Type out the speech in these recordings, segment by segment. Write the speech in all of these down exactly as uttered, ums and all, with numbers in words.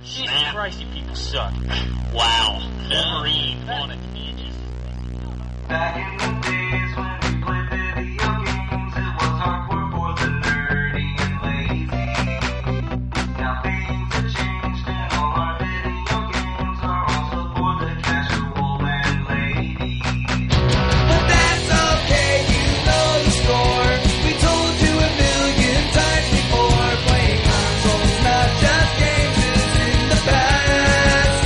Jesus Christ, you people suck. Wow. Wolverine on a tangent. Back in the days when we played video games, it was hardcore for the nerdy and lazy. Now things have changed and all our video games are also for the casual and lady. But that's okay, you know the score. We told you a million times before. Playing consoles, not just games, is in the past.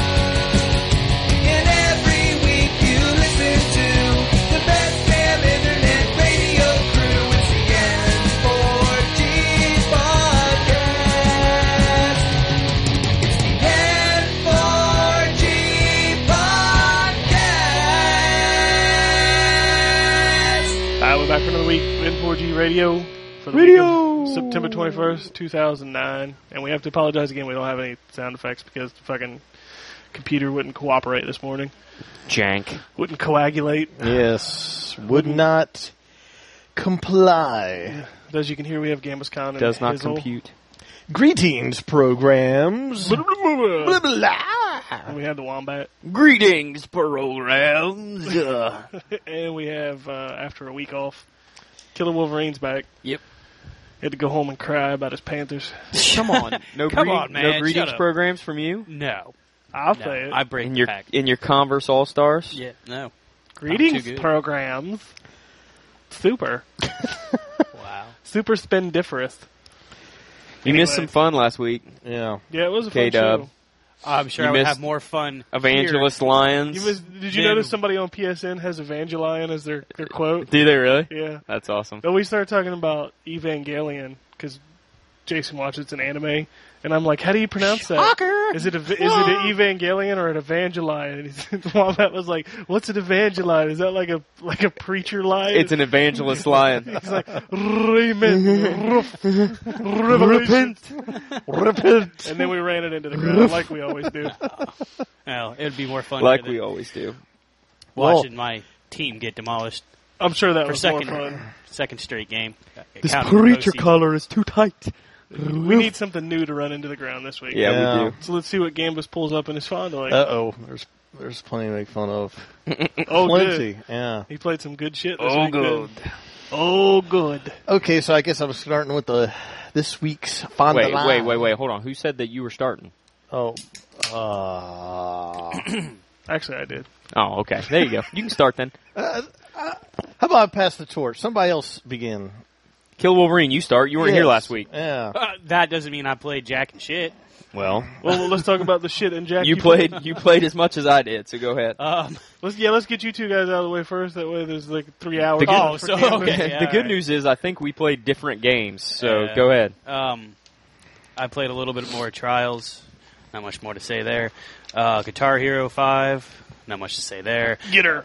And every week you listen to the best damn internet radio crew. It's the N four G podcast. It's the N four G podcast. Alright, we're back for another week of N four G Radio for the Radio! week of September twenty-first, two thousand nine. And we have to apologize again, we don't have any sound effects because the fucking computer wouldn't cooperate this morning. Jank. Wouldn't coagulate. Yes, would not comply. As you can hear, we have GambusCon and Does not Hizzle. compute. Greetings, programs. Blah, blah, blah, blah. Blah, blah, blah. And we have the Wombat. Greetings, programs. Uh, And we have, uh, after a week off, Killer Wolverine's back. Yep. He had to go home and cry about his Panthers. Come on. No, Come greet- on, man. no Shut greetings up. programs from you? No. I'll no. say it. I break In the your pack. in your Converse All-Stars? Yeah, no. Greetings, too good. programs. Super. Wow. Super spendiferous. You missed Anyway. some fun last week. Yeah. Yeah, it was a fun K-Dub. show. I'm sure You I would missed have more fun. Evangelist here. Lions. You was, did you Then- notice somebody on P S N has Evangelion as their, their quote? Do they really? Yeah. That's awesome. Then we started talking about Evangelion because Jason watches an anime, and I'm like, how do you pronounce that? Shocker! Is it a, is it an Evangelion or an Evangelion? And he's, Wombat was like, what's an Evangelion? Is that like a like a preacher line? It's an evangelist lion. He's like, Raymond, roof, Repent. Repent. And then we ran it into the ground like we always do. Well, it would be more fun Like than we always do. watching my team get demolished I'm sure that for was second more fun. second straight game. This Counting the preacher postseason. collar is too tight. We need something new to run into the ground this week. Yeah, Yeah. we do. So let's see what Gambus pulls up in his fondling. Uh oh. There's there's plenty to make fun of. oh, Plenty. good. Yeah. He played some good shit this Oh, week. good. didn't he? Oh, good. Okay, so I guess I was starting with the this week's Fond Wait, wait, wait, wait. Hold on. Who said that you were starting? Oh. Uh, Actually, I did. Oh, okay. There you go. You can start then. how about I pass the torch? Somebody else begin. Kill Wolverine, you start. You weren't here Yes. last week. Yeah. Uh, that doesn't mean I played jack and shit. Well, Well, let's talk about the shit and Jack. you played you played as much as I did, so go ahead. Um, Let's yeah, let's get you two guys out of the way first. That way, there's like three hours. The good- left Oh, for so, Gambus. okay. the all good right. news is I think we played different games, so Yeah. go ahead. um, I played a little bit more Trials. Not much more to say there. Uh, Guitar Hero five. Not much to say there. Get her.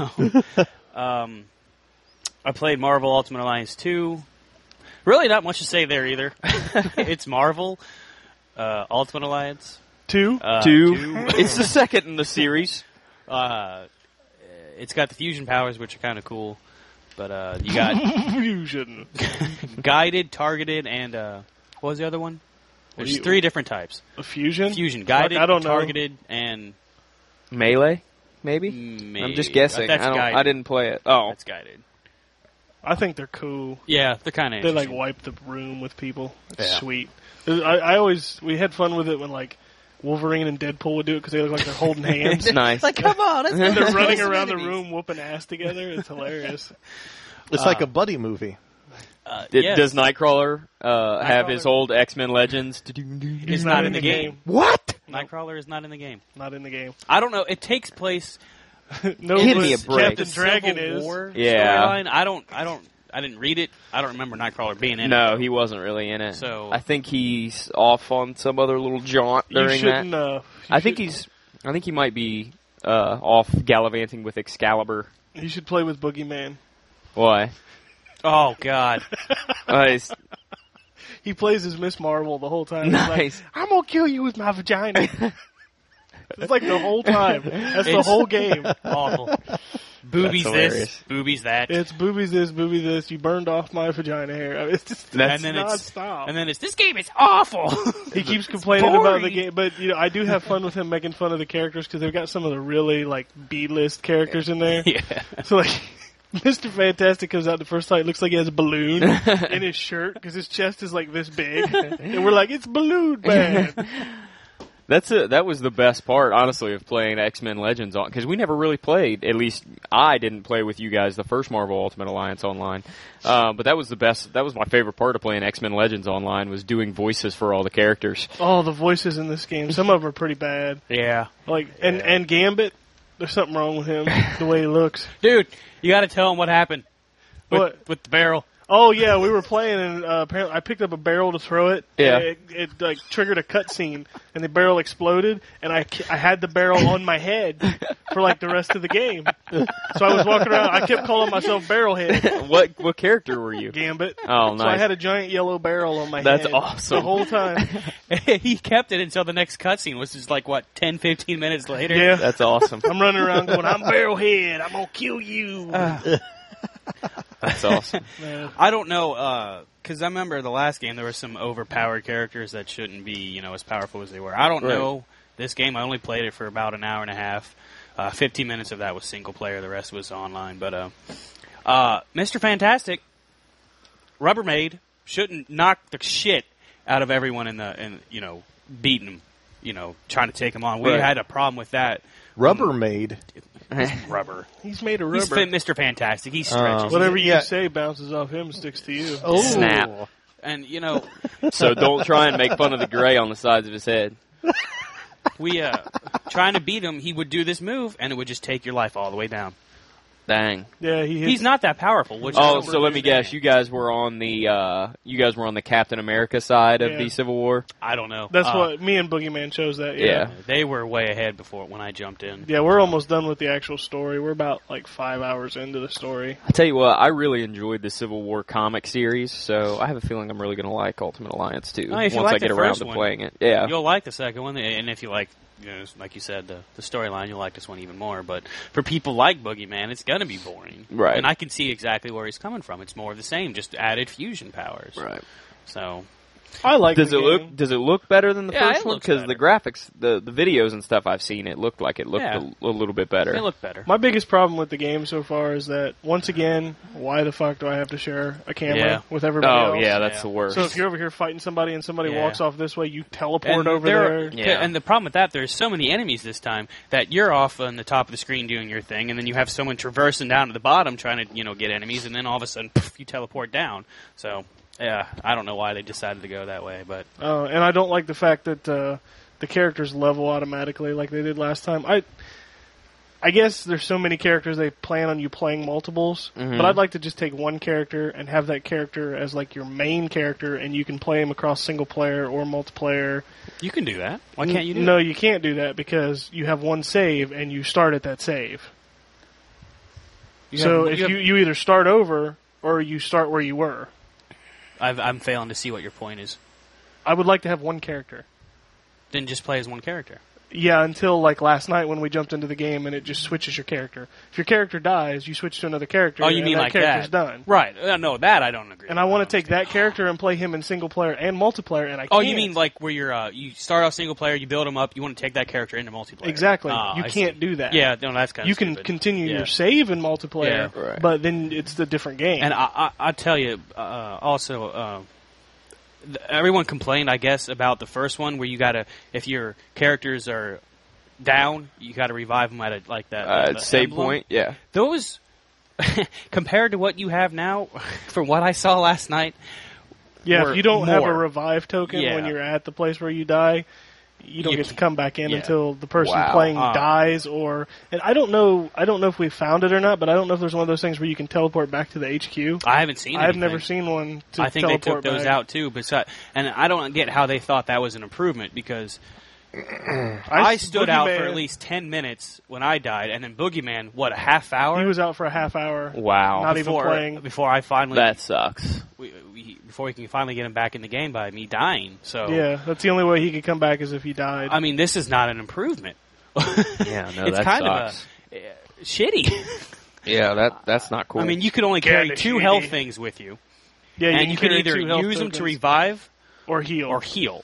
Um, I played Marvel Ultimate Alliance two. Really not much to say there either. It's Marvel uh, Ultimate Alliance. Two. Uh, Two. It's the second in the series. Uh, it's got the fusion powers, which are kind of cool. But uh, you got Fusion. guided, targeted, and uh, what was the other one? There's you- three different types. A fusion. Fusion, guided, I don't know. targeted, and Melee, maybe. maybe. I'm just guessing. That's I don't. guided. I didn't play it. Oh, That's guided. I think they're cool. Yeah, they're kind of They like wipe the room with people. It's Yeah. sweet. I, I always we had fun with it when like Wolverine and Deadpool would do it because they look like they're holding hands. nice. Like, come on. It's And they're running around the room whooping ass together. It's hilarious. It's like a buddy movie. Uh, Did, yes. Does Nightcrawler uh, have his Nightcrawler- old X-Men Legends? He's not in the game. What? Nightcrawler is not in the game. Not in the game. I don't know. It takes place No, Give but me a break. Captain the Dragon Civil is. War Yeah. storyline. I don't. I don't. I didn't read it. I don't remember Nightcrawler being in it. No, he wasn't really in it. So- I think he's off on some other little jaunt You during that. shouldn't. Uh, you I think should- he's. I think he might be uh, off gallivanting with Excalibur. You should play with Boogeyman. Why? Oh God. Uh, he's- He plays as Miss Marvel the whole time. He's Nice. like, I'm gonna kill you with my vagina. It's like the whole time. That's the It's- whole game. Awful. Boobies That's this, hilarious. boobies that. It's boobies this, boobies this. You burned off my vagina hair. I mean, it's just That's- and then it's nonstop. and then it's this game is awful. He keeps complaining about the boring. game, but you know I do have fun with him making fun of the characters because they've got some of the really like B-list characters in there. yeah. So like, Mister Fantastic comes out the first time. It looks like he has a balloon in his shirt because his chest is like this big, and we're like, it's Balloon Man. That's a, that was the best part, honestly, of playing X-Men Legends on, because we never really played. At least I didn't play with you guys the first Marvel Ultimate Alliance online. Uh, but that was the best. That was my favorite part of playing X-Men Legends online, was doing voices for all the characters. Oh, the voices in this game. Some of them are pretty bad. Yeah. Like and and Gambit, there's something wrong with him. The way he looks. Dude, you got to tell him what happened with, What? with the barrel. Oh yeah, we were playing and uh, apparently I picked up a barrel to throw it. Yeah. and It, it like triggered a cutscene and the barrel exploded and I, I had the barrel on my head for like the rest of the game. So I was walking around. I kept calling myself Barrelhead. what what character were you? Gambit. Oh, So I nice. had a giant yellow barrel on my That's head. awesome. The whole time. He kept it until the next cutscene, which is like, what, ten, fifteen minutes later? Yeah. That's awesome. I'm running around going, I'm Barrelhead. I'm going to kill you. That's awesome. Man. I don't know, because I remember the last game there were some overpowered characters that shouldn't be, you know, as powerful as they were. I don't Right. know this game. I only played it for about an hour and a half. Uh, fifteen minutes of that was single player. The rest was online. But uh, uh, Mister Fantastic, Rubbermaid shouldn't knock the shit out of everyone in the, in you know, beating him, you know, trying to take him on. We Right. had a problem with that. Rubbermaid. Rubber. He's made of He's rubber. fit Mister Fantastic. He stretches. Whatever you Yeah. say bounces off him and sticks to you. Oh. Snap. And, you know, So don't try and make fun of the gray on the sides of his head. we, uh, trying to beat him, he would do this move, and it would just take your life all the way down. Dang. Yeah, he hits. He's not that powerful. Which Oh, is so let me guess. You guys were on the uh, you guys were on the Captain America side of Yeah. the Civil War. I don't know. That's Uh, what me and Boogeyman chose that. Yeah. Yeah. They were way ahead before when I jumped in. Yeah, we're almost done with the actual story. We're about like five hours into the story. I tell you what, I really enjoyed the Civil War comic series, so I have a feeling I'm really going to like Ultimate Alliance too Oh, if you once I like get the around first to one, playing it. Yeah. You'll like the second one, and if you like, you know, like you said, the, the storyline, you'll like this one even more. But for people like Boogeyman, it's going to be boring. Right. And I can see exactly where he's coming from. It's more of the same, just added fusion powers. Right. So, I like. Does the it game. look Does it look better than the Yeah, first it one? looks Because the better. graphics, the the videos and stuff I've seen, it looked like it looked Yeah. a, a little bit better. they look better. My biggest problem with the game so far is that once again, why the fuck do I have to share a camera Yeah. with everybody oh else? yeah, that's Yeah. the worst. So if you're over here fighting somebody and somebody Yeah. walks off this way, you teleport And over there- there. Yeah. And the problem with that, there's so many enemies this time that you're off on the top of the screen doing your thing, and then you have someone traversing down to the bottom trying to, you know, get enemies, and then all of a sudden, poof, you teleport down. So, yeah, I don't know why they decided to go that way, but Uh, and I don't like the fact that uh, the characters level automatically like they did last time. I I guess there's so many characters they plan on you playing multiples, Mhm. but I'd like to just take one character and have that character as like your main character, and you can play him across single player or multiplayer. you can do that. Why can't you do No, that? you can't do that because you have one save and you start at that save. You so have- if you you, have- you either start over or you start where you were. I've, I'm failing to see what your point is. I would like to have one character. Then just play as one character. Yeah, until like last night when we jumped into the game and it just switches your character. If your character dies, you switch to another character. Oh, you and mean that like character's that? done. Right. Uh, no, that I don't agree And with. I want to don't take that character and play him in single player and multiplayer, and I Oh, can't. you mean like where you're uh, you start off single player, you build them up, you want to take that character into multiplayer. Exactly. Ah, You I can't see. do that. Yeah, no, that's kind of You can continue Yeah. your save in multiplayer, Yeah. Right. but then it's the different game. And I, I, I tell you, uh, also, uh, th- everyone complained, I guess, about the first one where you gotta, if your characters are down, you gotta revive them at a, like that. uh, the save emblem. point. Yeah. Those, compared to what you have now, from what I saw last night, yeah, or if you don't have a more. revive token Yeah. when you're at the place where you die, you don't You get to can't- come back in yeah. until the person Wow. playing Ah. dies, or and I don't know. I don't know if we found it or not, but I don't know if there's one of those things where you can teleport back to the H Q. I haven't seen. I've anything. never seen one. To I think they teleport took those back. out too, besides, and I don't get how they thought that was an improvement because I, stood out for Boogeyman, at least ten minutes when I died, and then Boogeyman, what, a half hour? He was out for a half hour. Wow. Not even before, playing. before I finally That sucks. we, we, before we can finally get him back in the game by me dying. So Yeah, that's the only way he could come back is if he died. I mean, this is not an improvement. Yeah, no, it's that kind sucks. of a, uh, shitty. Yeah, that that's not cool. I mean, you could only Kinda carry two shitty. health things with you, Yeah, and you can carry either two health use them to tokens revive or heal. or heal.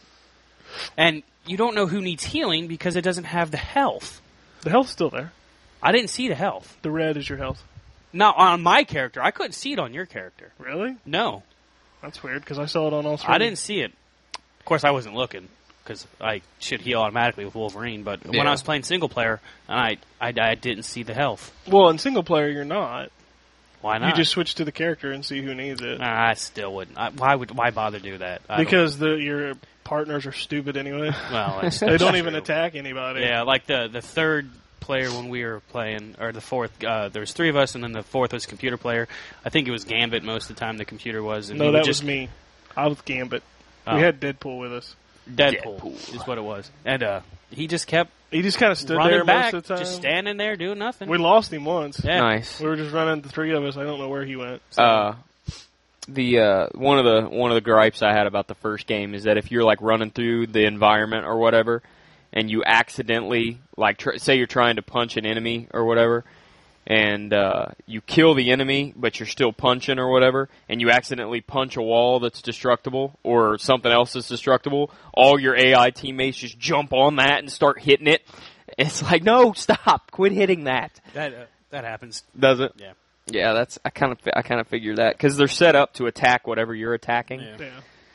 And you don't know who needs healing because it doesn't have the health. The health's still there. I didn't see the health. The red is your health. Not on my character. I couldn't see it on your character. Really? No, That's weird because I saw it on all three. I didn't see it. Of course, I wasn't looking because I should heal automatically with Wolverine. But when Yeah. I was playing single player, and I, I, I didn't see the health. Well, in single player, you're not. Why not? You just switch to the character and see who needs it. I still wouldn't. I, why would? Why bother do that? I don't- Because the your partners are stupid anyway. well, it's, They don't it's even true. attack anybody. Yeah, like the the third player when we were playing, or the fourth. Uh, there was three of us, and then the fourth was computer player. I think it was Gambit most of the time. The computer was. And he No, would that just, was me. I was Gambit. Oh. We had Deadpool with us. Deadpool, Deadpool. is what it was, and uh, he just kept He just kind of stood running there back, most of the time. just standing there doing nothing. We lost him once. yeah. nice. We were just running, the three of us. I don't know where he went. So. Uh, the uh, one of the one of the gripes I had about the first game is that if you're like running through the environment or whatever, and you accidentally like tr- say you're trying to punch an enemy or whatever, and uh, you kill the enemy but you're still punching or whatever, and you accidentally punch a wall that's destructible or something else that's destructible, all your A I teammates just jump on that and start hitting it. It's like, no, stop, quit hitting that. That uh, that happens. Does it? Yeah. Yeah, that's I kind of I kind of figure that because they're set up to attack whatever you're attacking. Yeah. yeah.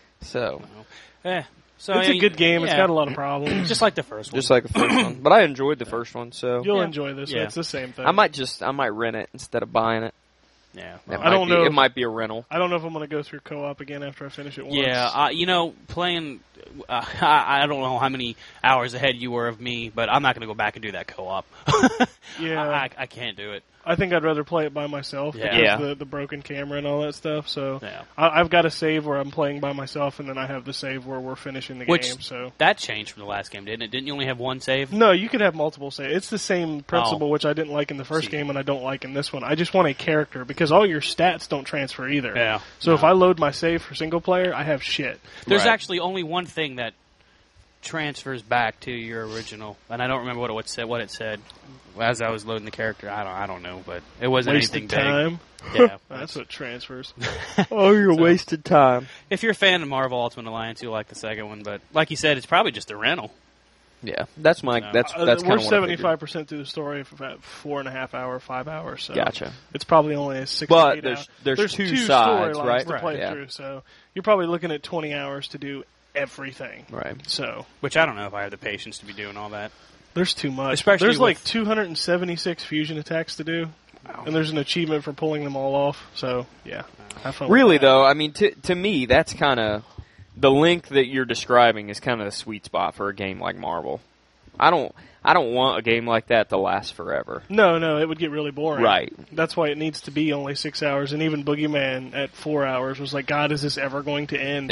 So Yeah. So It's I a mean, good game. It's yeah. got a lot of problems. just like the first one. just like the first one, but I enjoyed the first one, so You'll Yeah. enjoy this. Yeah. It's the same thing. I might just I might rent it instead of buying it. yeah. It I might don't be, know It if- might be a rental. I don't know if I'm going to go through co-op again after I finish it once. Yeah, uh, you know, playing. Uh, I, I don't know how many hours ahead you were of me, but I'm not going to go back and do that co-op. Yeah. I, I can't do it. I think I'd rather play it by myself Yeah. because Yeah. the the broken camera and all that stuff. So Yeah. I, I've got a save where I'm playing by myself, and then I have the save where we're finishing the Which- game. So That changed from the last game, didn't it? Didn't you only have one save? no, you could have multiple saves. It's the same principle, Oh. which I didn't like in the first See. game, and I don't like in this one. I just want a character because all your stats don't transfer either. Yeah. So if No. I load my save for single player, I have shit. There's Right. actually only one thing that transfers back to your original, and I don't remember what it what said. What it said as I was loading the character. I don't. I don't know, but it wasn't Wasted anything time. big. Yeah. That's what transfers. Oh, you're So- wasted time. If you're a fan of Marvel Ultimate Alliance, you'll like the second one. But like you said, it's probably just a rental. Yeah, that's my No. that's Uh, that's kind we're of seventy-five percent through the story for about four and a half hour, five hours. So Gotcha. it's probably only a six. But to eight there's- hour. there's two two sides, storylines right? to Right, play yeah. through. So you're probably looking at twenty hours to do everything. Right. So Which I don't know if I have the patience to be doing all that. there's too much. Especially there's like with- two hundred seventy-six fusion attacks to do, and there's an achievement for pulling them all off. So yeah, have fun with Really that. though, I mean, to to me, that's kind of the length that you're describing is kind of the sweet spot for a game like Marvel. I don't I don't want a game like that to last forever. No, no, it would get really boring. Right. That's why it needs to be only six hours. And even Boogeyman at four hours was like, God, is this ever going to end?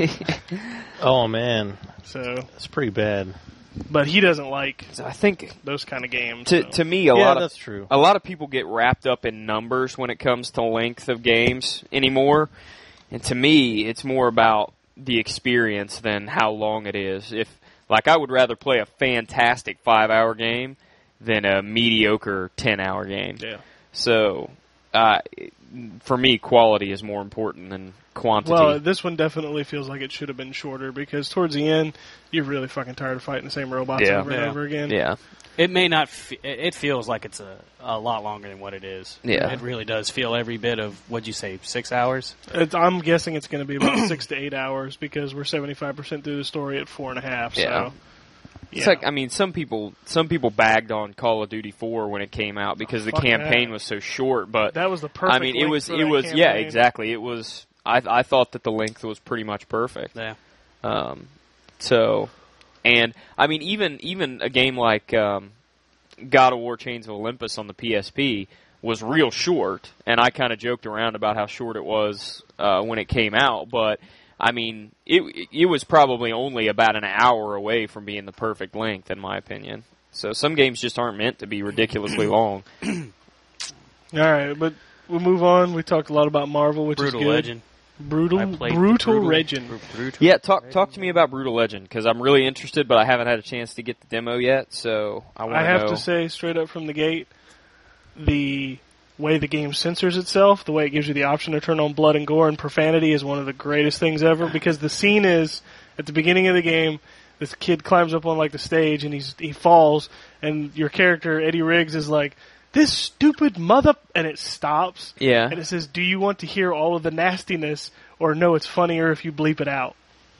Oh man, So, it's pretty bad. but he doesn't like So I think those kind of games. to so. to me a yeah, lot of that's true. a lot of people get wrapped up in numbers when it comes to length of games anymore. And to me, it's more about the experience than how long it is. If like I would rather play a fantastic five-hour game than a mediocre ten-hour game. Yeah. So, uh, for me, quality is more important than quantity. Well, this one definitely feels like it should have been shorter because towards the end, you're really fucking tired of fighting the same robots Yeah. over and Yeah. over again. yeah. It may not. F- it feels like it's a, a lot longer than what it is. Yeah. It really does feel every bit of. What'd you say? Six hours. It's, I'm guessing it's going to be about six to eight hours because we're seventy-five percent through the story at four and a half. So, Yeah. It's yeah. like I mean, some people some people bagged on Call of Duty four when it came out because the Fuck campaign that. was so short. But that was the perfect. I mean, it length was for it that was yeah, campaign. exactly. It was. I I thought that the length was pretty much perfect. Yeah. Um, so, and I mean, even even a game like um, God of War: Chains of Olympus on the P S P was real short, and I kind of joked around about how short it was uh, when it came out. But I mean, it it was probably only about an hour away from being the perfect length, in my opinion. So some games just aren't meant to be ridiculously long. All right, but we'll move on. We talked a lot about Marvel, which Brutal is good. Legend. Brutal, I played brutal, Brutal Legend. Br- Brutal Yeah, talk Legend. talk to me about Brutal Legend because I'm really interested, but I haven't had a chance to get the demo yet. So I want I have know. to say straight up from the gate, the way the game censors itself, the way it gives you the option to turn on blood and gore and profanity is one of the greatest things ever because the scene is at the beginning of the game. This kid climbs up on like the stage and he's he falls and your character Eddie Riggs is like, "This stupid mother," and it stops. Yeah. And it says, "Do you want to hear all of the nastiness, or no? It's funnier if you bleep it out."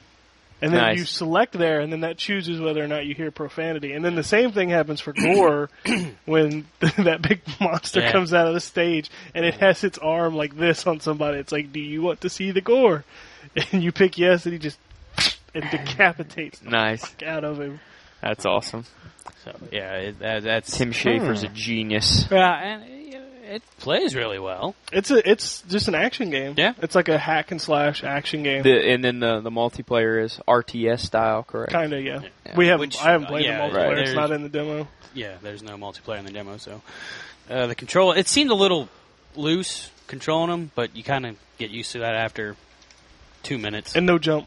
And then Nice. you select there, and then that chooses whether or not you hear profanity. And then the same thing happens for gore when that big monster Yeah. comes out of the stage, and it has its arm like this on somebody. It's like, "Do you want to see the gore?" And you pick yes, and he just and decapitates the Nice. fuck out of him. That's awesome. So, yeah, it, that, that's Tim Schafer's a Hmm. genius. Yeah, and it, it plays really well. It's a it's just an action game. Yeah. It's like a hack and slash action game. The, and then the the multiplayer is R T S style, correct? Kind of, yeah. Yeah. We haven't. Which, I haven't uh, played yeah, the multiplayer. right. It's not There's- in the demo. Yeah, there's no multiplayer in the demo, so uh, the control it seemed a little loose controlling them, but you kind of get used to that after two minutes. And no jump.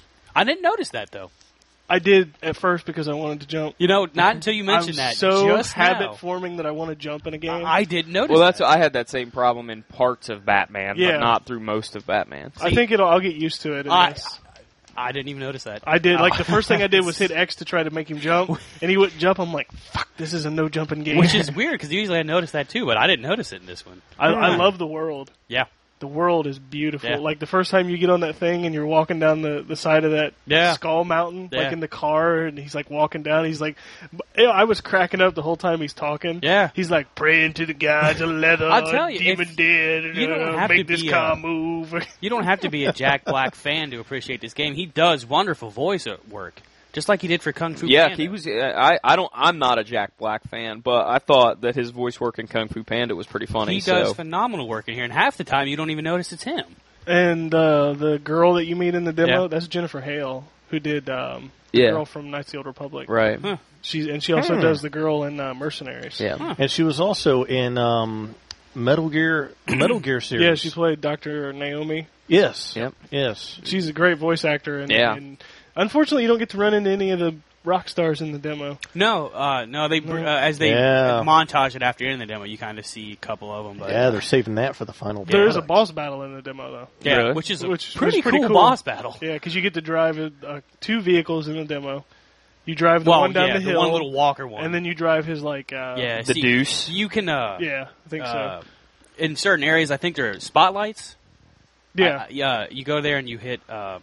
I didn't notice that though. I did at first because I wanted to jump. You know, not until you mentioned I'm that. so just habit now. forming that I want to jump in a game. I didn't notice. Well, that's that. I had that same problem in parts of Batman, Yeah. but not through most of Batman. I think it'll. I'll get used to it. in I, this. I didn't even notice that. I did. Oh. Like the first thing I did was hit X to try to make him jump, and he wouldn't jump. I'm like, "Fuck, this is a no jumping game." Which is weird because usually I notice that too, but I didn't notice it in this one. I, I love the world. Yeah. The world is beautiful. Yeah. Like the first time you get on that thing and you're walking down the, the side of that Yeah. skull mountain, Yeah. like in the car, and he's like walking down. He's like, you know, I was cracking up the whole time he's talking. Yeah. He's like praying to the gods of leather, I'll tell you, demon if- dead, you don't uh, have make to this be, car uh, move. You don't have to be a Jack Black fan to appreciate this game. He does wonderful voice work, just like he did for Kung Fu Yeah, Panda. he was. I I don't. I'm not a Jack Black fan, but I thought that his voice work in Kung Fu Panda was pretty funny. He does so. phenomenal work in here, and half the time you don't even notice it's him. And uh, the girl that you meet in the demo, Yeah. that's Jennifer Hale, who did um, the Yeah. girl from Knights of the Old Republic. Right. Huh. She and she also Hmm. does the girl in uh, Mercenaries. Yeah. Huh. And she was also in um, Metal Gear Metal Gear series. Yeah, she played Doctor Naomi. Yes. Yep. Yes. She's a great voice actor, and, Yeah. and unfortunately, you don't get to run into any of the rock stars in the demo. No, uh, no, they br- No. uh, as they Yeah. montage it after you're in the demo, you kind of see a couple of them. But, Yeah, they're saving that for the final. There is a product. boss battle in the demo, though. yeah, Really? which is a Which was pretty, pretty cool, cool. boss battle. Yeah, because you get to drive uh, two vehicles in the demo. You drive the well, one down yeah, the hill, one little walker one, and then you drive his like. Uh, yeah, The see, Deuce. You can, uh, yeah, I think uh, so. in certain areas, I think there are spotlights. Yeah, Uh, yeah, you go there and you hit um,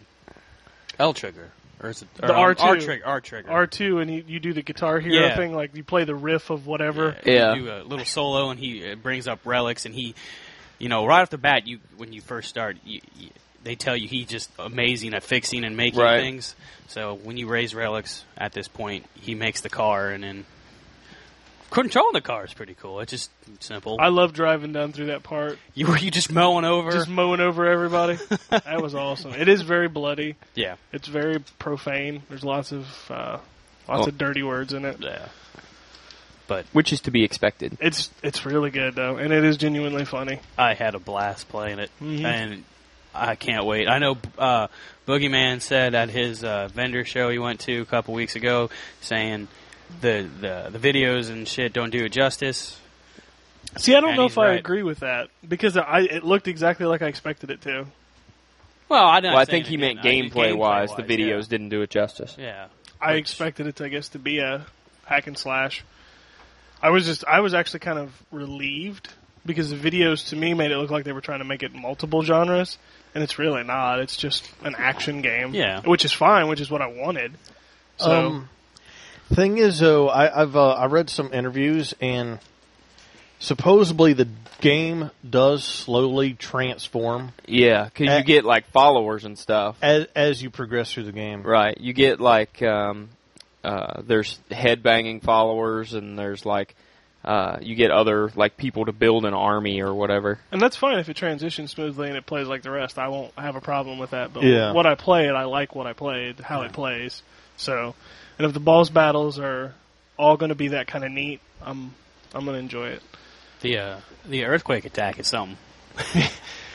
L trigger or is it or, The um, R two. R trigger, R trigger. R two, and you, you do the Guitar Hero Yeah. thing, like you play the riff of whatever. Yeah. You do a little solo, and he uh, brings up relics, and he, you know, right off the bat, you when you first start, you, you, they tell you he's just amazing at fixing and making Right. things. So when you raise relics at this point, he makes the car, and then controlling the car is pretty cool. It's just simple. I love driving down through that part, you were you just mowing over? just mowing over everybody. That was awesome. It is very bloody. yeah, It's very profane. There's lots of uh, lots Oh. of dirty words in it. yeah. But Which is to be expected. It's it's really good though, and it is genuinely funny. I had a blast playing it, Mhm. and I can't wait. I know uh, Boogeyman said at his uh, vendor show he went to a couple weeks ago, saying the, the the videos and shit don't do it justice. See, I don't And know he's if I right. agree with that because I it looked exactly like I expected it to. Well, I, don't Well, I think he meant gameplay wise. The videos Yeah. didn't do it justice. yeah. I Which- expected it, to, I guess, to be a hack and slash. I was just, I was actually kind of relieved because the videos to me made it look like they were trying to make it multiple genres, and it's really not. It's just an action game, Yeah. which is fine, which is what I wanted. So Um, thing is, though, I, I've uh, I read some interviews, and supposedly the game does slowly transform Yeah, because Uh, you get like followers and stuff. as as you progress through the game. Right. You get like um, uh, there's headbanging followers, and there's like uh, you get other like people to build an army or whatever. and that's fine if it transitions smoothly and it plays like the rest. I won't have a problem with that. But Yeah. what I played, I like what I played, how it plays. So, and if the boss battles are all going to be that kind of neat, I'm I'm going to enjoy it. The uh, the earthquake attack is something.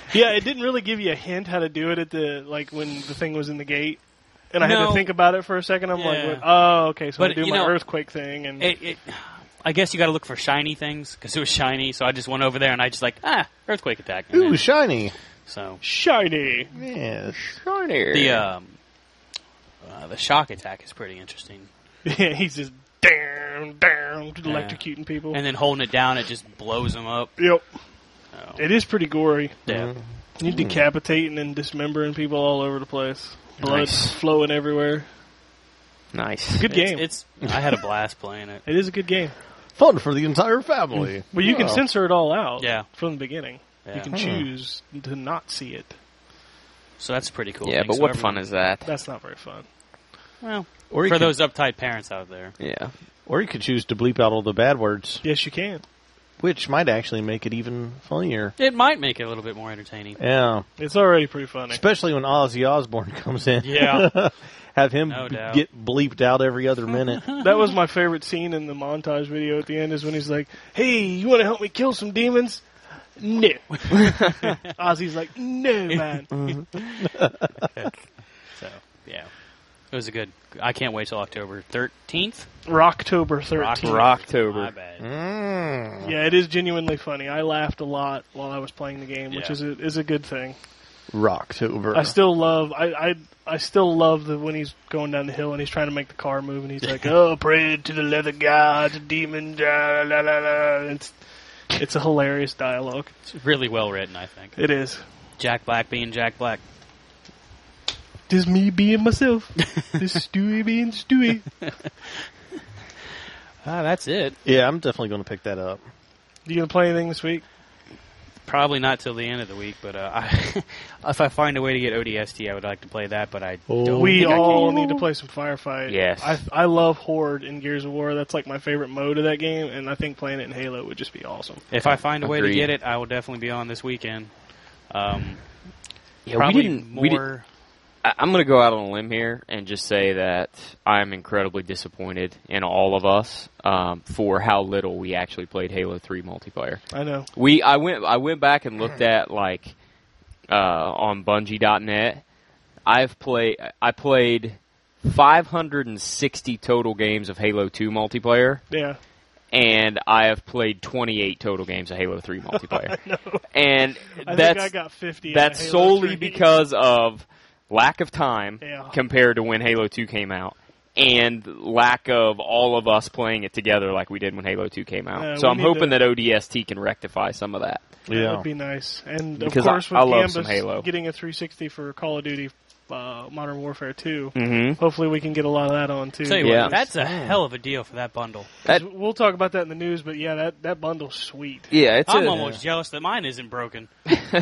Yeah, it didn't really give you a hint how to do it at the like when the thing was in the gate, and I had No. to think about it for a second. I'm Yeah. like, oh, okay, so I But, do you my know, earthquake thing, and It, it, I guess you got to look for shiny things because it was shiny. So I just went over there and I just like ah earthquake attack. and Ooh, then- shiny. So shiny. Yes. the um uh, the shock attack is pretty interesting. Yeah, he's just down, down, electrocuting people. And then holding it down, it just blows them up. Yep, So, it is pretty gory. yeah. You decapitating and dismembering people all over the place. Blood Nice. flowing everywhere. Nice. Good game. It's, it's I had a blast playing it. It is a good game. Fun for the entire family. Well, you can Wow. censor it all out Yeah. from the beginning. Yeah. You can choose to not see it. So that's a pretty cool. Yeah, thing. but So what everyone- fun is that? That's not very fun. Well, Or you for could, those uptight parents out there. Yeah. or you could choose to bleep out all the bad words, Yes, you can. which might actually make it even funnier. It might make it a little bit more entertaining. Yeah, It's already pretty funny. especially when Ozzy Osbourne comes in. Yeah. Have him No b- doubt. get bleeped out every other minute. That was my favorite scene in the montage video at the end is when he's like, hey, you want to help me kill some demons? No. Ozzy's like, no, man. So yeah, it was a good. I can't wait till October thirteenth. Rocktober thirteenth. Rocktober. My bad. Mm. Yeah, it is genuinely funny. I laughed a lot while I was playing the game, which Yeah. is a, is a good thing. Rocktober. I still love I, I I still love the when he's going down the hill and he's trying to make the car move and he's like, oh, pray to the leather gods, demon, da, la, la, la. It's it's a hilarious dialogue. It's really well written, I think. It is. Jack Black being Jack Black. This me being myself. This Stewie being Stewie. Ah, that's it. Yeah, I'm definitely going to pick that up. You gonna play anything this week? Probably not till the end of the week, but uh, I, if I find a way to get O D S T, I would like to play that. But I Oh. don't. We think I all can. need to play some Firefight. Yes. I I love Horde in Gears of War. That's like my favorite mode of that game, and I think playing it in Halo would just be awesome. If I find a way to Agreed. get it, I will definitely be on this weekend. Um, Yeah, probably we didn't. more. We didn't I- I'm going to go out on a limb here and just say that I'm incredibly disappointed in all of us um, for how little we actually played Halo three multiplayer. I know. We I went I went back and looked at like uh, on Bungie dot net. I've played I played five hundred sixty total games of Halo two multiplayer, Yeah. and I have played twenty-eight total games of Halo three multiplayer. No. And I that's think I got fifty. that's out of Halo solely three. because of lack of time Yeah. compared to when Halo two came out, and lack of all of us playing it together like we did when Halo two came out. Yeah, so we I'm need hoping to- that O D S T can rectify some of that. That Yeah. would be nice. And Because of course, I- with I love some Gambus Halo. getting a three sixty for Call of Duty uh, Modern Warfare two, Mm-hmm. hopefully we can get a lot of that on too. Tell you Yeah. what, that's a hell of a deal for that bundle. 'Cause That- we'll talk about that in the news, but yeah, that, that bundle's sweet. Yeah, it's I'm a, almost jealous that mine isn't broken.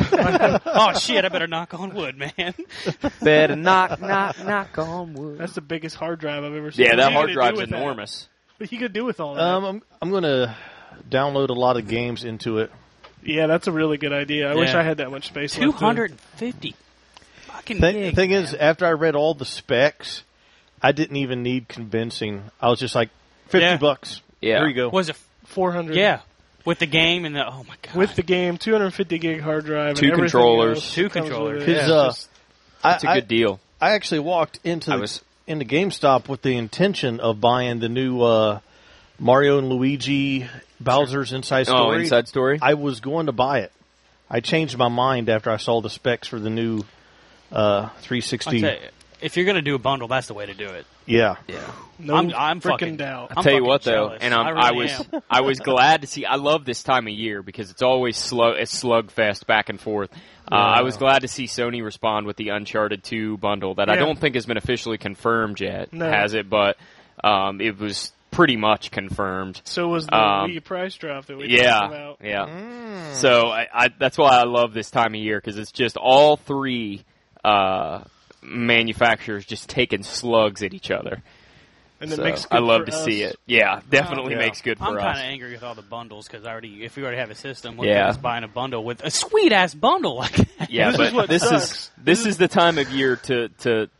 Oh shit! I better knock on wood, man. better knock, knock, knock on wood. That's the biggest hard drive I've ever seen. Yeah, What that are you hard gonna do drive's with that? enormous. What you could do with all that? Um, I'm I'm going to download a lot of games into it. yeah, that's a really good idea. I wish Yeah. I had that much space. Two left to- hundred and fifty. Fucking Th- gig, thing man. is, after I read all the specs, I didn't even need convincing. I was just like, fifty Yeah. bucks. Yeah. There you go. was it? four hundred. Yeah, with the game and the oh my god, With the game, two hundred fifty gig hard drive, Two and everything controllers. else Two comes with controllers. it. His, Yeah, uh, it's just- I, It's a good deal. I, I actually walked into I the, was- into GameStop with the intention of buying the new uh, Mario and Luigi Bowser's Inside Oh, Story. Inside Story? I was going to buy it. I changed my mind after I saw the specs for the new uh, three I'll sixty. tell you, if you're gonna do a bundle, that's the way to do it. Yeah. no I'm, I'm freaking fucking doubt. I'm I'll tell you fucking what, though, jealous. and I'm, I, I, really was am. I was glad to see. I love this time of year because it's always slow, it's slugfest back and forth. Uh, I was glad to see Sony respond with the Uncharted two bundle that I Yeah. don't think has been officially confirmed yet, No. has it? But um, it was pretty much confirmed. So was the Um, Wii price drop that we Yeah, talked about. yeah. So I, I, that's why I love this time of year because it's just all three uh, manufacturers just taking slugs at each other. And it So makes I good love for to us. see it. Yeah, definitely Yeah. makes good for I'm us. kind of angry with all the bundles because I already, if we already have a system, look Yeah. at us buying a bundle with a sweet ass bundle like that. Yeah, This but is what this sucks. is this is the time of year to to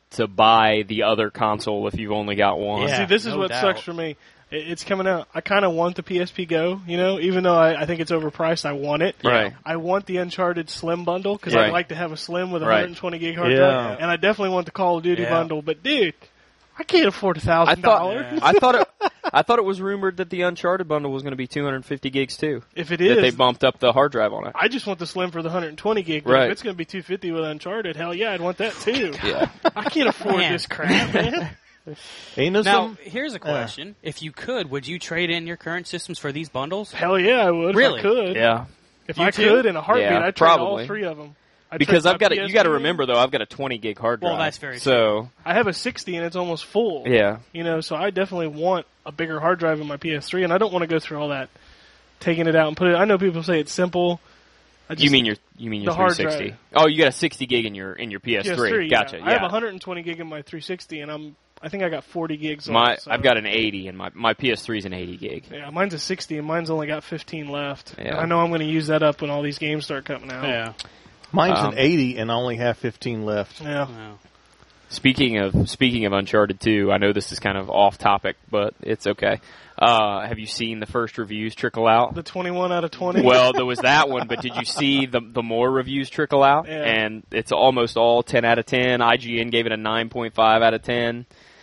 to buy the other console if you've only got one. Yeah. See, this is no what doubt. sucks for me. It- It's coming out. I kind of want the P S P Go, you know, even though I, I think it's overpriced. I want it. Right. I want the Uncharted Slim bundle because Right. I'd like to have a Slim with a Right. one hundred twenty gig hard Yeah. drive, and I definitely want the Call of Duty Yeah. bundle. But dude, I can't afford a I thousand thought dollars. I thought it I thought it was rumored that the Uncharted bundle was going to be two hundred fifty gigs too. If it That they is, bumped up the hard drive on it. I just want the Slim for the one hundred twenty gig. But Right. If it's going to be two hundred fifty with Uncharted, hell yeah, I'd want that too. Yeah. I can't afford Man. this crap, man. Ain't no Now, some, here's a question: If you could, would you trade in your current systems for these bundles? Hell yeah, I would. Really? If I could. Yeah. If You I too? could in a heartbeat, Yeah, I'd trade all probably. three of them. I'd Because trade I've got my to, you got to P S P. remember though, I've got a twenty gig hard drive. Well, that's very so I have a sixty and it's almost full. yeah. You know, so I definitely want a bigger hard drive in my P S three, and I don't want to go through all that, taking it out and put it. I know people say it's simple. I just, You mean your you mean your the hard three sixty? drive. Oh, you got a sixty gig in your in your P S three. P S three? Gotcha. Yeah. Yeah. I have one hundred twenty gig in my three sixty, and I'm I think I got forty gigs. on my it, so. I've got an eighty, and my my P S three is an eighty gig. Yeah, mine's a sixty, and mine's only got fifteen left. Yeah. And I know I'm going to use that up when all these games start coming out. Yeah. mine's Um, an eighty and I only have fifteen left. Yeah. yeah. Speaking of speaking of Uncharted two, I know this is kind of off topic, but it's okay. Uh, have you seen the first reviews trickle out? The twenty-one out of twenty. Well, there was that one, but did you see the the more reviews trickle out? Yeah. And it's almost all ten out of ten. I G N gave it a nine point five out of ten.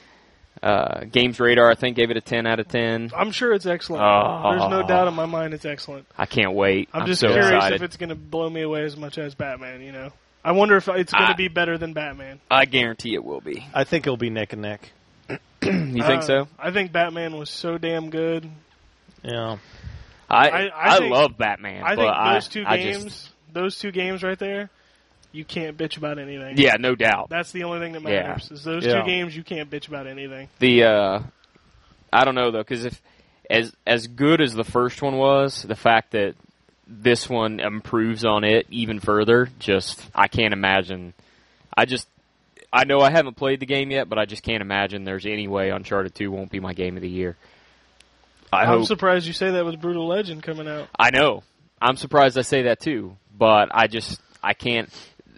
Uh, Games Radar, I think, gave it a ten out of ten. I'm sure it's excellent. Oh. There's no doubt in my mind it's excellent. I can't wait. I'm, I'm, just so curious excited. if it's going to blow me away as much as Batman, you know. I wonder if it's going I- to be better than Batman. I guarantee it will be. I think it'll be neck and neck. You think Uh, so? I think Batman was so damn good. Yeah. I I- I I, think- love Batman. I but think I, those two I games, just- those two games right there, you can't bitch about anything. yeah, no doubt. That's the only thing that Yeah. matters. Is those Yeah. two games you can't bitch about anything. The uh, I don't know though, because if as as good as the first one was, the fact that this one improves on it even further, just I can't imagine. I just I know I haven't played the game yet, but I just can't imagine there's any way Uncharted two won't be my game of the year. I I'm hope. surprised you say that with Brutal Legend coming out. I know. I'm surprised I say that too, but I just I can't.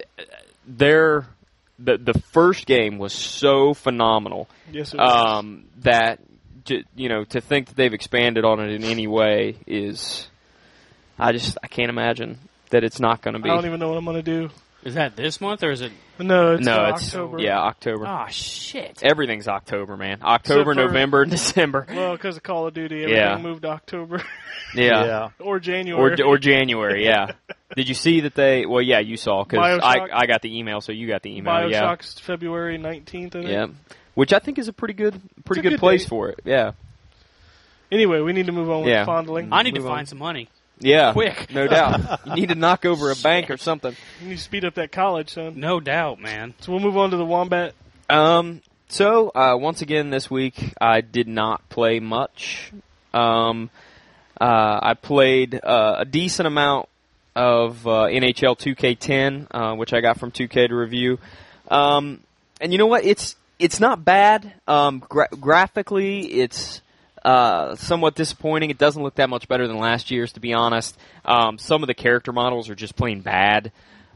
They're the the first game was so phenomenal Yes, it was. um, that j- you know to think that they've expanded on it in any way is I just I can't imagine that it's not going to be. I don't even know what I'm going to do. Is that this month or is it? No, it's no, uh, it's October. yeah October. Ah, shit. Everything's October, man. October, Except for- November, and December. Well, because of Call of Duty, everything Yeah. moved to October Yeah. or Or January. or January, yeah. Did you see that they? Well, yeah, you saw because I Bioshock. I got the email, so you got the email, yeah. Bioshock's February nineteenth, I think. Yeah, which I think is a pretty good, pretty a good, good place date. for it. Yeah, Anyway, we need to move on with Yeah. fondling. I need to Move on. find some money. yeah, Quick. no doubt. You need to knock over a bank or something. You need to speed up that college, son. No doubt, man. So we'll move on to the Wombat. Um, so uh, once again this week I did not play much. Um, uh, I played uh, a decent amount of uh, N H L two K ten, uh, which I got from two K to review. Um, and you know what? It's it's not bad. Um, gra- graphically, it's uh, somewhat disappointing. It doesn't look that much better than last year's, to be honest. Um, some of the character models are just plain bad.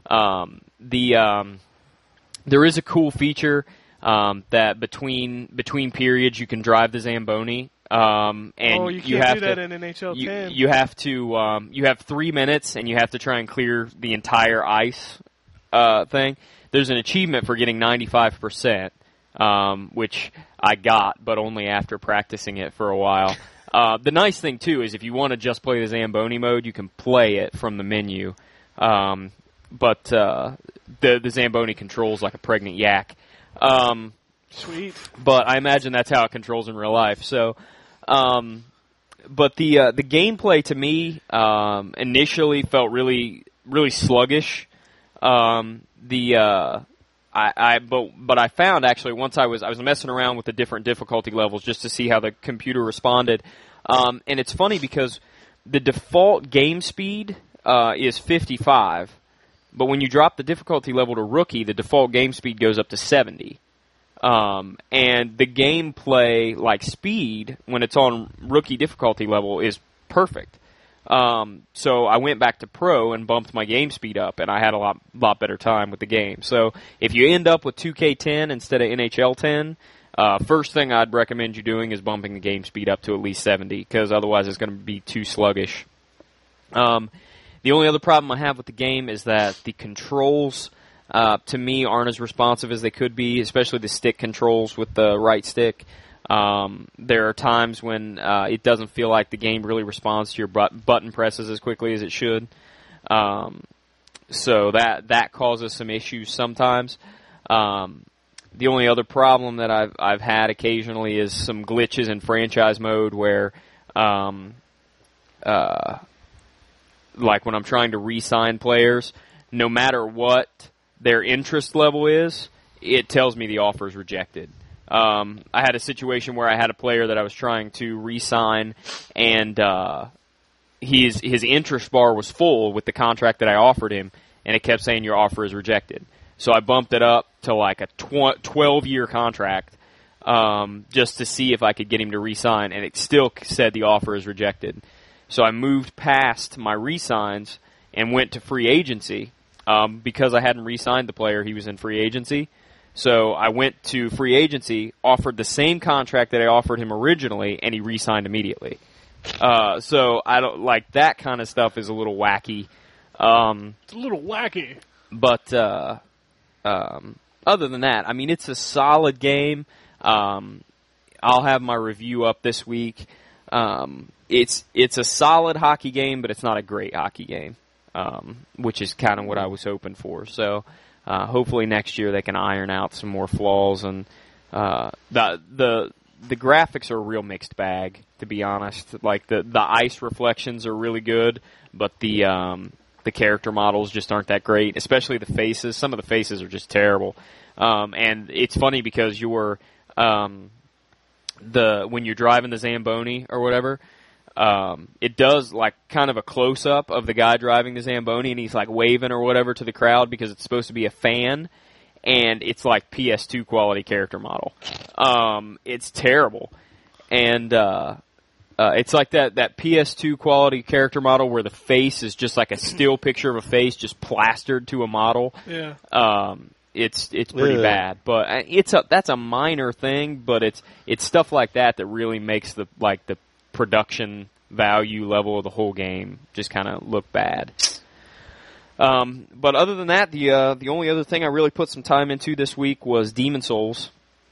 Um, the um, there is a cool feature um, that between between periods you can drive the Zamboni. Um, and oh, you can't you have do that to, in N H L you, ten. you have to um, you have three minutes and you have to try and clear the entire ice uh, thing. There's an achievement for getting ninety-five percent, um, which I got, but only after practicing it for a while. Uh, the nice thing too is if you want to just play the Zamboni mode, you can play it from the menu. Um, but uh, the the Zamboni controls like a pregnant yak. Um, Sweet. but I imagine that's how it controls in real life. So, um, but the uh, the gameplay to me um, initially felt really really sluggish. Um, the uh, I, I but but I found actually once I was I was messing around with the different difficulty levels just to see how the computer responded, um, and it's funny because the default game speed uh, is fifty-five, but when you drop the difficulty level to rookie, the default game speed goes up to seventy. Um, and the gameplay, like speed, when it's on rookie difficulty level, is perfect. Um, so I went back to pro and bumped my game speed up, and I had a lot lot better time with the game. So if you end up with two K ten instead of N H L ten, uh, first thing I'd recommend you doing is bumping the game speed up to at least seventy, because otherwise it's going to be too sluggish. Um, the only other problem I have with the game is that the controls, uh, to me, aren't as responsive as they could be, especially the stick controls with the right stick. Um, there are times when uh, it doesn't feel like the game really responds to your but- button presses as quickly as it should. Um, so that that causes some issues sometimes. Um, the only other problem that I've I've had occasionally is some glitches in franchise mode where, um, uh, like when I'm trying to re-sign players, no matter what their interest level is, it tells me the offer is rejected. Um, I had a situation where I had a player that I was trying to re-sign, and uh, his his interest bar was full with the contract that I offered him, and it kept saying your offer is rejected. So I bumped it up to like a twelve-year contract um, just to see if I could get him to re-sign, and it still said the offer is rejected. So I moved past my re-signs and went to free agency um, because I hadn't re-signed the player. He was in free agency. So I went to free agency, offered the same contract that I offered him originally, and he re-signed immediately. Uh, so I don't like that kind of stuff is a little wacky. Um, It's a little wacky. but uh, um, other than that, I mean, it's a solid game. Um, I'll have my review up this week. Um, it's it's a solid hockey game, but it's not a great hockey game, um, which is kind of what I was hoping for. So. Uh, hopefully next year they can iron out some more flaws, and uh, the the the graphics are a real mixed bag, to be honest. Like the, the ice reflections are really good, but the um, the character models just aren't that great. Especially the faces. Some of the faces are just terrible. Um, and it's funny because you're um, the when you're driving the Zamboni or whatever. Um, it does like kind of a close up of the guy driving the Zamboni, and he's like waving or whatever to the crowd because it's supposed to be a fan, and it's like P S two quality character model. Um, it's terrible, and uh, uh, it's like that that P S two quality character model where the face is just like a still picture of a face just plastered to a model. Yeah. Um, it's it's pretty Ugh. bad, but it's a that's a minor thing, but it's it's stuff like that that really makes the like the production value level of the whole game just kind of look bad. Um, but other than that, the uh, the only other thing I really put some time into this week was Demon's Souls,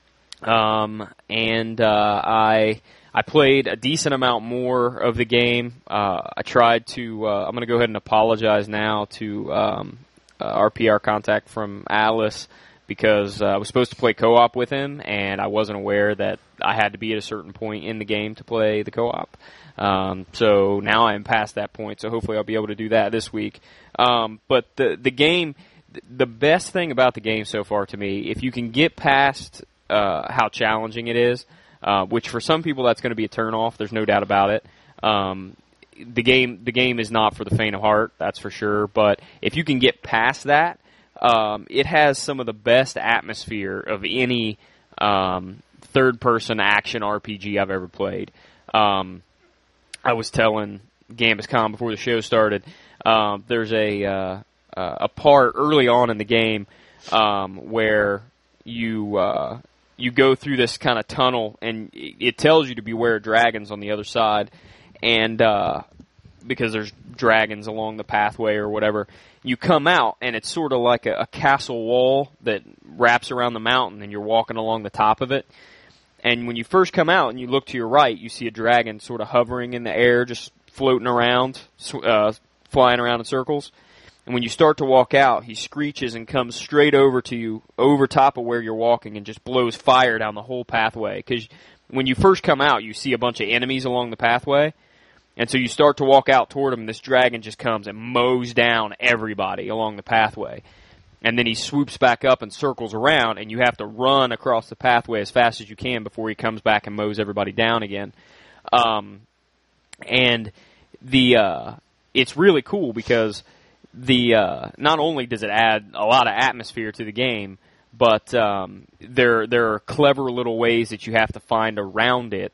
um, and uh, I I played a decent amount more of the game. Uh, I tried to. Uh, I'm going to go ahead and apologize now to um, uh, our P R contact from Alice, because uh, I was supposed to play co-op with him, and I wasn't aware that I had to be at a certain point in the game to play the co-op. Um, so now I'm past that point, so hopefully I'll be able to do that this week. Um, but the the game, the best thing about the game so far to me, if you can get past uh, how challenging it is, uh, which for some people that's going to be a turn-off, there's no doubt about it. Um, the game the game is not for the faint of heart, that's for sure. But if you can get past that, Um, it has some of the best atmosphere of any um, third-person action R P G I've ever played. Um, I was telling Gambus Khan before the show started, um, there's a uh, uh, a part early on in the game um, where you uh, you go through this kind of tunnel, and it tells you to beware of dragons on the other side, and uh, because there's dragons along the pathway or whatever. You come out, and it's sort of like a, a castle wall that wraps around the mountain, and you're walking along the top of it. And when you first come out and you look to your right, you see a dragon sort of hovering in the air, just floating around, uh, flying around in circles. And when you start to walk out, he screeches and comes straight over to you, over top of where you're walking, and just blows fire down the whole pathway. Because when you first come out, you see a bunch of enemies along the pathway. And so you start to walk out toward him, and this dragon just comes and mows down everybody along the pathway. And then he swoops back up and circles around, and you have to run across the pathway as fast as you can before he comes back and mows everybody down again. Um, and the uh, it's really cool because the uh, not only does it add a lot of atmosphere to the game, but um, there there are clever little ways that you have to find around it.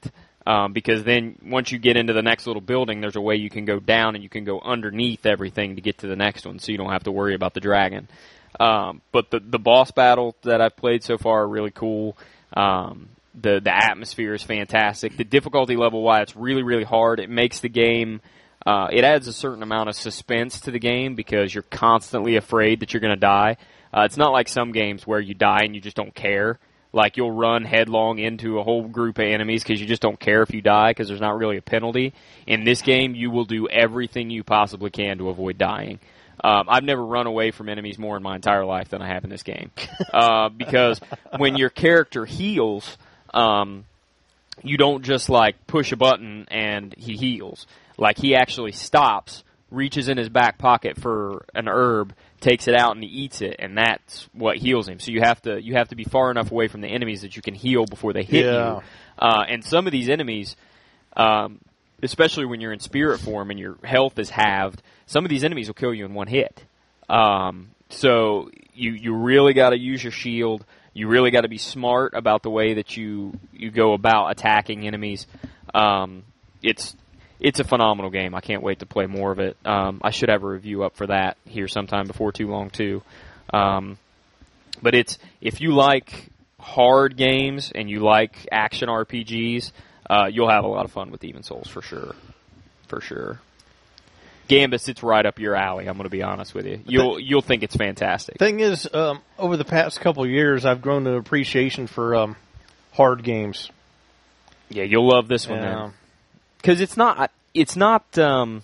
Um, because then once you get into the next little building, there's a way you can go down and you can go underneath everything to get to the next one, so you don't have to worry about the dragon. Um, but the the boss battle that I've played so far are really cool. Um, the the atmosphere is fantastic. The difficulty level, why it's really really hard, it makes the game. Uh, it adds a certain amount of suspense to the game because you're constantly afraid that you're going to die. Uh, it's not like some games where you die and you just don't care. Like, you'll run headlong into a whole group of enemies because you just don't care if you die because there's not really a penalty. In this game, you will do everything you possibly can to avoid dying. Um, I've never run away from enemies more in my entire life than I have in this game. Uh, because when your character heals, um, you don't just, like, push a button and he heals. Like, he actually stops, reaches in his back pocket for an herb, takes it out and he eats it, and that's what heals him. So you have to you have to be far enough away from the enemies that you can heal before they hit Yeah. you. Uh, and some of these enemies, um, especially when you're in spirit form and your health is halved, some of these enemies will kill you in one hit. Um, so you you really got to use your shield. You really got to be smart about the way that you you go about attacking enemies. Um, it's It's a phenomenal game. I can't wait to play more of it. Um, I should have a review up for that here sometime before too long, too. Um, but it's if you like hard games and you like action R P Gs, uh, you'll have a lot of fun with Demon Souls for sure. For sure. Gambus, it's right up your alley. I'm going to be honest with you. You'll you'll think it's fantastic. Thing is, um, over the past couple of years, I've grown an appreciation for um, hard games. Yeah, you'll love this one Yeah. then. Because it's not, it's not, um,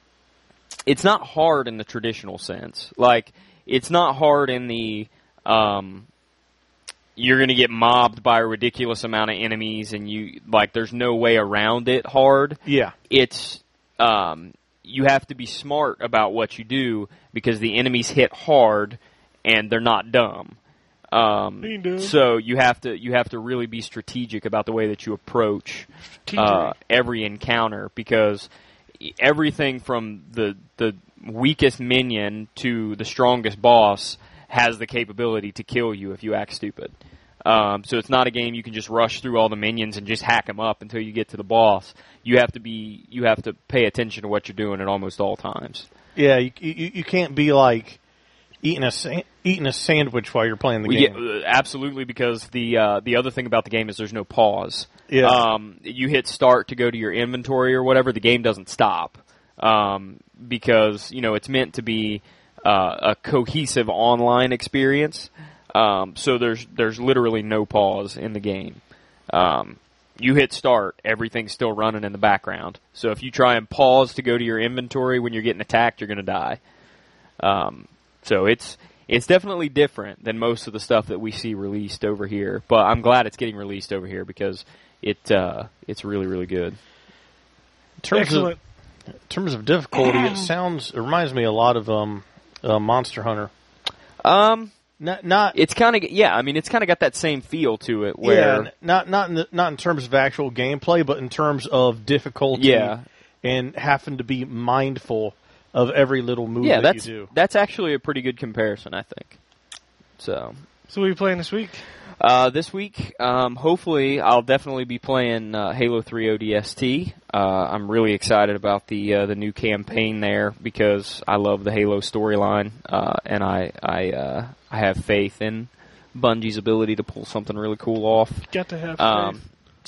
it's not hard in the traditional sense. Like, it's not hard in the, um, you're going to get mobbed by a ridiculous amount of enemies, and you like, there's no way around it. Hard. Yeah. It's, um, you have to be smart about what you do because the enemies hit hard, and they're not dumb. Um, Ain't dumb. so you have to you have to really be strategic about the way that you approach uh, every encounter, because everything from the the weakest minion to the strongest boss has the capability to kill you if you act stupid. Um, so it's not a game you can just rush through all the minions and just hack them up until you get to the boss. You have to be you have to pay attention to what you're doing at almost all times. Yeah, you you, you can't be like eating a sa- eating a sandwich while you're playing the Well, game. yeah, uh, absolutely, because the uh, the other thing about the game is there's no pause. Yeah. Um, you hit start to go to your inventory or whatever, the game doesn't stop. Um, because, you know, it's meant to be uh, a cohesive online experience. Um, so there's there's literally no pause in the game. Um, you hit start, everything's still running in the background. So if you try and pause to go to your inventory when you're getting attacked, you're going to die. Um, so it's it's definitely different than most of the stuff that we see released over here. But I'm glad it's getting released over here because it uh, it's really really good. In terms Excellent. of in terms of difficulty, it sounds it reminds me a lot of um, uh, Monster Hunter. Um, Not not it's kind of yeah. I mean, it's kind of got that same feel to it. Where yeah, n- not not in the, not in terms of actual gameplay, but in terms of difficulty. Yeah. And having to be mindful of every little move yeah, that that's you do. that's actually a pretty good comparison, I think. So. So what are you playing this week? Uh, this week, um, hopefully, I'll definitely be playing uh, Halo three O D S T. Uh, I'm really excited about the uh, the new campaign there because I love the Halo storyline, uh, and I I uh, I have faith in Bungie's ability to pull something really cool off. Got to have faith. Um,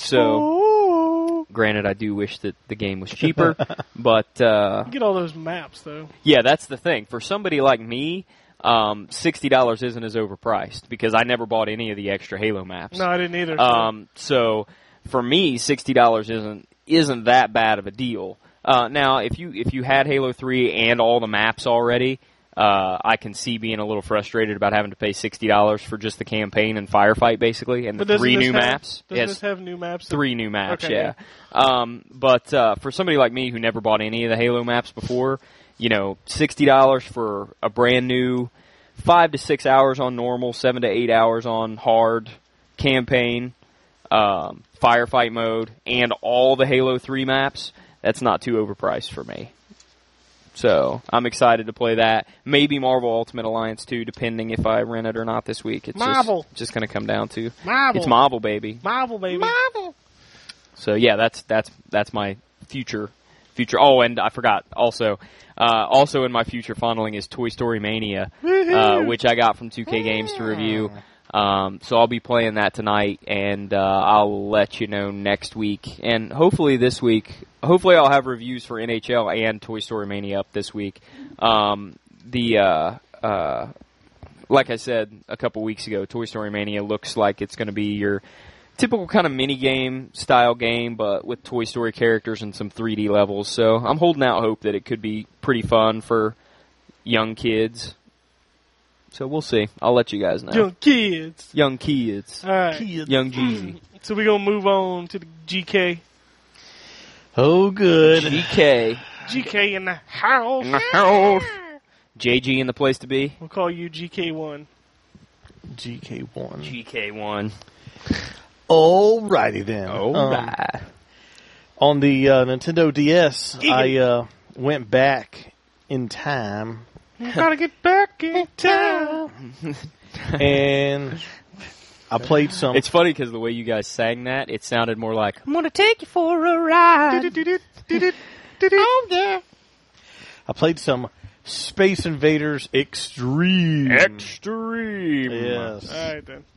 so, granted, I do wish that the game was cheaper, but uh, You get all those maps though. yeah, that's the thing. For somebody like me. Um, sixty dollars isn't as overpriced because I never bought any of the extra Halo maps. No, I didn't either. so- Um, so for me, sixty dollars isn't isn't that bad of a deal. Uh, now, if you if you had Halo three and all the maps already, uh, I can see being a little frustrated about having to pay sixty dollars for just the campaign and firefight, basically, and the But doesn't three this new have- maps. Doesn't Yes, this have new maps? that- three new maps. Okay, yeah. Um, but uh, for somebody like me who never bought any of the Halo maps before, you know, sixty dollars for a brand new five to six hours on normal, seven to eight hours on hard campaign, um, firefight mode, and all the Halo three maps, that's not too overpriced for me. So I'm excited to play that. Maybe Marvel Ultimate Alliance too, depending if I rent it or not this week. It's Marvel. just, just going to come down to Marvel. it's Marvel, baby. Marvel, baby. Marvel. So yeah, that's that's that's my future future. Oh, and I forgot also. Uh, also in my future fondling is Toy Story Mania, uh, which I got from two K Games to review. Um, so I'll be playing that tonight, and uh, I'll let you know next week, and hopefully this week. Hopefully I'll have reviews for N H L and Toy Story Mania up this week. Um, the uh, uh, like I said a couple weeks ago, Toy Story Mania looks like it's going to be your typical kind of mini game style game, but with Toy Story characters and some three D levels. So I'm holding out hope that it could be pretty fun for young kids. So we'll see. I'll let you guys know. Young kids. Young kids. All right. Young Jeezy. So we're going to move on to the G K. Oh, good. G K. G K in the house. In the house. J G in the place to be. We'll call you G K one. G K one. G K one. Alrighty then. All Um, right. On the uh, Nintendo D S, Giggity. I uh, went back in time Gotta get back in time. and I played some. It's funny because the way you guys sang that, it sounded more like, I'm going to take you for a ride. Oh, yeah. I played some Space Invaders Extreme. Extreme. Yes. All right, then.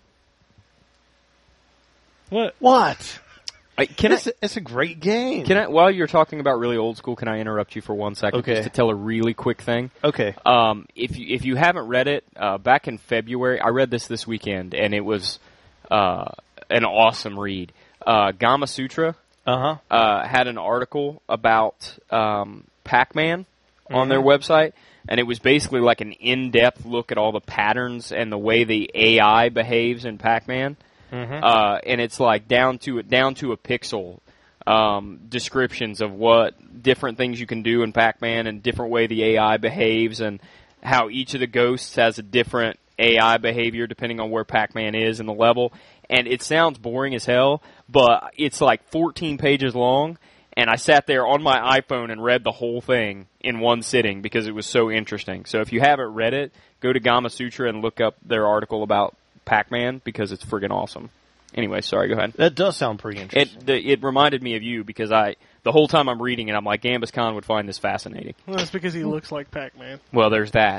What? What? I, can I, it's, a, it's a great game. can I, while you're talking about really old school, can I interrupt you for one second Okay. just to tell a really quick thing? Okay. Um, if you, if you haven't read it, uh, back in February, I read this this weekend, and it was uh, an awesome read. Uh, Gama Sutra Uh-huh. uh, had an article about um, Pac-Man on their website, and it was basically like an in-depth look at all the patterns and the way the A I behaves in Pac-Man. Mm-hmm. Uh, and it's like down to down to a pixel um, descriptions of what different things you can do in Pac-Man and different way the A I behaves and how each of the ghosts has a different A I behavior depending on where Pac-Man is in the level. And it sounds boring as hell, but it's like fourteen pages long. And I sat there on my iPhone and read the whole thing in one sitting because it was so interesting. So if you haven't read it, go to Gama Sutra and look up their article about Pac-Man because it's friggin' awesome. Anyway, sorry, go ahead. That does sound pretty interesting. It the, it reminded me of you because I the whole time I'm reading it, I'm like, Gambus Khan would find this fascinating. Well, that's because he looks like Pac-Man. Well, there's that.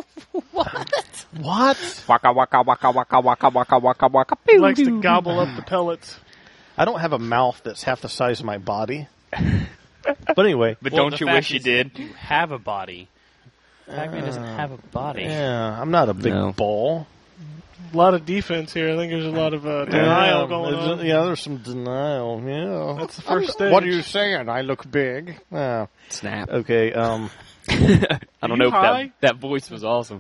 What? Waka waka waka waka waka waka waka waka. He likes to gobble up the pellets. I don't have a mouth that's half the size of my body. But anyway. But Well, don't the you fact wish you is did? You have a body. Pac-Man doesn't have a body. Yeah, I'm not a big No. ball. A lot of defense here. I think there's a lot of uh, denial yeah, going there's- on. Yeah, there's some denial. Yeah, That's the first stage. What are you saying? I look big. Oh, Snap. okay. Um. I don't you know if that, high? that voice was awesome.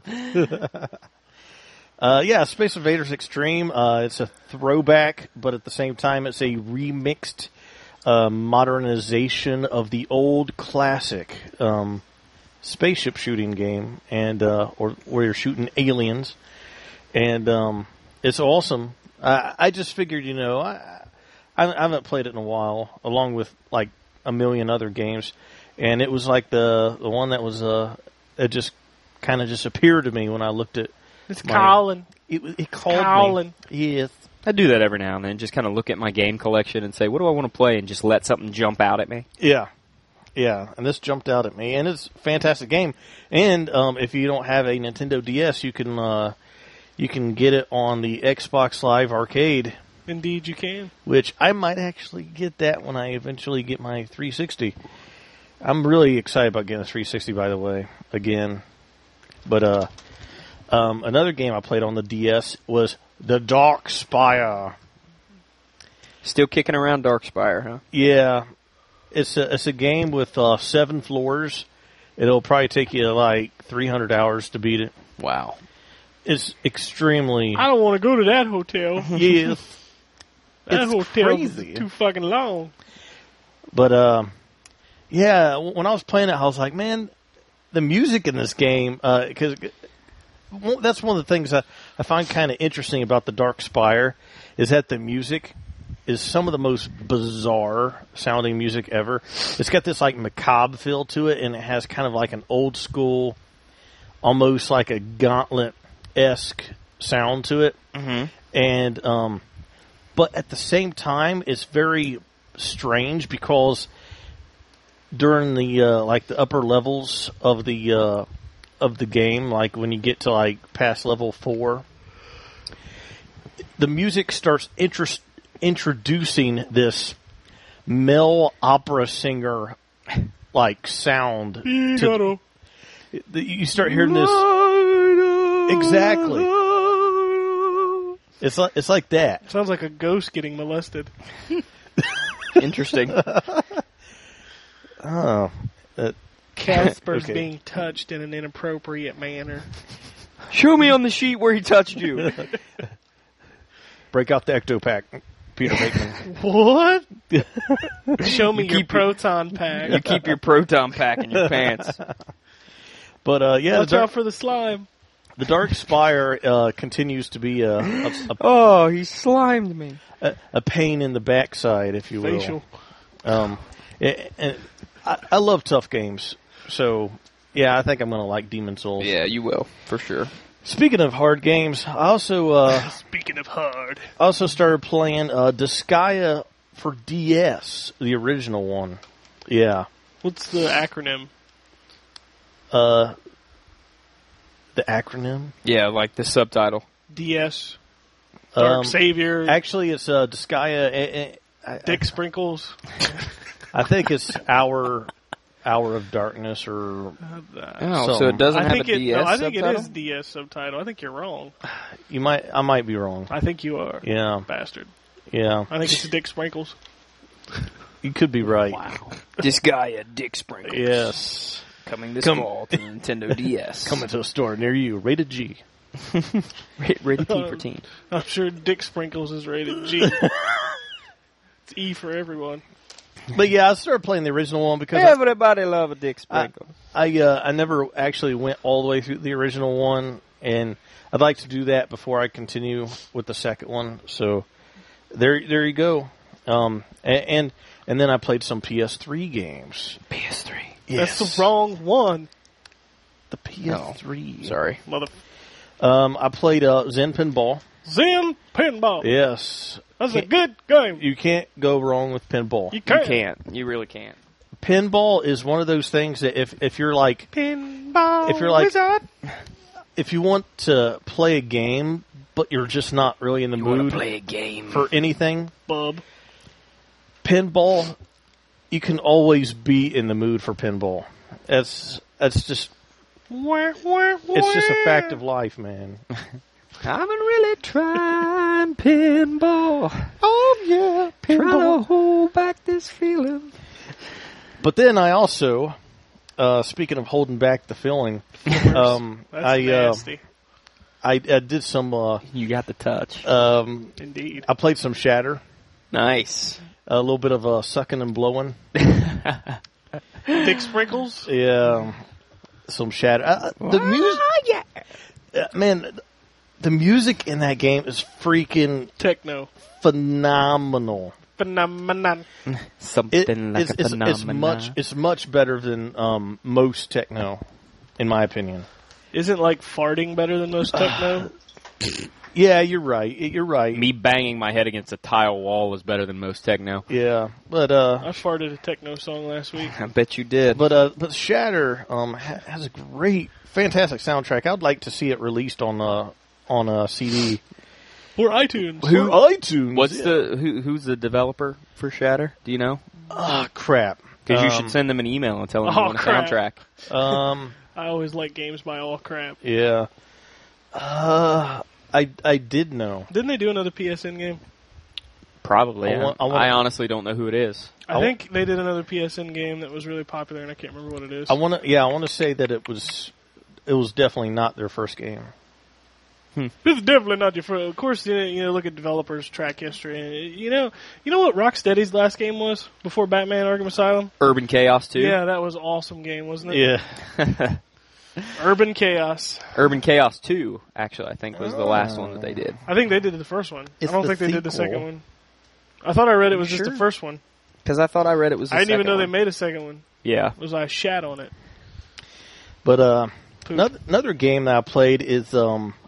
Uh, yeah, Space Invaders Extreme. Uh, it's a throwback, but at the same time, it's a remixed uh, modernization of the old classic um, spaceship shooting game, and uh, or where you're shooting aliens, and um, it's awesome. I, I just figured, you know, I, I haven't played it in a while, along with like a million other games, and it was like the the one that was uh, it just kind of just appeared to me when I looked at. It's My- Colin. It, it called Colin. me. Yes. I do that every now and then, just kind of look at my game collection and say, what do I want to play, and just let something jump out at me. Yeah. Yeah. And this jumped out at me, and it's a fantastic game. And um, if you don't have a Nintendo D S, you can uh, you can get it on the Xbox Live Arcade, Indeed, you can. which I might actually get that when I eventually get my three sixty. I'm really excited about getting a three sixty, by the way, again. But uh, um, another game I played on the D S was The Dark Spire. Still kicking around Darkspire, huh? Yeah, it's a it's a game with uh, seven floors. It'll probably take you like three hundred hours to beat it. Wow. It's extremely I don't want to go to that hotel. yes, That it's hotel crazy. is too fucking long. but um, yeah. w- When I was playing it, I was like, man, the music in this game because that's one of the things I, I find kind of interesting about the Dark Spire is that the music is some of the most bizarre sounding music ever. It's got this like macabre feel to it, and it has kind of like an old school, almost like a Gauntlet-esque sound to it. Mm-hmm. And um, but at the same time, it's very strange because during the uh, like the upper levels of the uh, of the game, like when you get to like past level four, the music starts interest, introducing this male opera singer like sound. You to- gotta the- you start hearing this exactly. It's like it's like that. Sounds like a ghost getting molested. Interesting. Oh, uh, Casper's Okay. being touched in an inappropriate manner. Show me on the sheet where he touched you. break out the ecto pack, Peter Bateman. What? Show me You your keep your- proton pack. You keep your proton pack in your pants. But uh, yeah, the Watch out dark, for the slime. the Dark Spire uh, continues to be a, a, a, Oh, he slimed me. a, a pain in the backside, if you will. Facial. Um, it, and I, I love tough games, so yeah, I think I'm gonna like Demon Souls. Yeah, you will for sure. Speaking of hard games, I also uh, Speaking of hard. also started playing uh, Disgaea for D S, the original one. Yeah, What's the acronym? uh, the acronym. Yeah, like the subtitle. D S. Dark Um, Savior. Actually, it's uh, Disgaea. eh, eh, I, Dick Sprinkles. I think it's Hour Hour of Darkness or Oh, so Some. it doesn't I have think a it. D S No, I think subtitle? it is D S subtitle. I think you're wrong. you might I might be wrong. I think you are. Yeah, Bastard. yeah. I think it's Dick Sprinkles. You could be right. This guy a Dick Sprinkles. Yes. Coming this Come- fall to Nintendo D S. Coming to a store near you. Rated G. Rated T for teen. I'm sure Dick Sprinkles is rated G. It's E for everyone. But yeah, I started playing the original one because Everybody love a Dick Sprinkle. I I, uh, I never actually went all the way through the original one, and I'd like to do that before I continue with the second one. So there there you go. Um, and and, and then I played some P S three games. P S three. Yes. That's the wrong one. The P S three. Sorry. Mother. Um, I played uh, Zen Pinball. Zen Pinball. Yes. That's a good game. You can't go wrong with pinball. You You can't. can't. You really can't. Pinball is one of those things that if, if you're like Pinball. If you're like- Wizard. if you want to play a game but you're just not really in the mood a game. for anything, Bub. pinball, you can always be in the mood for pinball. That's that's just Wah, wah, it's just a wah. fact of life, man. I've been really trying pinball. Oh yeah, Trying to hold back this feeling. But then I also, uh, speaking of holding back the feeling, um, That's I, uh, nasty. I I did some. Uh, You got the touch. um, Indeed. I played some Shatter, Nice. a little bit of uh, sucking and blowing. Dick Sprinkles. Yeah, some Shatter. Uh, the music, yeah, man. The music in that game is freaking Techno. phenomenal. Phenomenon. Something It, like it's, a it's, it's phenomenon. much it's much better than um, most techno, in my opinion. Isn't like farting better than most techno? Yeah, you're right. You're right. Me banging my head against a tile wall was better than most techno. Yeah, but uh, I farted a techno song last week. I bet you did. but uh, but Shatter um ha- has a great, fantastic soundtrack. I'd like to see it released on uh on a C D. Or iTunes. Or iTunes. What's yeah. the who, who's the developer for Shatter? Do you know? Ah, crap? Because you Um, should send them an email and tell them Oh, you want a crap. soundtrack. Um, I always like games by all crap. yeah. Uh, I I did know. Didn't they do another P S N game? Probably. I yeah. want- I I, want- honestly don't know who it is. I I think they did another P S N game that was really popular, and I can't remember what it is. I want to. Yeah, I want to say that it was. It was definitely not their first game. This is definitely not your first. Of course, you know, you know, look at developers' track history. And, you know, you know what Rocksteady's last game was before Batman: Arkham Asylum? Urban Chaos two. Yeah, that was an awesome game, wasn't it? Yeah. Urban Chaos. Urban Chaos two, actually, I think was the last one that they did. I think they did the first one. It's I don't the think they did the sequel. second one. I thought I read it was You just sure? the first one. Because I thought I read it was. The I didn't even second know they one. made a second one. Yeah. It was I shat on it. But uh, Poop. another, another game that I played is um,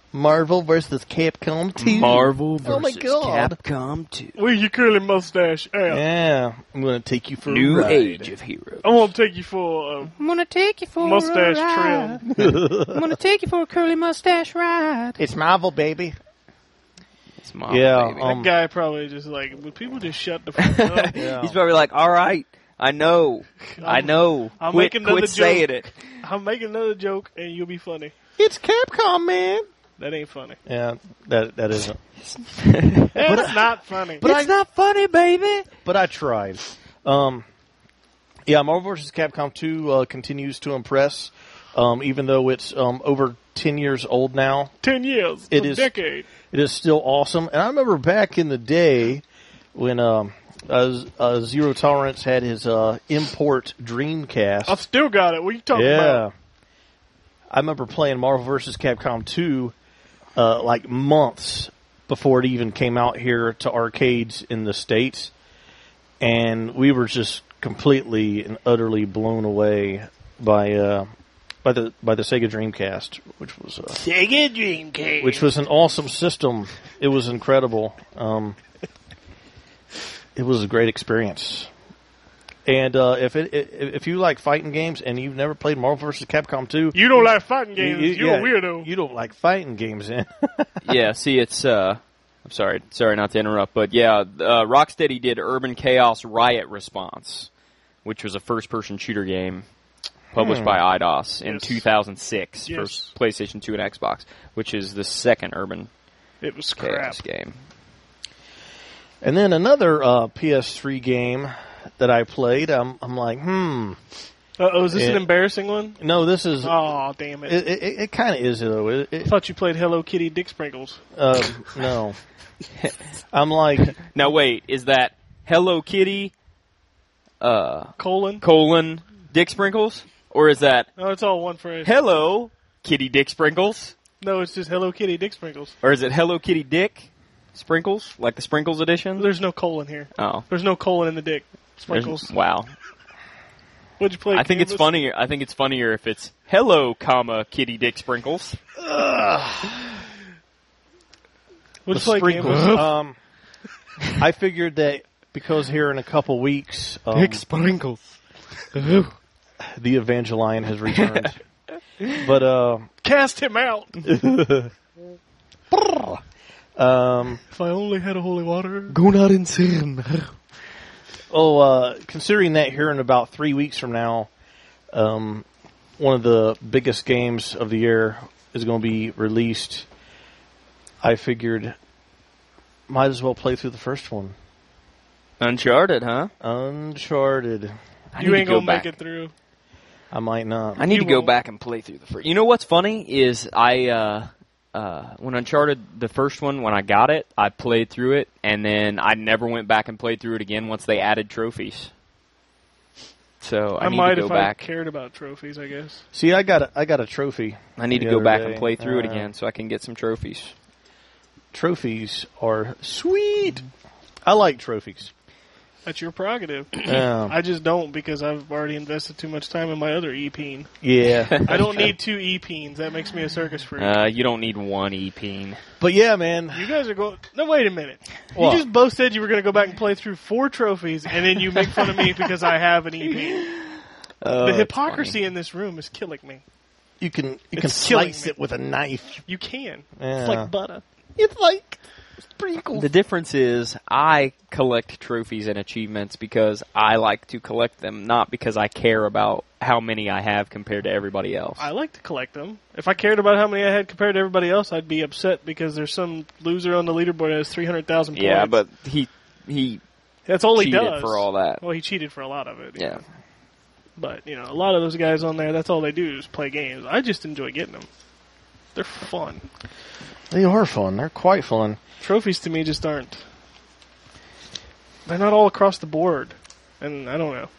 Marvel versus Capcom two. Marvel Oh my versus God. Capcom two. Where your curly mustache at? Yeah, I'm gonna take you for New a ride. Age of Heroes. I want to take you for a I'm gonna take you for mustache a ride. trim. I'm gonna take you for a curly mustache ride. It's Marvel, baby. It's Marvel, Yeah, baby. um, That guy probably just like, would people just shut the fuck up? Yeah. He's probably like, all right, I know, I know. I'll quit, make another quit joke. saying it. I'll make another joke and you'll be funny. It's Capcom, man. That ain't funny. Yeah, that that isn't. That's not funny. But it's I- not funny, baby. But I tried. Um, yeah, Marvel versus. Capcom two uh, continues to impress, um, even though it's um, over ten years old now. Ten years. It a is- decade. It is still awesome. And I remember back in the day when um, uh, uh, Zero Tolerance had his uh, import Dreamcast. I've still got it. What are you talking yeah. about? I remember playing Marvel versus. Capcom two uh, like months before it even came out here to arcades in the States. And we were just completely and utterly blown away by uh, by the by the Sega Dreamcast, which was uh, Sega Dreamcast. which was an awesome system. It was incredible. Um, it was a great experience. And uh, if it, if you like fighting games and you've never played Marvel versus. Capcom two, You don't like fighting games. you- You're yeah, a weirdo. You don't like fighting games, then. Yeah, see, it's. Uh, I'm sorry, sorry not to interrupt, but yeah, uh, Rocksteady did Urban Chaos Riot Response, which was a first-person shooter game published Hmm. by I D O S in Yes. two thousand six Yes. for PlayStation two and Xbox, which is the second Urban It was crap. Chaos game. And then another uh, P S three game that I played. I'm, I'm like, hmm. Uh, oh, is this Yeah. an embarrassing one? No, this is. Oh, damn it. It, it, it kind of is though. It, I it, thought you played Hello Kitty Dick Sprinkles. um, no. I'm like, Now wait, is that Hello Kitty, uh, Colon. colon, Dick Sprinkles? Or is that No, it's all one phrase. Hello Kitty Dick Sprinkles? No, it's just Hello Kitty Dick Sprinkles. Or is it Hello Kitty Dick Sprinkles? Like the Sprinkles edition? There's no colon here. Oh. There's no colon in the dick. There's- Sprinkles. Wow. What'd you play? I think it's Canvas? funnier. I think it's funnier if it's hello, comma Kitty Dick Sprinkles. What'd the you play? sprinkles. Canvas? um, I figured that because here in a couple weeks, um, Sprinkles. the Evangelion has returned. But uh, Cast him out. um, If I only had a holy water. Go not in sin. oh, uh, considering that here in about three weeks from now, um, one of the biggest games of the year is going to be released. I figured might as well play through the first one. Uncharted, huh? Uncharted. I You need ain't to go gonna back. make it through. I might not. I need You to go won't. back and play through the first. You know what's funny is I uh, uh, when Uncharted the first one when I got it, I played through it and then I never went back and played through it again once they added trophies. So I, I, need might to go if back. I cared about trophies, I guess. See, I got a, I got a trophy. I need to the go other back day. and play through it Uh, again so I can get some trophies. Trophies are sweet. I like trophies. That's your prerogative. Yeah. I just don't because I've already invested too much time in my other E-peen. Yeah. I don't need two E-peens. That makes me a circus freak. Uh, you don't need one E-peen. But yeah, man. You guys are going. No, wait a minute. What? You just both said you were going to go back and play through four trophies, and then you make fun of me because I have an E-peen. Uh, the it's hypocrisy funny. in this room is killing me. You can you It's can killing slice me. it with a knife. You can. Yeah. It's like butter. It's like sprinkles. The difference is I collect trophies and achievements because I like to collect them, not because I care about how many I have compared to everybody else. I like to collect them. If I cared about how many I had compared to everybody else, I'd be upset because there's some loser on the leaderboard that has three hundred thousand points. Yeah, but he he that's all he cheated does. for all that. Well, he cheated for a lot of it. Yeah. But, you know, a lot of those guys on there, that's all they do is play games. I just enjoy getting them. They're fun. They are fun. They're quite fun. Trophies to me just aren't. They're not all across the board. And I don't know.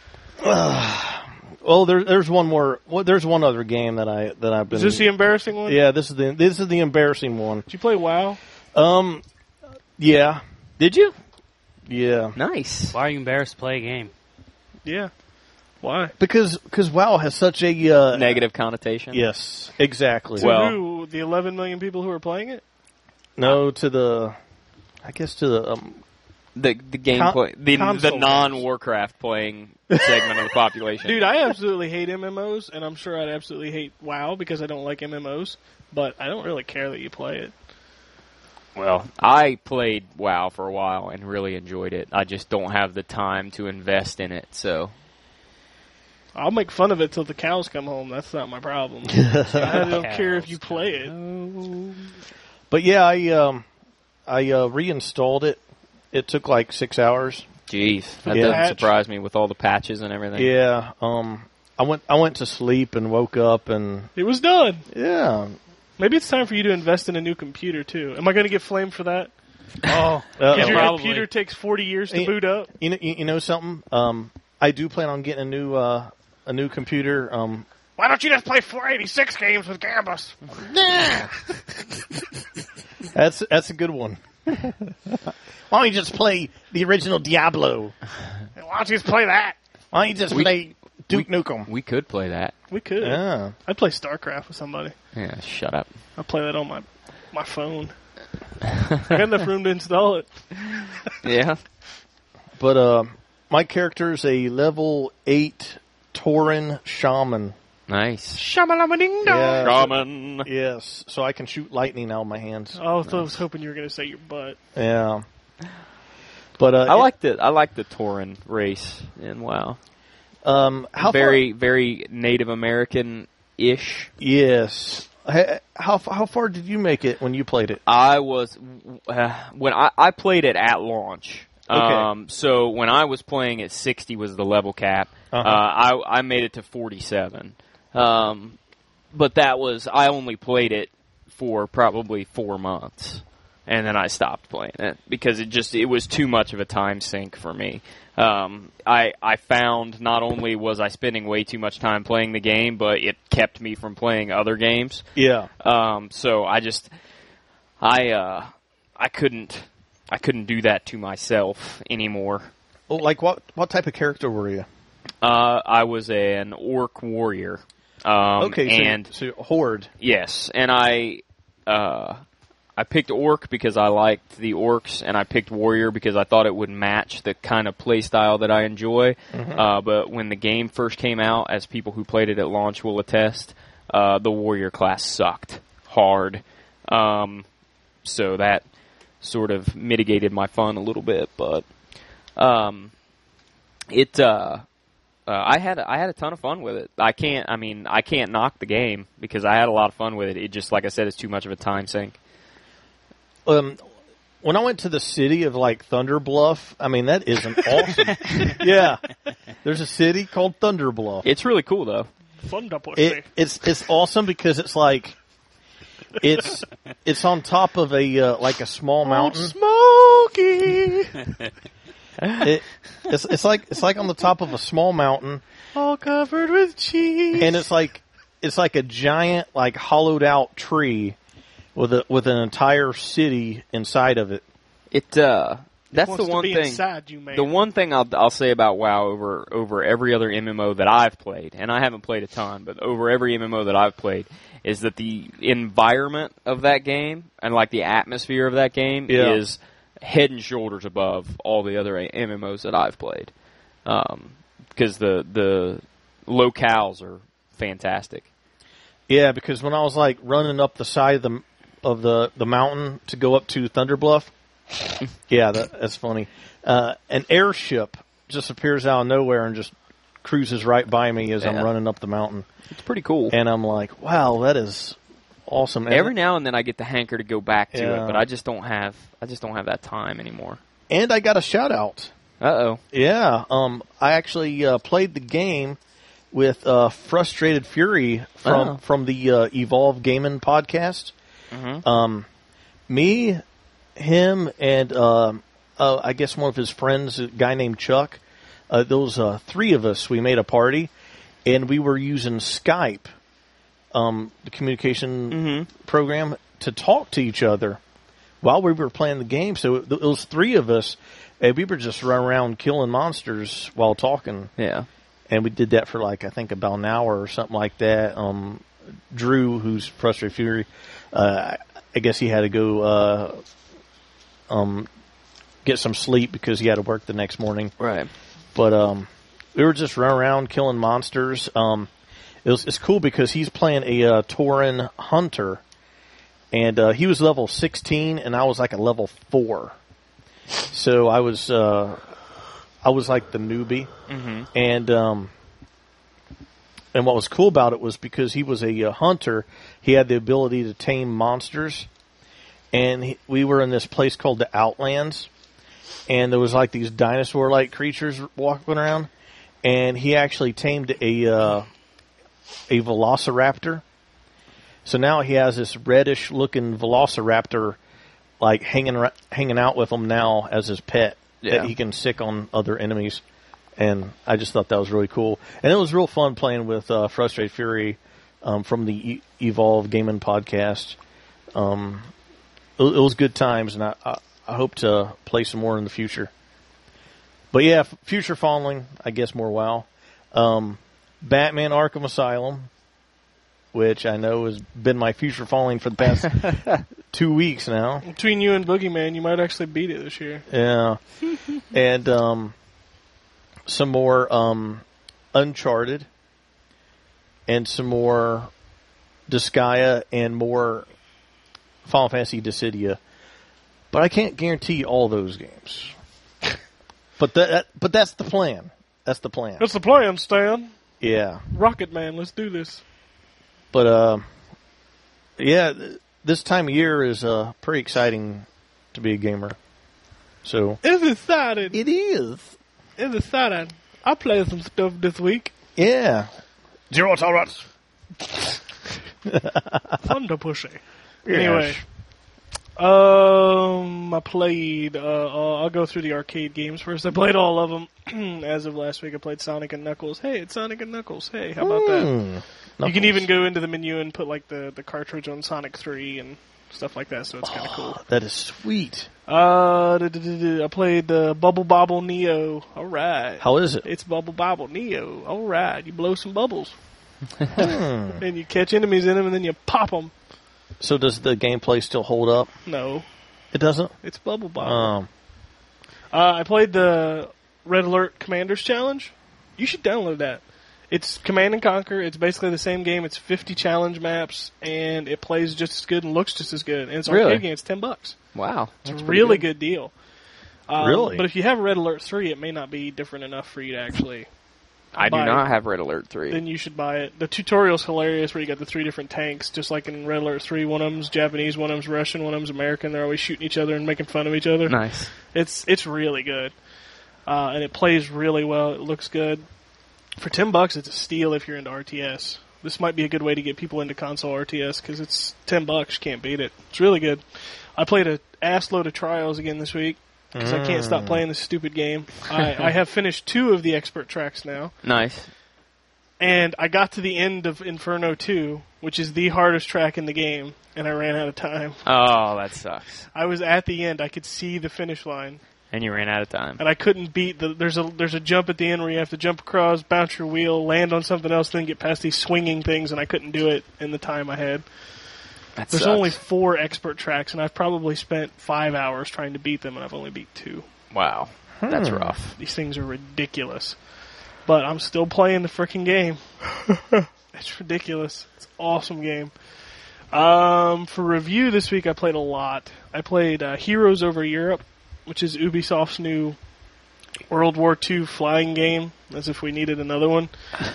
Well, there, there's one more. Well, there's one other game that I that I've been. Is this the embarrassing one? Yeah, this is the this is the embarrassing one. Did you play WoW? Um, yeah, Did you? yeah. Nice. Why are you embarrassed to play a game? Yeah. Why? Because because WoW has such a uh, Negative connotation. Yes, exactly. To Well- who? The eleven million people who are playing it? no, to the, I guess to the um, The the Con- gameplay, the console the non Warcraft playing segment of the population. Dude, I absolutely hate M M Os, and I'm sure I'd absolutely hate WoW because I don't like M M Os, but I don't really care that you play it. Well, I played WoW for a while and really enjoyed it. I just don't have the time to invest in it. So I'll make fun of it till the cows come home. That's not my problem. I don't care if you play it. But yeah, I um, I uh, reinstalled it. It took like six hours. jeez, that Yeah. doesn't Patch. surprise me with all the patches and everything. Yeah. Um, I went I went to sleep and woke up and It was done. yeah. Maybe it's time for you to invest in a new computer too. Am I going to get flamed for that? Oh, Because your Probably. computer takes forty years to Eh, boot up. you know you, you know something. Um, I do plan on getting a new uh, a new computer. Um, Why don't you just play four eighty-six games with Gambus? that's that's a good one. Why don't you just play the original Diablo? Why don't you just play that? Why don't you just We- play Duke Nukem? We could play that. We could. Yeah. I'd play StarCraft with somebody. Yeah, shut up. I'd play that on my my phone. I got enough room to install it. Yeah. But uh, my character is a level eight Tauren shaman. Nice. Shamalama-ding-dong. Yeah. Shaman. Yes, so I can shoot lightning out of my hands. Oh, I was hoping you were going to say your butt. Yeah. But uh, I like the I like the Tauren race in WoW. um how very very Native American ish. far, yes. H- How how far did you make it when you played it? I was uh, when I, I played it at launch. Okay. Um, so when I was playing at sixty was the level cap. Uh-huh. Uh, I I made it to forty-seven. Um, but that was I only played it for probably four months, and then I stopped playing it because it just it was too much of a time sink for me. Um, I I found not only was I spending way too much time playing the game, but it kept me from playing other games. Yeah. Um, so I just, I, uh, I couldn't, I couldn't do that to myself anymore. Oh, like what what type of character were you? Uh, I was an orc warrior. Um, Okay, so, and so horde. yes, and I, uh, I picked orc because I liked the orcs, and I picked warrior because I thought it would match the kind of play style that I enjoy. Uh, but when the game first came out, as people who played it at launch will attest, uh, the warrior class sucked hard. Um, so that sort of mitigated my fun a little bit, but um, it. Uh, uh, I had I had a ton of fun with it. I can't. I mean, I can't knock the game because I had a lot of fun with it. It just, like I said, is too much of a time sink. Um, when I went to the city of like Thunder Bluff, I mean that is an awesome. Yeah, there's a city called Thunder Bluff. It's really cool though. Thunder pussy. It, it's it's awesome because it's like it's it's on top of a uh, like a small mountain. Smoky, It, it's it's like it's like on the top of a small mountain, all covered with cheese. and it's like it's like a giant like hollowed out tree with a with an entire city inside of it. It uh, that's wants the one to be thing. inside you, man. The one thing I'll I'll say about WoW over over every other M M O that I've played, and I haven't played a ton, but over every M M O that I've played, is that the environment of that game and like the atmosphere of that game Yeah. is head and shoulders above all the other M M Os that I've played, um, because the the locales are fantastic. Yeah, because when I was like running up the side of the of the, the mountain to go up to Thunder Bluff, yeah, that, that's funny. Uh, an airship just appears out of nowhere and just cruises right by me as I'm Yeah. running up the mountain, It's pretty cool. and I'm like, wow, that is awesome. And, Every now and then I get the hanker to go back to Yeah. it, but I just don't have I just don't have that time anymore. and I got a shout out. Uh oh. Yeah, um, I actually uh, played the game with uh, Frustrated Fury from Oh. from the uh, Evolve Gaming podcast. Mhm. Um, me, him, and uh, uh, I guess one of his friends, a guy named Chuck. Uh, those uh, three of us, we made a party, and we were using Skype, um, the communication Mm-hmm. program, to talk to each other while we were playing the game. So it, it was three of us, and we were just running around killing monsters while talking. Yeah. and we did that for like I think about an hour or something like that. Um, Drew, who's Frustrated Fury, uh, I guess he had to go uh, um, get some sleep because he had to work the next morning. Right. But um, we were just running around killing monsters. Um, it was it's cool because he's playing a uh, Tauren hunter, and uh, he was level sixteen, and I was like a level four. So I was uh, I was like the newbie, Mm-hmm. and um, and what was cool about it was because he was a uh, hunter, he had the ability to tame monsters, and he, we were in this place called the Outlands, and there was like these dinosaur-like creatures walking around, and he actually tamed a uh, a velociraptor. So now he has this reddish-looking velociraptor, like hanging ra- hanging out with him now as his pet Yeah. that he can sick on other enemies. And I just thought that was really cool. And it was real fun playing with uh, Frustrated Fury um, from the e- Evolve Gaming Podcast. Um, it, it was good times, and I, I, I hope to play some more in the future. But yeah, f- future following, I guess more WoW. Um, Batman Arkham Asylum, which I know has been my future following for the past two weeks now. Between you and Boogeyman, you might actually beat it this year. Yeah. And um, some more um, Uncharted, and some more Disgaea, and more Final Fantasy Dissidia. But I can't guarantee all those games. But that, that but that's the plan. That's the plan. That's the plan, Stan. Yeah. Rocket Man, let's do this. But uh, yeah, th- this time of year is uh, pretty exciting to be a gamer. So It's exciting. it is. It's exciting. I played some stuff this week. Yeah. Zero tolerance. Thunder pushing. Anyway. Um, I played, uh, uh, I'll go through the arcade games first. I played all of them. As of last week, I played Sonic and Knuckles. Hey, it's Sonic and Knuckles. Hey, how about that? Mm, You can even go into the menu and put, like, the, the cartridge on Sonic three and stuff like that, so it's kind of cool. That is sweet. Uh, duh, duh, duh, duh, I played uh, Bubble Bobble Neo. All right. How is it? It's Bubble Bobble Neo. All right. You blow some bubbles. Hmm. And you catch enemies in them, and then you pop them. So does the gameplay still hold up? No, It doesn't? it's Bubble Bobble. Um, Uh, I played the Red Alert Commanders Challenge. You should download that. It's Command and Conquer. It's basically the same game. It's fifty challenge maps, and it plays just as good and looks just as good. And it's an Really? arcade game. It's ten bucks. Wow. It's That's a pretty really good, deal. Um, Really? But if you have Red Alert three, it may not be different enough for you to actually. I do buy not it. have Red Alert three. Then you should buy it. The tutorial's hilarious, where you got the three different tanks, just like in Red Alert three. One of them's Japanese, one of them's Russian, one of them's American. They're always shooting each other and making fun of each other. Nice. It's it's really good, uh, and it plays really well. It looks good. For ten bucks, it's a steal if you're into R T S. This might be a good way to get people into console R T S because it's ten bucks. You can't beat it. It's really good. I played a ass load of trials again this week because I can't stop playing this stupid game. I, I have finished two of the expert tracks now. Nice. And I got to the end of Inferno two, which is the hardest track in the game, and I ran out of time. Oh, that sucks. I was at the end. I could see the finish line, And you ran out of time. and I couldn't beat the. There's a there's a jump at the end where you have to jump across, bounce your wheel, land on something else, then get past these swinging things, and I couldn't do it in the time I had. That There's sucks. only four expert tracks, and I've probably spent five hours trying to beat them, and I've only beat two. Wow. That's Hmm. rough. These things are ridiculous. But I'm still playing the freaking game. It's ridiculous. It's an awesome game. Um, for review this week, I played a lot. I played uh, Heroes Over Europe, which is Ubisoft's new World War Two flying game, as if we needed another one.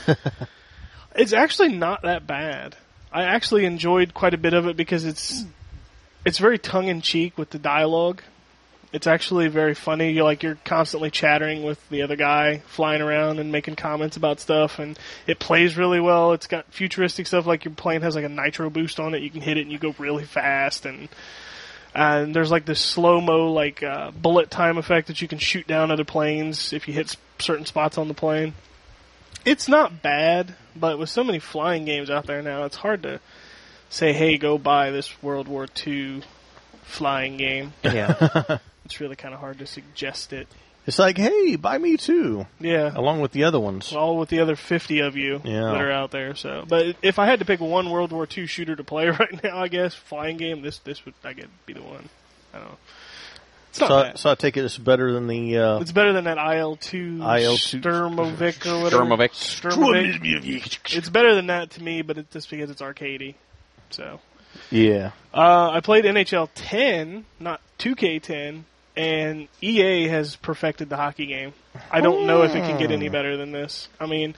It's actually not that bad. I actually enjoyed quite a bit of it because it's it's very tongue-in-cheek with the dialogue. It's actually very funny. You're like you're constantly chattering with the other guy, flying around and making comments about stuff, and it plays really well. It's got futuristic stuff, like your plane has like a nitro boost on it. You can hit it and you go really fast, and and there's like this slow mo like uh, bullet time effect that you can shoot down other planes if you hit s- certain spots on the plane. It's not bad, but with so many flying games out there now, it's hard to say, "Hey, go buy this World War Two flying game." Yeah. It's really kind of hard to suggest it. It's like, hey, buy me too, Yeah. along with the other ones. All with the other fifty of you Yeah. that are out there. So, but if I had to pick one World War Two shooter to play right now, I guess flying game. This this would I guess be the one. I don't know. It's not So, I- bad. so I take it it's better than the. Uh, It's better than that I L two I L two Sturmovik or whatever. Sturmovik. Sturmovik. It's better than that to me, but it's just because it's arcadey. So, yeah. uh, I played N H L ten, not two K ten. And E A has perfected the hockey game. I don't know if it can get any better than this. I mean,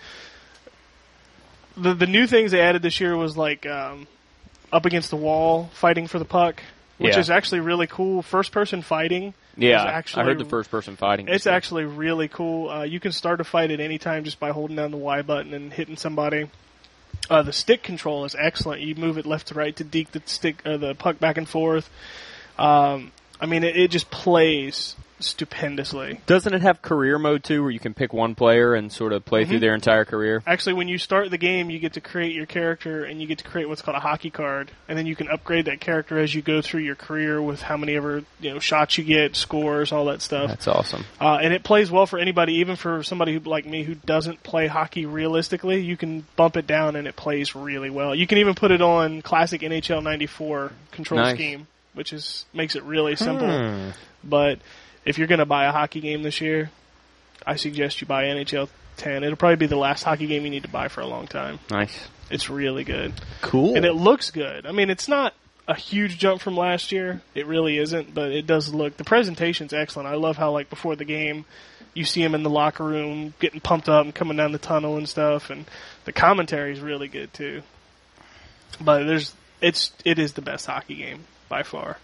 the the new things they added this year was like um, up against the wall, fighting for the puck, which Yeah. is actually really cool. First person fighting. Yeah, is actually, I heard the first person fighting. It's actually really cool. Uh, you can start a fight at any time just by holding down the Y button and hitting somebody. Uh, the stick control is excellent. You move it left to right to deke the stick, uh, the puck back and forth. Um, I mean, it, it just plays stupendously. Doesn't it have career mode too, where you can pick one player and sort of play through their entire career? Actually, when you start the game, you get to create your character, and you get to create what's called a hockey card, and then you can upgrade that character as you go through your career with how many ever you know shots you get, scores, all that stuff. That's awesome. Uh, and it plays well for anybody, even for somebody who, like me who doesn't play hockey realistically. You can bump it down, and it plays really well. You can even put it on classic N H L ninety-four control Nice. scheme, which is makes it really simple. Hmm. But if you're going to buy a hockey game this year, I suggest you buy N H L ten. It'll probably be the last hockey game you need to buy for a long time. Nice. It's really good. Cool. And it looks good. I mean, it's not a huge jump from last year. It really isn't, but it does look... The presentation's excellent. I love how, like, before the game, you see him in the locker room getting pumped up and coming down the tunnel and stuff, and the commentary's really good, too. But there's... It's, it is the best hockey game, by far.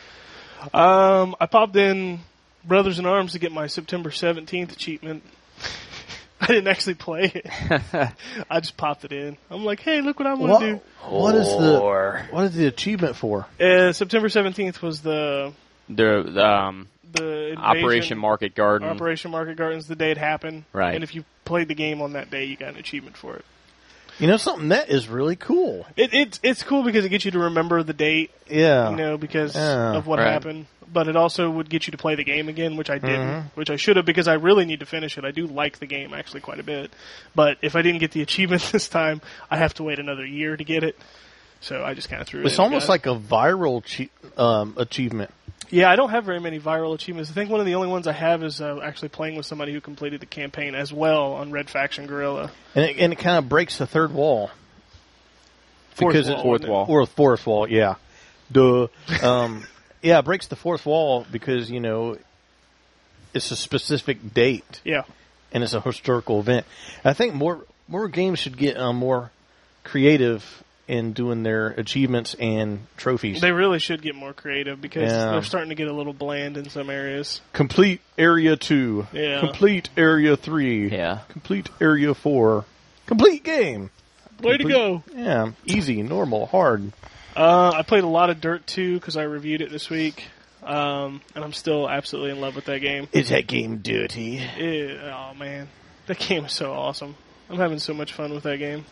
Um, I popped in Brothers in Arms to get my September seventeenth achievement. I didn't actually play it. I just popped it in. I'm like, hey, look what I'm going what, to do. what is the what is the achievement for? Uh, September seventeenth was the The the, um, the invasion, Operation Market Garden. Operation Market Gardens, the day it happened. Right. And if you played the game on that day, you got an achievement for it. You know something that is really cool. It it's it's cool because it gets you to remember the date, Yeah. you know, because Yeah. of what Right. happened. But it also would get you to play the game again, which I didn't, Mhm. which I should have because I really need to finish it. I do like the game actually quite a bit. But if I didn't get the achievement this time, I have to wait another year to get it. So I just kind of threw it It's in, almost got like it. a viral chi- um, achievement. Yeah, I don't have very many viral achievements. I think one of the only ones I have is uh, actually playing with somebody who completed the campaign as well on Red Faction Guerrilla. And it, and it kind of breaks the third wall. Fourth Because wall, it's Fourth wasn't it? wall. Or fourth wall, yeah. Duh. Um, yeah, it breaks the fourth wall because, you know, it's a specific date Yeah. and it's a historical event. I think more more games should get um, more creative in doing their achievements and trophies. They really should get more creative because Yeah. they're starting to get a little bland in some areas. Complete Area two. Yeah. Complete Area three. Yeah. Complete Area four. Complete game. Way to Complete- go! Yeah. Easy, normal, hard. Uh, I played a lot of Dirt two because I reviewed it this week, um, and I'm still absolutely in love with that game. Is that game dirty? It, oh man, that game is so awesome. I'm having so much fun with that game.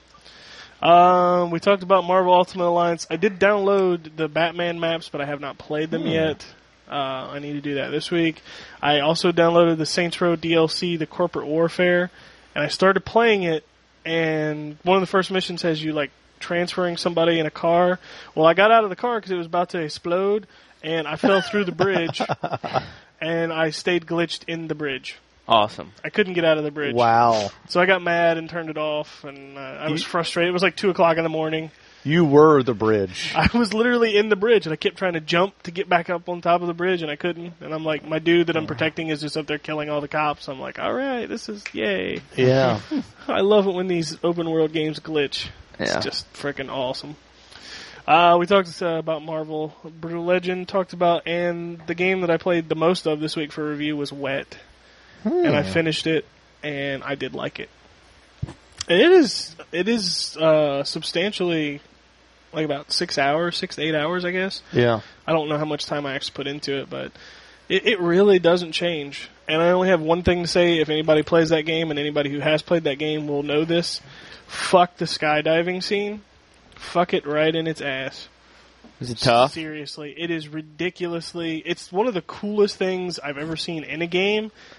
Um, we talked about Marvel Ultimate Alliance. I did download the Batman maps, but I have not played them yet. Uh, I need to do that this week. I also downloaded the Saints Row D L C, the Corporate Warfare, and I started playing it. And one of the first missions has you like transferring somebody in a car. Well, I got out of the car because it was about to explode, and I fell through the bridge, and I stayed glitched in the bridge. Awesome. I couldn't get out of the bridge. Wow. So I got mad and turned it off, and uh, I was You- frustrated. It was like two o'clock in the morning. You were the bridge. I was literally in the bridge, and I kept trying to jump to get back up on top of the bridge, and I couldn't. And I'm like, my dude that I'm protecting is just up there killing all the cops. I'm like, all right, this is yay. Yeah. I love it when these open world games glitch. It's Yeah. just freaking awesome. Uh, we talked uh, about Marvel Brutal Legend, talked about, and the game that I played the most of this week for review was Wet. And I finished it, and I did like it. And it is, it is uh, substantially, like about six hours, six to eight hours, I guess. Yeah. I don't know how much time I actually put into it, but it, it really doesn't change. And I only have one thing to say, if anybody plays that game, and anybody who has played that game will know this, fuck the skydiving scene. Fuck it right in its ass. Is it tough? Seriously, it is ridiculously. It's one of the coolest things I've ever seen in a game,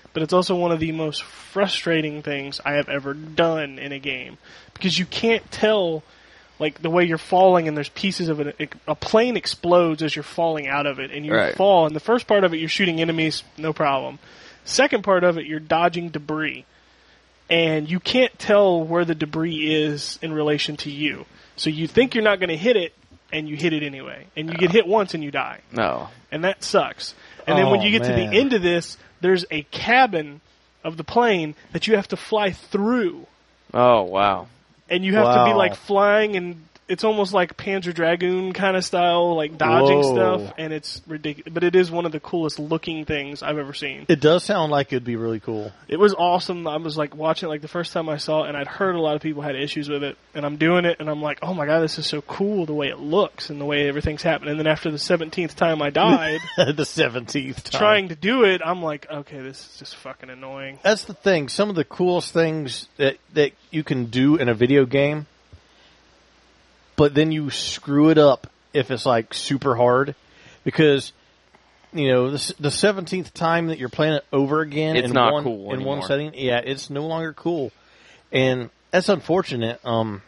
but it's also one of the most frustrating things I have ever done in a game. Because you can't tell, like, the way you're falling and there's pieces of it. A plane explodes as you're falling out of it, and you Right. fall. And the first part of it, you're shooting enemies, no problem. Second part of it, you're dodging debris. And you can't tell where the debris is in relation to you. So you think you're not going to hit it, and you hit it anyway. And you get hit once and you die. No. And that sucks. And then when Oh, you get to man. the end of this, there's a cabin of the plane that you have to fly through. Oh, wow. And you have to be Wow. like flying, and it's almost like Panzer Dragoon kind of style, like dodging Whoa. stuff. And it's ridiculous. But it is one of the coolest looking things I've ever seen. It does sound like it'd be really cool. It was awesome. I was like watching it like the first time I saw it, and I'd heard a lot of people had issues with it. And I'm doing it, and I'm like, oh my god, this is so cool the way it looks and the way everything's happening. And then after the seventeenth time I died The seventeenth time. trying to do it, I'm like, okay, this is just fucking annoying. That's the thing. Some of the coolest things that, that you can do in a video game, but then you screw it up if it's like super hard, because you know the, the seventeenth time that you're playing it over again It's in not one cool in one anymore. setting, yeah, it's no longer cool, and that's unfortunate. Um,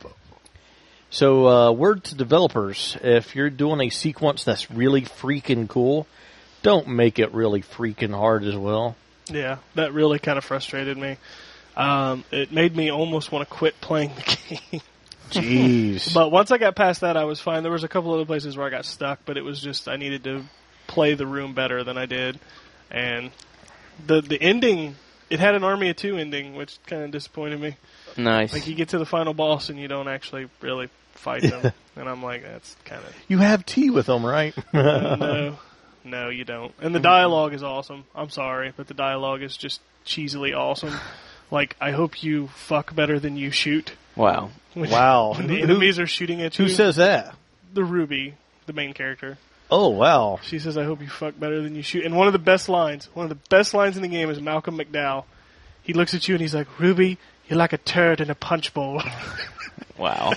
so uh, word to developers: if you're doing a sequence that's really freaking cool, don't make it really freaking hard as well. Yeah, that really kind of frustrated me. Um, it made me almost want to quit playing the game. Jeez. But once I got past that, I was fine. There was a couple other places where I got stuck, but it was just I needed to play the room better than I did. And the the ending, it had an Army of Two ending, which kind of disappointed me. Nice. Like you get to the final boss and you don't actually really fight them, and I'm like, that's kind of You have tea with them, right? no, no, you don't. And the dialogue is awesome. I'm sorry, but the dialogue is just cheesily awesome. Like, I hope you fuck better than you shoot. Wow. When, Wow. when the Who- enemies are shooting at you. Who says that? The Ruby, the main character. Oh, wow. She says, I hope you fuck better than you shoot. And one of the best lines, one of the best lines in the game is Malcolm McDowell. He looks at you and he's like, Ruby, you're like a turd in a punch bowl. Wow.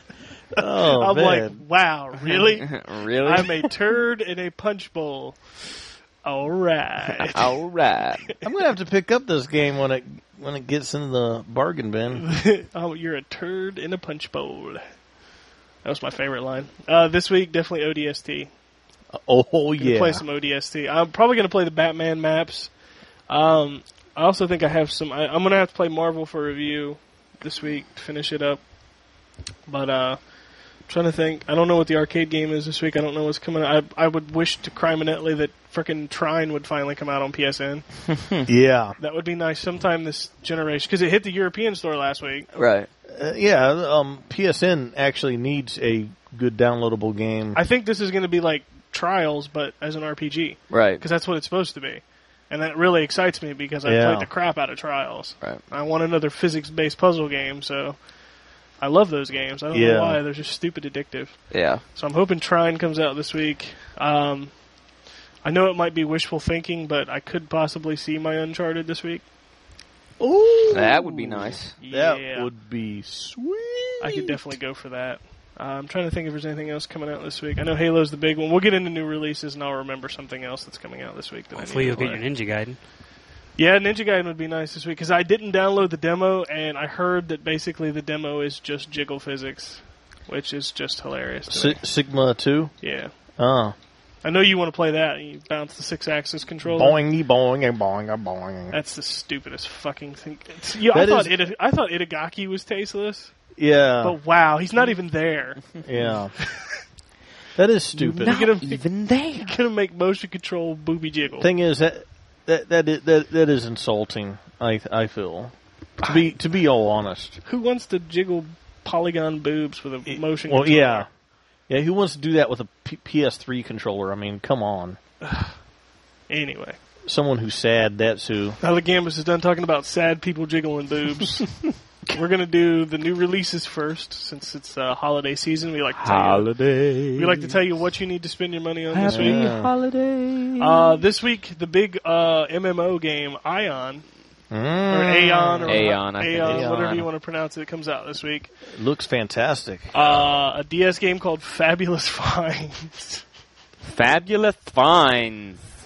Oh, I'm man. like, wow, really? Really? I'm a turd in a punch bowl. All right. All right. I'm going to have to pick up this game when it when it gets in the bargain bin. Oh, you're a turd in a punch bowl. That was my favorite line. Uh, this week, definitely O D S T. Oh, Gonna yeah. play some O D S T. I'm probably going to play the Batman maps. Um, I also think I have some... I, I'm going to have to play Marvel for review this week to finish it up. But, uh... trying to think. I don't know what the arcade game is this week. I don't know what's coming out. I, I would wish to criminally that frickin' Trine would finally come out on P S N. Yeah. That would be nice sometime this generation. Because it hit the European store last week. Right. Uh, yeah, um, P S N actually needs a good downloadable game. I think this is going to be like Trials, but as an R P G. Right. Because that's what it's supposed to be. And that really excites me because I Yeah. played the crap out of Trials. Right. I want another physics-based puzzle game, so... I love those games. I don't Yeah. know why. They're just stupid addictive. Yeah. So I'm hoping Trine comes out this week. Um, I know it might be wishful thinking, but I could possibly see my Uncharted this week. Ooh. That would be nice. That Yeah. would be sweet. I could definitely go for that. Uh, I'm trying to think if there's anything else coming out this week. I know Halo's the big one. We'll get into new releases, and I'll remember something else that's coming out this week. That Hopefully I you'll need to get play. your Ninja Gaiden. Yeah, Ninja Gaiden would be nice this week because I didn't download the demo, and I heard that basically the demo is just jiggle physics, which is just hilarious. To me. Si- Sigma two? Yeah, Oh. I know you want to play that. You bounce the six-axis controller. Boingy, boing, boing, boing. That's the stupidest fucking thing. It's, yeah, I That thought is- Ita, I thought Itagaki was tasteless, Yeah. but wow, he's not even there. Yeah. That is stupid. Not gonna- even there. You're gonna make motion control booby jiggle. Thing is that that that is, that, that is insulting. I I feel to be to be all honest. Who wants to jiggle polygon boobs with a motion Well, controller? yeah, yeah. Who wants to do that with a P- P S three controller? I mean, come on. Anyway, Someone who's sad. That's who. now that Gambus is done talking about sad people jiggling boobs. We're gonna do the new releases first, since it's uh, holiday season. We like to tell you, Holiday. we like to tell you what you need to spend your money on this Happy week. Yeah. holiday. Uh, this week, the big uh, M M O game Ion or Mm. Aeon or Aeon, I think. Aeon, whatever Aeon. you want to pronounce it, it comes out this week. Looks fantastic. Uh, a D S game called Fabulous Finds. Fabulous finds.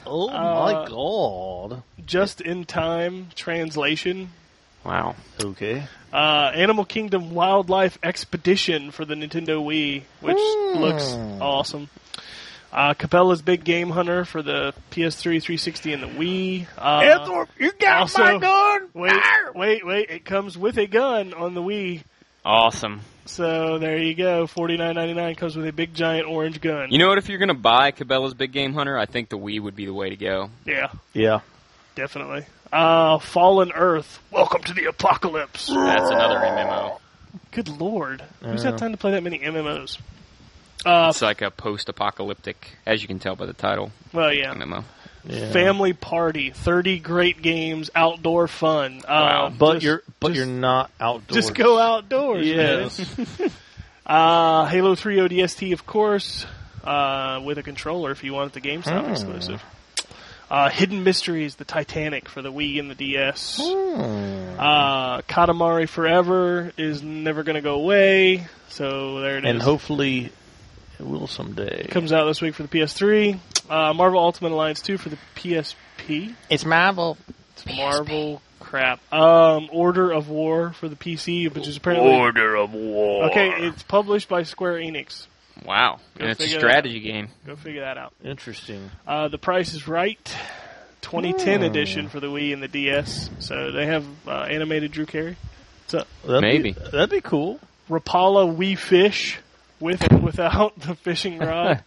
Oh Uh, my god. Just in time translation. Wow. Okay. Uh, Animal Kingdom Wildlife Expedition for the Nintendo Wii, which looks awesome. Uh, Cabela's Big Game Hunter for the P S three, three sixty, and the Wii. Uh, you got also- gun! wait, wait, wait! It comes with a gun on the Wii, Awesome. so there you go. forty-nine ninety-nine comes with a big giant orange gun. You know what? If you're going to buy Cabela's Big Game Hunter, I think the Wii would be the way to go. Yeah, Yeah. definitely. Uh, Fallen Earth. Welcome to the apocalypse. That's another M M O. Good lord, who's Yeah. got time to play that many M M Os? Uh, It's like a post-apocalyptic, as you can tell by the title, well, yeah. M M O. Yeah. Family Party, thirty great games, outdoor fun. Wow. Uh, But just, you're but just- you're not outdoors. just go outdoors. Yes. man. uh, Halo three O D S T, of course, uh, with a controller if you want it, the GameStop Hmm. exclusive. Uh, Hidden Mysteries, the Titanic for the Wii and the D S. Hmm. Uh, Katamari Forever is never going to go away, so there it is. And hopefully it will someday. Comes out this week for the P S three. Uh, Marvel Ultimate Alliance two for the P S P. It's Marvel. It's Marvel crap. Um, Order of War for the P C, which is apparently Order of War. okay. It's published by Square Enix. Wow. Go And it's a figure strategy game. Go figure that out. Interesting. Uh, the Price is Right, twenty ten Hmm. edition for the Wii and the D S. So they have uh, animated Drew Carey. So That'd Maybe. Be, that'd be cool. Rapala Wii Fish with and without the fishing rod.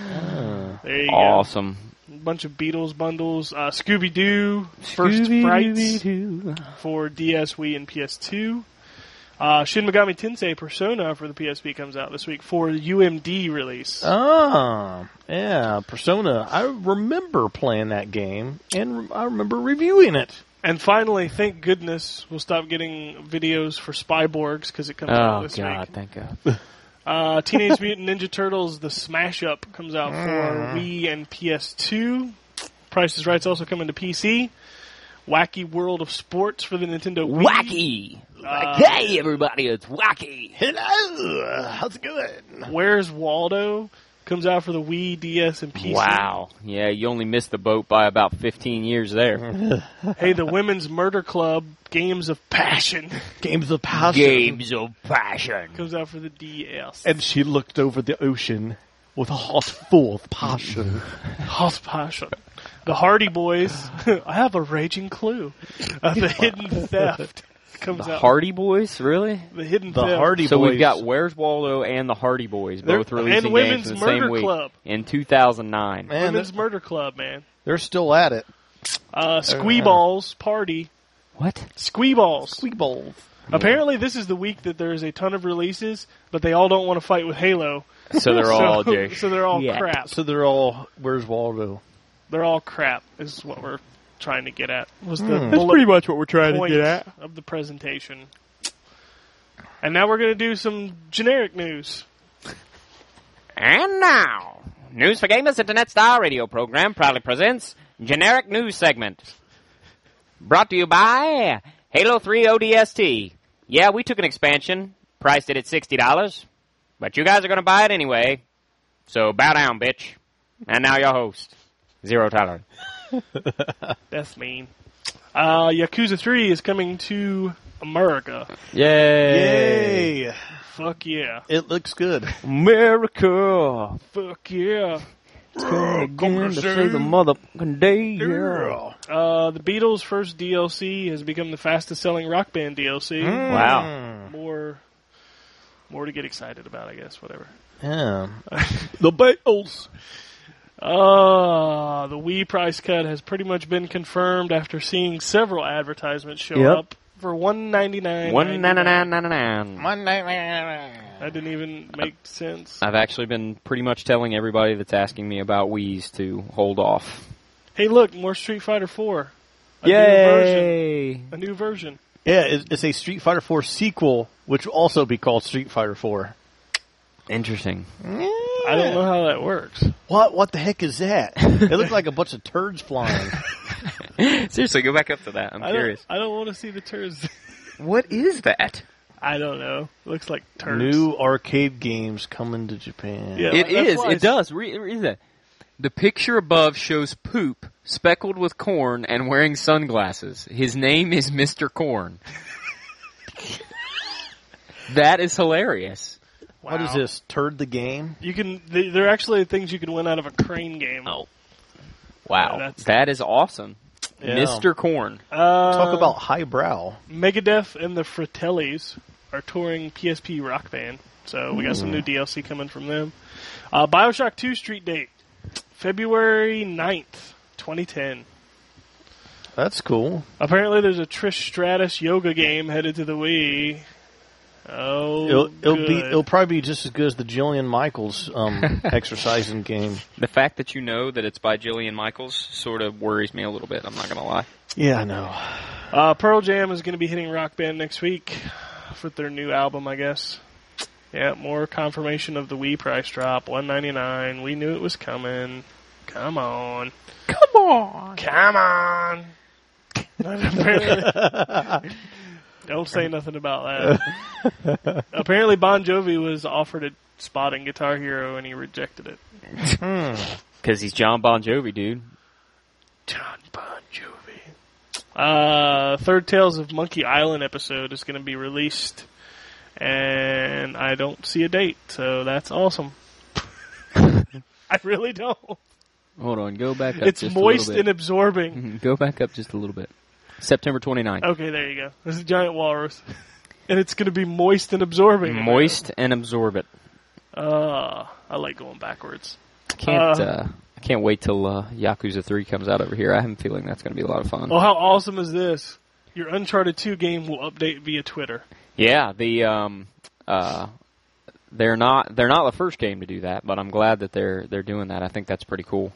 There you go. Awesome. A bunch of Beatles bundles. Uh, Scooby Doo First Frights for D S, Wii, and P S two. Uh, Shin Megami Tensei Persona for the P S P comes out this week for U M D release. Ah, yeah, Persona. I remember playing that game, and re- I remember reviewing it. And finally, thank goodness, we'll stop getting videos for Spyborgs because it comes out Oh, this God. week. Thank God. Uh, Teenage Mutant Ninja Turtles The Smash Up comes out for Mm. Wii and P S two. Price is Right's also coming to P C. Wacky World of Sports for the Nintendo Wii. Wacky. Uh, Hey, everybody, it's Wacky. Hello, how's it going? Where's Waldo comes out for the Wii, D S, and P C. Wow. Yeah, you only missed the boat by about fifteen years there. Hey, the Women's Murder Club Games of Passion Games of Passion. Games of Passion. comes out for the D S. And she looked over the ocean with a heart full of passion. Hot Passion. The Hardy Boys. I have a raging clue. Uh, the Hidden Theft comes The out. Hardy Boys, really? the Hidden The Theft. Hardy So Boys. we've got Where's Waldo and the Hardy Boys They're- both releasing and Women's games in the Murder same week Club. in two thousand nine. Man, Women's they're, Murder Club, man. they're still at it. Uh, Squeeballs Party. What? Squeeballs. Squeak bowls. Apparently, this is the week that there is a ton of releases, but they all don't want to fight with Halo. So they're all so, just so they're all yeah. crap. So they're all, where's Waldo? They're all crap. Is what we're trying to get at. Was the Hmm. bullet much what we're trying point of the presentation. And now we're going to do some generic news. And now, News for Gamers Internet Star Radio program proudly presents Generic News Segment. Brought to you by Halo three O D S T. Yeah, we took an expansion, priced it at sixty dollars, but you guys are going to buy it anyway. So bow down, bitch. And now your host, Zero Tolerance. That's mean. Uh, Yakuza three is coming to America. Yay! Yay! Fuck yeah. It looks good. America! Fuck yeah. Again to save the motherfucking day, yeah. Uh, the Beatles' first D L C has become the fastest selling Rock Band D L C. Wow. More, more to get excited about, I guess. Whatever. Yeah. The Beatles. Uh, the Wii price cut has pretty much been confirmed after seeing several advertisements show Yep. up for one ninety nine. One nine nine nine nine. That didn't even make sense. I've actually been pretty much telling everybody that's asking me about Wii's to hold off. Hey, look, more Street Fighter four. A New version. Yay! A new version. Yeah, it's, it's a Street Fighter four sequel, which will also be called Street Fighter four. Interesting. I don't know how that works. What? What the heck is that? It looked like a bunch of turds flying. Seriously, go back up to that. I'm I curious. don't, I don't want to see the turds. What is that? I don't know. Looks like turds. New arcade games coming to Japan. Yeah. It that's is. why I It does. Re- is it? The picture above shows Poop, speckled with corn and wearing sunglasses. His name is Mister Corn. That is hilarious. What is Wow. this? Turd the game? You can. They, they're actually things you can win out of a crane game. Oh. Wow. Yeah, that's- that is awesome. Yeah. Mister Corn. Uh, Talk about highbrow. Megadeth and the Fratellis are touring P S P Rock Band, so we got some new D L C coming from them. Uh, Bioshock two street date, February ninth, twenty ten. That's cool. Apparently there's a Trish Stratus yoga game headed to the Wii. Oh, It'll, it'll be good. it'll probably be just as good as the Jillian Michaels um, exercising game. The fact that you know that it's by Jillian Michaels sort of worries me a little bit, I'm not going to lie. Yeah, I know. Uh, Pearl Jam is going to be hitting Rock Band next week for their new album, I guess. Yeah, more confirmation of the Wii price drop, one ninety-nine. We knew it was coming. Come on. Come on. Come on. Apparently- don't say nothing about that. Apparently Bon Jovi was offered a spot in Guitar Hero and he rejected it. Because he's John Bon Jovi, dude. John Bon Jovi. Uh, third Tales of Monkey Island episode is going to be released, and I don't see a date, so that's awesome. I really don't. Hold on, go back up It's just moist a little and bit. absorbing. Go back up just a little bit. September twenty-ninth. Okay, there you go. There's a giant walrus. And it's going to be moist and absorbing. Moist and absorb it. Uh, I like going backwards. I can't, Uh, uh, I can't wait till uh, Yakuza three comes out over here. I have a feeling that's going to be a lot of fun. Oh, how awesome is this? Your Uncharted two game will update via Twitter. Yeah, the um, uh, they're not they're not the first game to do that, but I'm glad that they're they're doing that. I think that's pretty cool.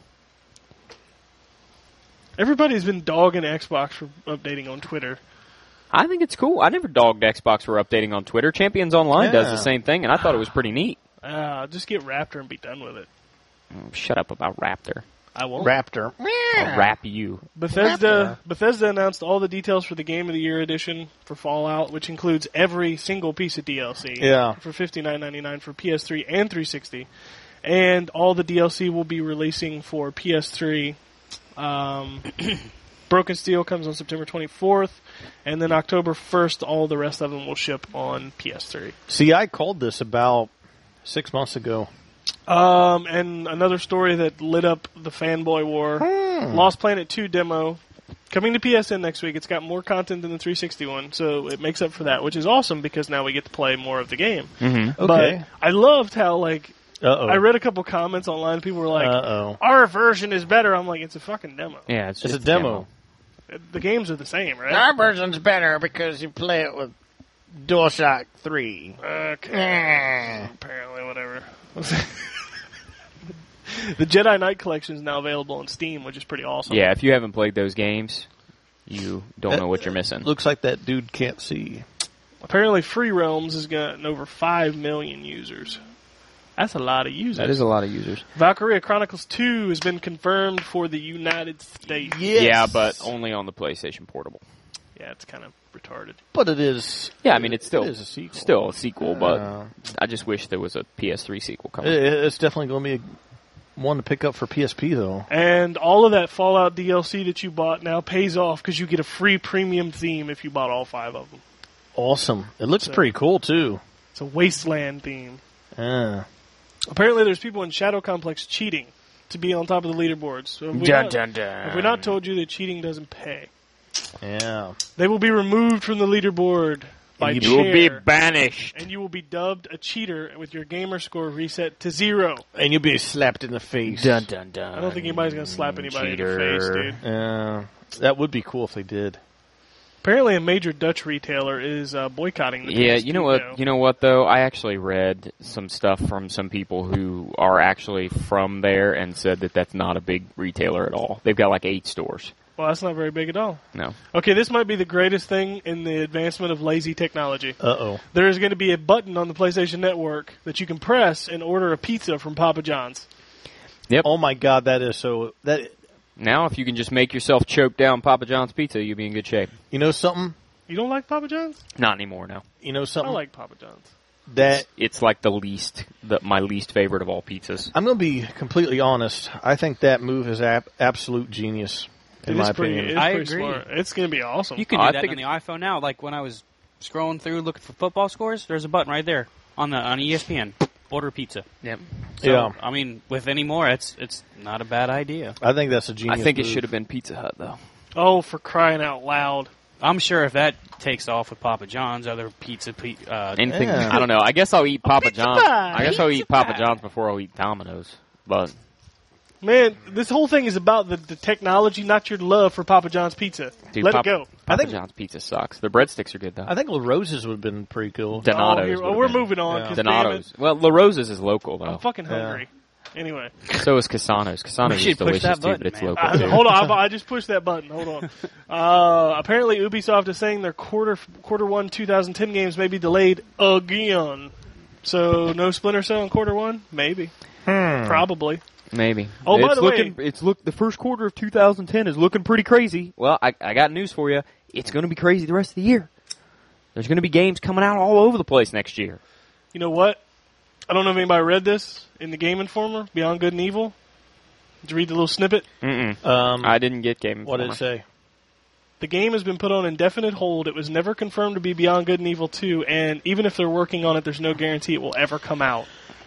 Everybody's been dogging Xbox for updating on Twitter. I think it's cool. I never dogged Xbox for updating on Twitter. Champions Online does Yeah. the same thing, and I thought it was pretty neat. Uh, just get Raptor and be done with it. Oh, shut up about Raptor. I won't. Raptor. I'll rap you. Bethesda Bethesda announced all the details for the Game of the Year edition for Fallout, which includes every single piece of D L C. Yeah. For fifty-nine ninety-nine for P S three and three sixty. And all the D L C will be releasing for P S three. Um, Broken Steel comes on September twenty-fourth, and then October first, all the rest of them will ship on P S three. See, I called this about six months ago. Um, and another story that lit up the fanboy war, Lost Planet two demo, coming to P S N next week. It's got more content than the three sixty one, so it makes up for that, which is awesome because now we get to play more of the game. Mm-hmm. Okay. But I loved how, like, Uh-oh. I read a couple comments online, people were like, Uh-oh. our version is better. I'm like, it's a fucking demo. Yeah, it's It's just a demo. The games are the same, right? Our version's better because you play it with DualShock three. Okay. Apparently, whatever. The Jedi Knight Collection is now available on Steam, which is pretty awesome. Yeah, if you haven't played those games, you don't know what you're missing. Looks like that dude can't see. Apparently, Free Realms has gotten over five million users. That's a lot of users. That is a lot of users. Valkyria Chronicles two has been confirmed for the United States. Yeah, but only on the PlayStation Portable. Yeah, it's kind of retarded. But it is. Yeah, I mean it's still it is a sequel. still a sequel, but Yeah. I just wish there was a P S three sequel coming. It- It's definitely going to be a, one to pick up for P S P though. And all of that Fallout D L C that you bought now pays off because you get a free premium theme if you bought all five of them. Awesome. It looks So- pretty cool too. It's a wasteland theme. Yeah. Apparently, there's people in Shadow Complex cheating to be on top of the leaderboards. So if we Dun, not, dun, dun. if we not told you that cheating doesn't pay, Yeah. they will be removed from the leaderboard by And You will be chair, banished. and you will be dubbed a cheater with your gamer score reset to zero. And you'll be slapped in the face. Dun dun dun. I don't think anybody's gonna slap anybody Cheater. in the face, dude. Yeah. That would be cool if they did. Apparently, a major Dutch retailer is uh, boycotting the Yeah, P S you know two what? now. You know what though? I actually read some stuff from some people who are actually from there and said that that's not a big retailer at all. They've got like eight stores. Well, that's not very big at all. No. Okay, this might be the greatest thing in the advancement of lazy technology. Uh oh. There is going to be a button on the PlayStation Network that you can press and order a pizza from Papa John's. Oh my God, that is so. That Now, if you can just make yourself choke down Papa John's pizza, you'll be in good shape. you know something. You don't like Papa John's? Not anymore, no. You know I something. like Papa John's. That It's like the least, the, my least favorite of all pizzas. I'm going to be completely honest. I think that move is ab- absolute genius, in It my is pretty, opinion. it's I pretty agree. smart. It's going to be awesome. You can do I that think on the iPhone now. Like when I was scrolling through looking for football scores, there's a button right there on the on E S P N. Order pizza. Yep. So, Yeah. I mean, with any more, it's it's not a bad idea. I think that's a genius. I think it move. should have been Pizza Hut though. Oh, for crying out loud. I'm sure if that takes off with Papa John's, other pizza, pe- uh, Anything? Yeah. I don't know. I guess I'll eat Papa pizza John's. pie. I guess I'll Pizza eat Papa pie. John's before I'll eat Domino's. But Man, this whole thing is about the, the technology, not your love for Papa John's pizza. dude, Let Papa, it go. Papa I think- John's pizza sucks. Their breadsticks are good though. I think La Rosa's would have been pretty cool. Donato's. Oh, here- would oh, have we're been. moving on. Yeah. 'cause damn Donato's. Well, La Rosa's is local it, though. I'm fucking Yeah. hungry. Anyway. So is Casano's. Casano's We is should push delicious that too, button, but it's man. local Uh, too. hold on, I, I just pushed that button. Hold on. Uh, apparently, Ubisoft is saying their quarter quarter one twenty ten games may be delayed again. So no Splinter Cell in quarter one? Maybe. Probably. Maybe. Oh, by it's the looking, way- it's look. The first quarter of two thousand ten is looking pretty crazy. Well, I, I got news for you. It's going to be crazy the rest of the year. There's going to be games coming out all over the place next year. You know what? I don't know if anybody read this in the Game Informer, Beyond Good and Evil. Did you read the little snippet? Mm-mm. Um, I didn't get Game what did it Informer. say? The game has been put on indefinite hold. It was never confirmed to be Beyond Good and Evil two, and even if they're working on it, there's no guarantee it will ever come out.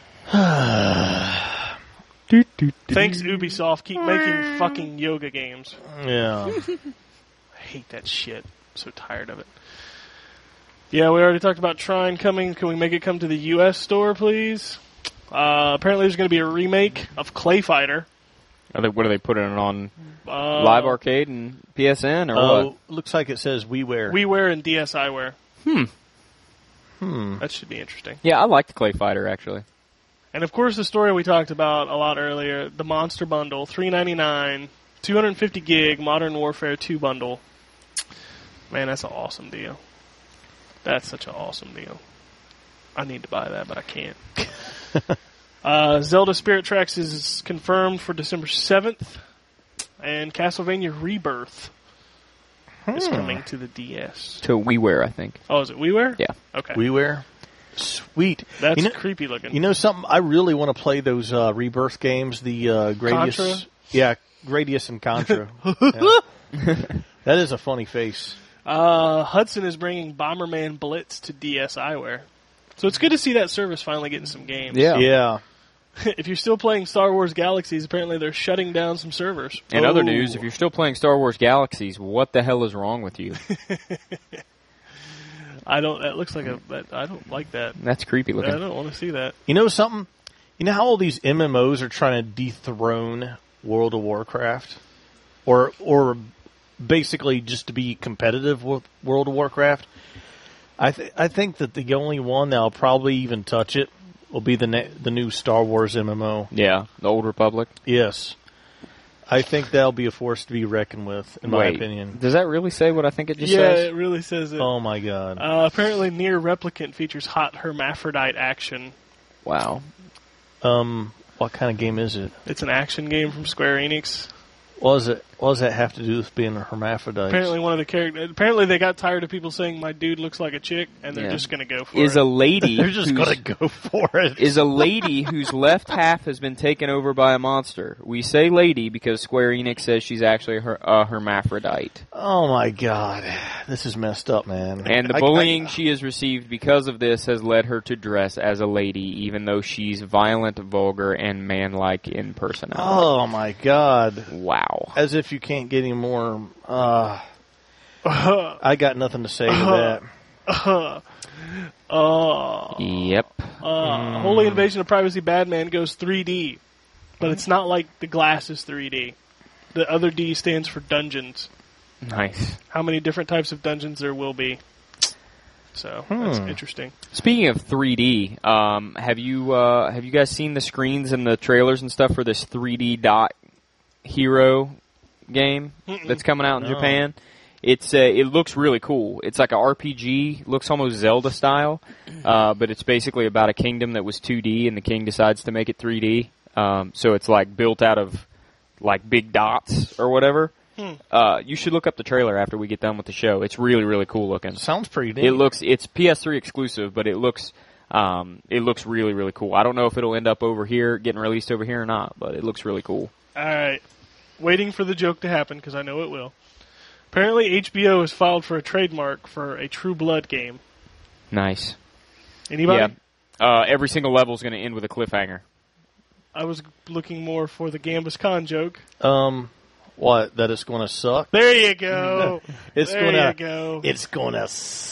Thanks, Ubisoft. Keep making fucking yoga games. Yeah. I hate that shit. I'm so tired of it. Yeah, we already talked about Trine coming. Can we make it come to the U S store, please? Uh, apparently there's going to be a remake of Clay Fighter. Are they, what are they putting it on? Uh, Live Arcade and P S N or Oh, what? looks like it says WiiWare. WiiWare and D S iWare. Hmm. Hmm. That should be interesting. Yeah, I like the Clay Fighter actually. And of course, the story we talked about a lot earlier, the Monster Bundle, three ninety-nine, two hundred fifty gig Modern Warfare two bundle. Man, that's an awesome deal. That's such an awesome deal. I need to buy that, but I can't. uh, Zelda Spirit Tracks is confirmed for December seventh, and Castlevania Rebirth is coming to the D S. To WiiWare, I think. Oh, is it WiiWare? Yeah. Okay. WiiWare. Sweet. That's you know, creepy looking. You know something? I really want to play those uh, Rebirth games. The uh, Gradius. Contra? Yeah, Gradius and Contra. Yeah. That is a funny face. Uh, Hudson is bringing Bomberman Blitz to D S iWare. So it's good to see that service finally getting some games. Yeah. Yeah. If you're still playing Star Wars Galaxies, apparently they're shutting down some servers. In Oh. other news, if you're still playing Star Wars Galaxies, what the hell is wrong with you? I don't. That looks like a. That, I don't like that. That's creepy I looking. don't want to see that. You know something? You know how all these M M Os are trying to dethrone World of Warcraft, or or basically just to be competitive with World of Warcraft. I th- I think that the only one that'll probably even touch it will be the ne- the new Star Wars M M O. Yeah, the Old Republic. Yes, I think that'll be a force to be reckoned with, in my Wait, opinion. does that really say what I think it just yeah, says? it really says it. Oh my god! Uh, apparently, Near Replicant features hot hermaphrodite action. Wow. Um, what kind of game is it? It's an action game from Square Enix. What does it? What does that have to do with being a hermaphrodite? Apparently, one of the characters. Apparently, they got tired of people saying my dude looks like a chick, and they're Yeah. just going to go for Is it. a lady They're just who's- gonna go for it. is a lady whose left half has been taken over by a monster. We say lady because Square Enix says she's actually her, a hermaphrodite. Oh my god, this is messed up, man. And the I- bullying I- she has received because of this has led her to dress as a lady, even though she's violent, vulgar, and man-like in personality. Oh my god! Wow. As if you can't get any more. Uh, I got nothing to say to that. Uh, uh, Yep. uh, Holy Invasion of Privacy Badman goes three D, but it's not like the glass is three D. The other D stands for dungeons. Nice. How many different types of dungeons there will be. So that's Hmm. interesting. Speaking of three D, um, have you uh, have you guys seen the screens and the trailers and stuff for this three D Dot Hero game that's coming out in No. Japan? It's uh, it looks really cool. It's like a R P G, looks almost Zelda style, uh, but it's basically about a kingdom that was two D and the king decides to make it three D. Um, so it's like built out of like big dots or whatever. Uh, you should look up the trailer after we get done with the show. It's really really cool looking. Sounds pretty neat. It looks it's P S three exclusive, but it looks Um, it looks really, really cool. I don't know if it'll end up over here, getting released over here or not, but it looks really cool. All right. Waiting for the joke to happen because I know it will. Apparently, H B O has filed for a trademark for a True Blood game. Nice. Anybody? Yeah. Uh, every single level is going to end with a cliffhanger. I was looking more for the Gambus Khan joke. Um, what? That it's going to suck? There you go. It's there gonna. you go. It's going to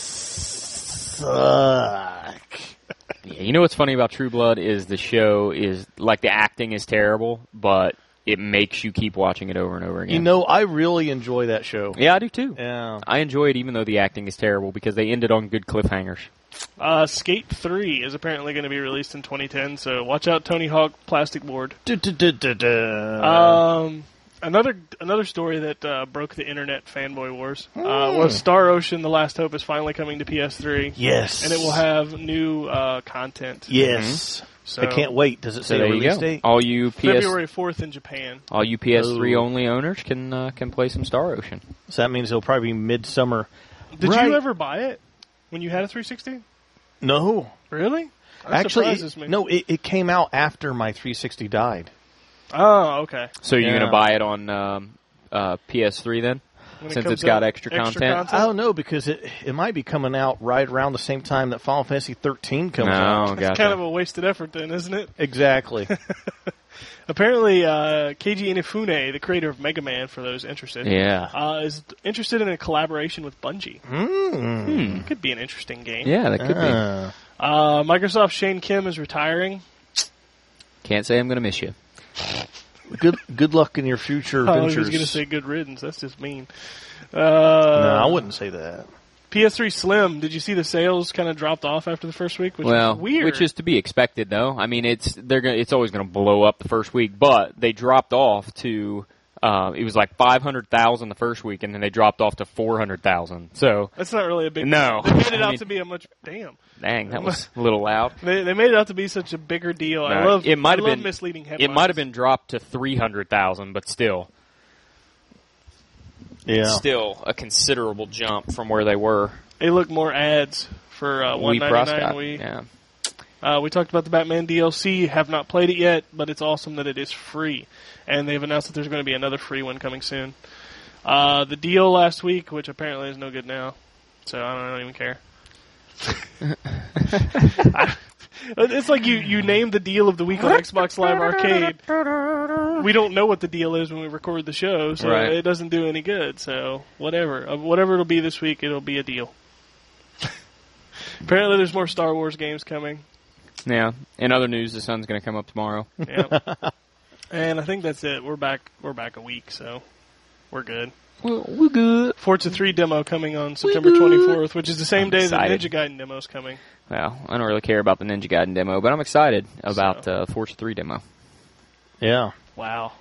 suck. Yeah, you know what's funny about True Blood is the show is, like, the acting is terrible, but it makes you keep watching it over and over again. You know, I really enjoy that show. Yeah, I do too. Yeah. I enjoy it even though the acting is terrible because they ended on good cliffhangers. Uh, Skate three is apparently going to be released in twenty ten, so watch out, Tony Hawk Plastic Board. Du-du-du-du-du. Um, another another story that uh, broke the internet fanboy wars uh, was Star Ocean: The Last Hope is finally coming to P S three. Yes. And it will have new uh, content. Yes. So I can't wait. Does it So say there a you release go. date? All you P S February fourth in Japan. all you P S three Oh. only owners can uh, can play some Star Ocean. So that means it'll probably be midsummer. Did Right. you ever buy it when you had a three sixty? No. Really? That Actually, surprises it- me. no, it, it came out after my three sixty died. Oh, okay. So you're Yeah. going to buy it on um, uh, P S three then? When it Since comes it's got out, extra content? I don't know because it it might be coming out right around the same time that Final Fantasy thirteen comes No, out. It's gotcha. kind of a wasted effort then, isn't it? Exactly. Apparently, uh, Keiji Inafune, the creator of Mega Man, for those interested, Yeah. uh, is interested in a collaboration with Bungie. mm. It could be an interesting game. Yeah, that could be. Ah. Uh, Microsoft's Shane Kim is retiring. Can't say I'm going to miss you. Good good luck in your future Oh, he ventures. was going to say good riddance. That's just mean. Uh, no, I wouldn't say that. P S three Slim, did you see the sales kind of dropped off after the first week? Which well, is weird. which is to be expected, though. I mean, it's they're gonna, it's always going to blow up the first week, but they dropped off to uh, it was like five hundred thousand the first week, and then they dropped off to four hundred thousand. So, That's not really a big No. deal. They made it I out mean- to be a much... Damn. dang, that was a little loud. They, they made it out to be such a bigger deal. I No, love, it might I have love been- misleading headlines. It might have been dropped to three hundred thousand, but still, Yeah. still a considerable jump from where they were. They look more ads for uh, one Wii ninety nine. Prescott. We Yeah. uh, we talked about the Batman D L C. Have not played it yet, but it's awesome that it is free, and they've announced that there's going to be another free one coming soon. Uh, the deal last week, which apparently is no good now, so I don't, I don't even care. I, it's like you, you name the deal of the week on Xbox Live Arcade. We don't know what the deal is when we record the show, so Right. it doesn't do any good. So whatever, uh, whatever it'll be this week, it'll be a deal. Apparently, there's more Star Wars games coming. Yeah. In other news, the sun's going to come up tomorrow. Yeah. And I think that's it. We're back. We're back a week, so we're good. Well, we're good. Forza three demo coming on September twenty-fourth, which is the same I'm day that excited. Ninja Gaiden demo is coming. Well, I don't really care about the Ninja Gaiden demo, but I'm excited about So. uh, Forza three demo. Yeah. Wow,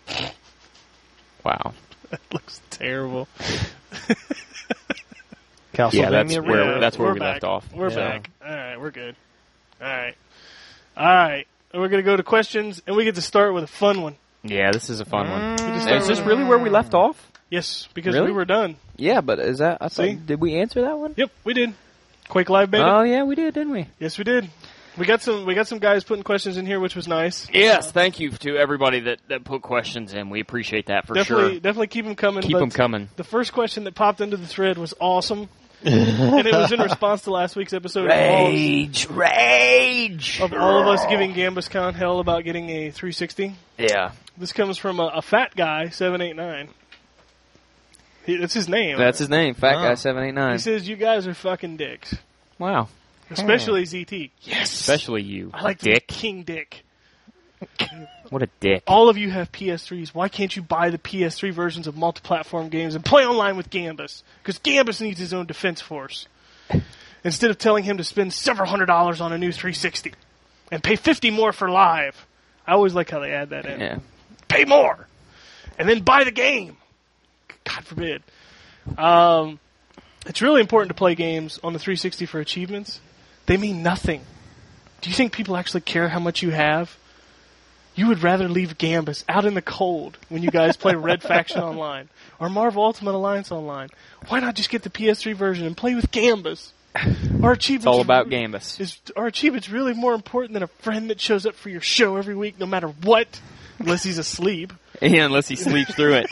Wow. that looks terrible. Castlevania. Yeah, that's Re- where- Yeah, that's where we're we back. left off. We're Yeah. back. All right, we're good. All right, all right. And we're gonna go to questions, and we get to start with a fun one. Yeah, this is a fun one. We can start Is this with- really where we left off? Yes, because Really? we were done. Yeah, but is that? I thought, See? did we answer that one? Yep, we did. Quake Live beta. Oh yeah, we did, didn't we? Yes, we did. We got some. We got some guys putting questions in here, which was nice. Yes, thank you to everybody that, that put questions in. We appreciate that for Definitely, sure. definitely keep them coming. Keep but them coming. The first question that popped into the thread was awesome, and it was in response to last week's episode of all, Rage, rage. of all of us giving Gambus Con hell about getting a three sixty. Yeah, This comes from a, a fat guy, seven eight nine. He, that's his name. that's his name, Fat Oh. Guy seven eight He nine. says you guys are fucking dicks, Wow, especially Z T. Yes, especially you, I like to be Dick. King Dick. What a dick. All of you have P S threes. Why can't you buy the P S three versions of multi-platform games and play online with Gambus? Because Gambus needs his own defense force. Instead of telling him to spend several hundred dollars on a new three sixty and pay fifty more for live. I always like how they add that in. Yeah. Pay more, and then buy the game. God forbid. Um, it's really important to play games on the three sixty for achievements. They mean nothing. Do you think people actually care how much you have? You would rather leave Gambus out in the cold when you guys play Red Faction Online or Marvel Ultimate Alliance Online. Why not just get the P S three version and play with Gambus? Our achievements It's all about are- Gambus. Is our achievements really more important than a friend that shows up for your show every week, no matter what, unless he's asleep? Yeah, unless he sleeps through it.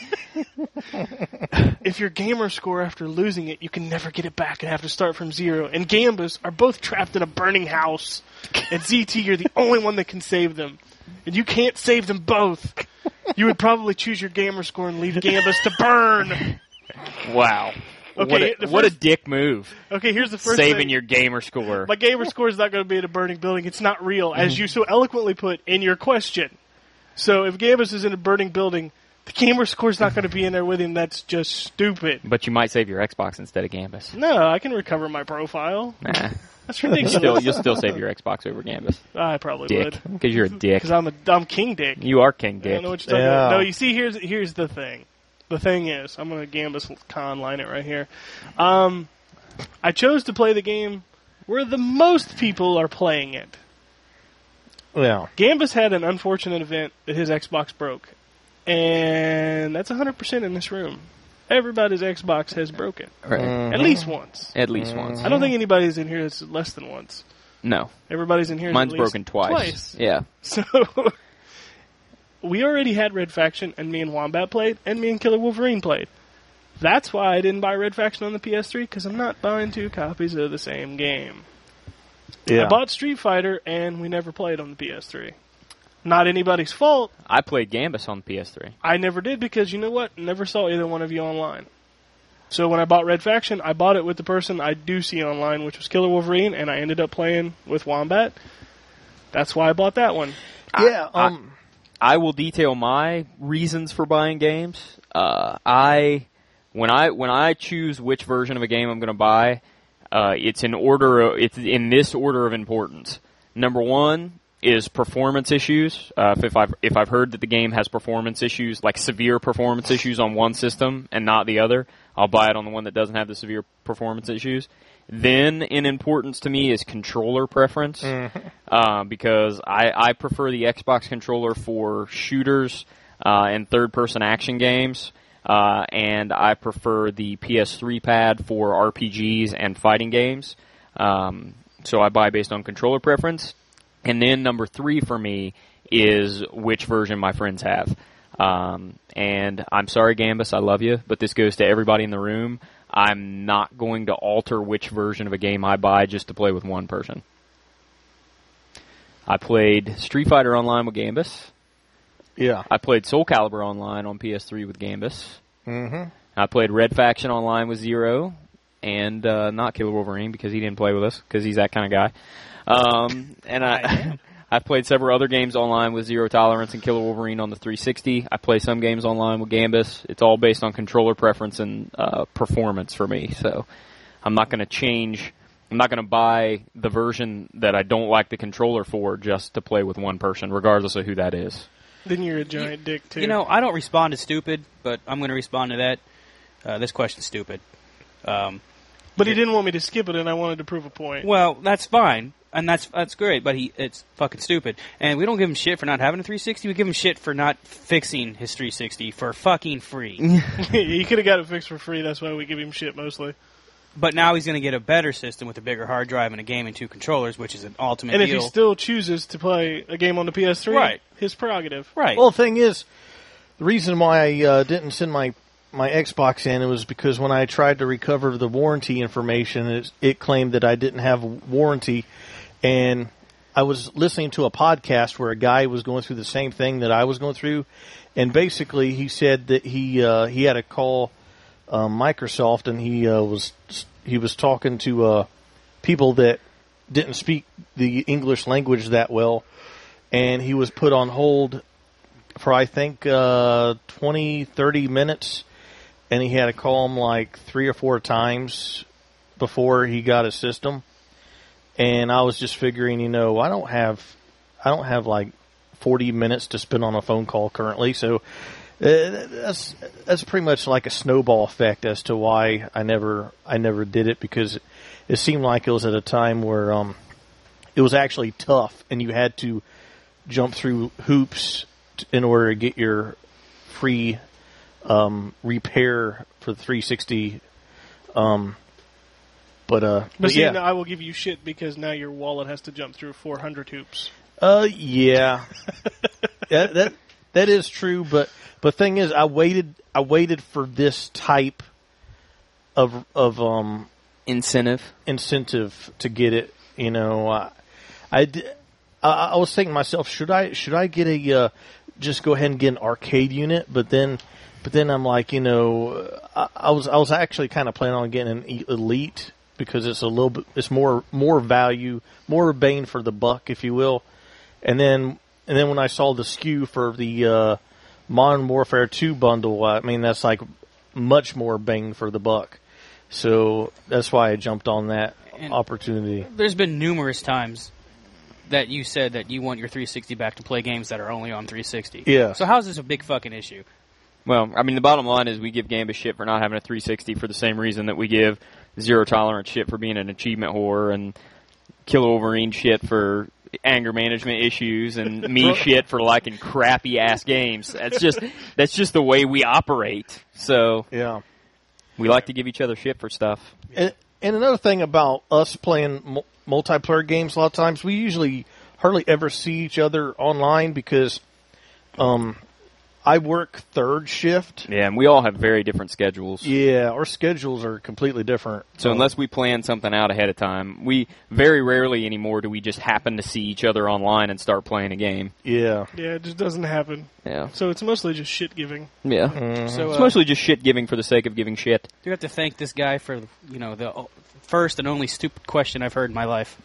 If your gamer score after losing it, you can never get it back and have to start from zero. And Gambus are both trapped in a burning house. And Z T, you're the only one that can save them. And you can't save them both. You would probably choose your gamer score and leave Gambus to burn. Wow. Okay, what, a, the what a first- dick move. Okay, here's the first Saving thing. your gamer score. My gamer score is not going to be in a burning building. It's not real, as you so eloquently put in your question. So if Gambus is in a burning building, the gamer score is not going to be in there with him. That's just stupid. But you might save your Xbox instead of Gambus. No, I can recover my profile. Nah. That's You'll ridiculous. still, you'll still save your Xbox over Gambus. I probably Dick. would. Because you're a dick. Because I'm a I'm King Dick. You are King I Dick. don't know what you're talking Yeah. about. No, you see, here's here's the thing. The thing is, I'm going to Gambus con line it right here. Um, I chose to play the game where the most people are playing it. Yeah. Gambus had an unfortunate event that his Xbox broke. And that's one hundred percent in this room. Everybody's Xbox has broken. Right. At least once. At least once. I don't think anybody's in here that's less than once. No. Everybody's in here. Mine's at least broken twice. Twice. Yeah. So we already had Red Faction, and me and Wombat played, and me and Killer Wolverine played. That's why I didn't buy Red Faction on the P S three, because I'm not buying two copies of the same game. Yeah. I bought Street Fighter, and we never played on the P S three. Not anybody's fault. I played Gambus on the P S three. I never did, because you know what? Never saw either one of you online. So when I bought Red Faction, I bought it with the person I do see online, which was Killer Wolverine, and I ended up playing with Wombat. That's why I bought that one. Yeah. Um. I will detail my reasons for buying games. Uh, I when I when I choose which version of a game I'm going to buy, uh, it's in order. Of, it's in this order of importance. Number one is performance issues. Uh, if I've if I've heard that the game has performance issues, like severe performance issues on one system and not the other, I'll buy it on the one that doesn't have the severe performance issues. Then, in importance to me, is controller preference, uh, because I, I prefer the Xbox controller for shooters uh, and third-person action games, uh, and I prefer the P S three pad for R P Gs and fighting games. Um, so I buy based on controller preference. And then number three for me is which version my friends have. Um, and I'm sorry, Gambus, I love you, but this goes to everybody in the room. I'm not going to alter which version of a game I buy just to play with one person. I played Street Fighter Online with Gambus. Yeah. I played Soul Calibur Online on P S three with Gambus. Mm-hmm. I played Red Faction Online with Zero, and uh, not Killer Wolverine because he didn't play with us because he's that kind of guy. Um, and I, I've played several other games online with Zero Tolerance and Killer Wolverine on the three sixty. I play some games online with Gambus. It's all based on controller preference and uh, performance for me. So I'm not going to change. I'm not going to buy the version that I don't like the controller for just to play with one person, regardless of who that is. Then you're a giant dick, too. You know, I don't respond to stupid, but I'm going to respond to that. Uh, this question's stupid. Um, But he didn't want me to skip it, and I wanted to prove a point. well, that's fine, and that's that's great, but he it's fucking stupid. And we don't give him shit for not having a three sixty. We give him shit for not fixing his three sixty for fucking free. He could have got it fixed for free. That's why we give him shit mostly. But now he's going to get a better system with a bigger hard drive and a game and two controllers, which is an ultimate And if deal. he still chooses to play a game on the P S three, Right. his prerogative. right. Well, the thing is, the reason why I uh, didn't send my my Xbox in it was because when I tried to recover the warranty information, it, it claimed that I didn't have a warranty, and I was listening to a podcast where a guy was going through the same thing that I was going through, and basically he said that he uh, he had to call um, Microsoft, and he uh, was he was talking to uh, people that didn't speak the English language that well, and he was put on hold for I think uh, twenty, thirty minutes, and he had to call him like three or four times before he got a system. And I was just figuring, you know, I don't have, I don't have like forty minutes to spend on a phone call currently, so uh, that's that's pretty much like a snowball effect as to why I never I never did it, because it seemed like it was at a time where um it was actually tough and you had to jump through hoops in order to get your free um, repair for the three sixty um, But uh, But, but see, yeah, now I will give you shit because now your wallet has to jump through four hundred hoops. uh, yeah, that, that that is true. But but thing is, I waited. I waited for this type of of um Incentive. incentive to get it. You know, I I, di- I, I was thinking to myself, should I should I get a uh, just go ahead and get an arcade unit? But then but then I'm like, you know, I, I was I was actually kind of planning on getting an e- elite because it's a little bit it's more more value, more bang for the buck, if you will. And then and then when I saw the S K U for the uh, Modern Warfare two bundle, I mean that's like much more bang for the buck. So that's why I jumped on that And- opportunity. There's been numerous times that you said that you want your three sixty back to play games that are only on three sixty. Yeah. So how's this a big fucking issue? Well, I mean, the bottom line is we give Gambus shit for not having a three sixty for the same reason that we give Zero Tolerance shit for being an achievement whore and Killer Wolverine shit for anger management issues and me shit for liking crappy ass games. That's just that's just the way we operate. So Yeah. we like to give each other shit for stuff. And, and another thing about us playing mul- multiplayer games, a lot of times we usually hardly ever see each other online because um, I work third shift. Yeah, and we all have very different schedules. Yeah, our schedules are completely different. So Um, unless we plan something out ahead of time, we very rarely anymore do we just happen to see each other online and start playing a game. yeah, Yeah, it just doesn't happen. Yeah. So it's mostly just shit giving. Yeah. Mm-hmm. So It's uh, mostly just shit giving for the sake of giving shit. you have to thank this guy for you know the o- first and only stupid question I've heard in my life.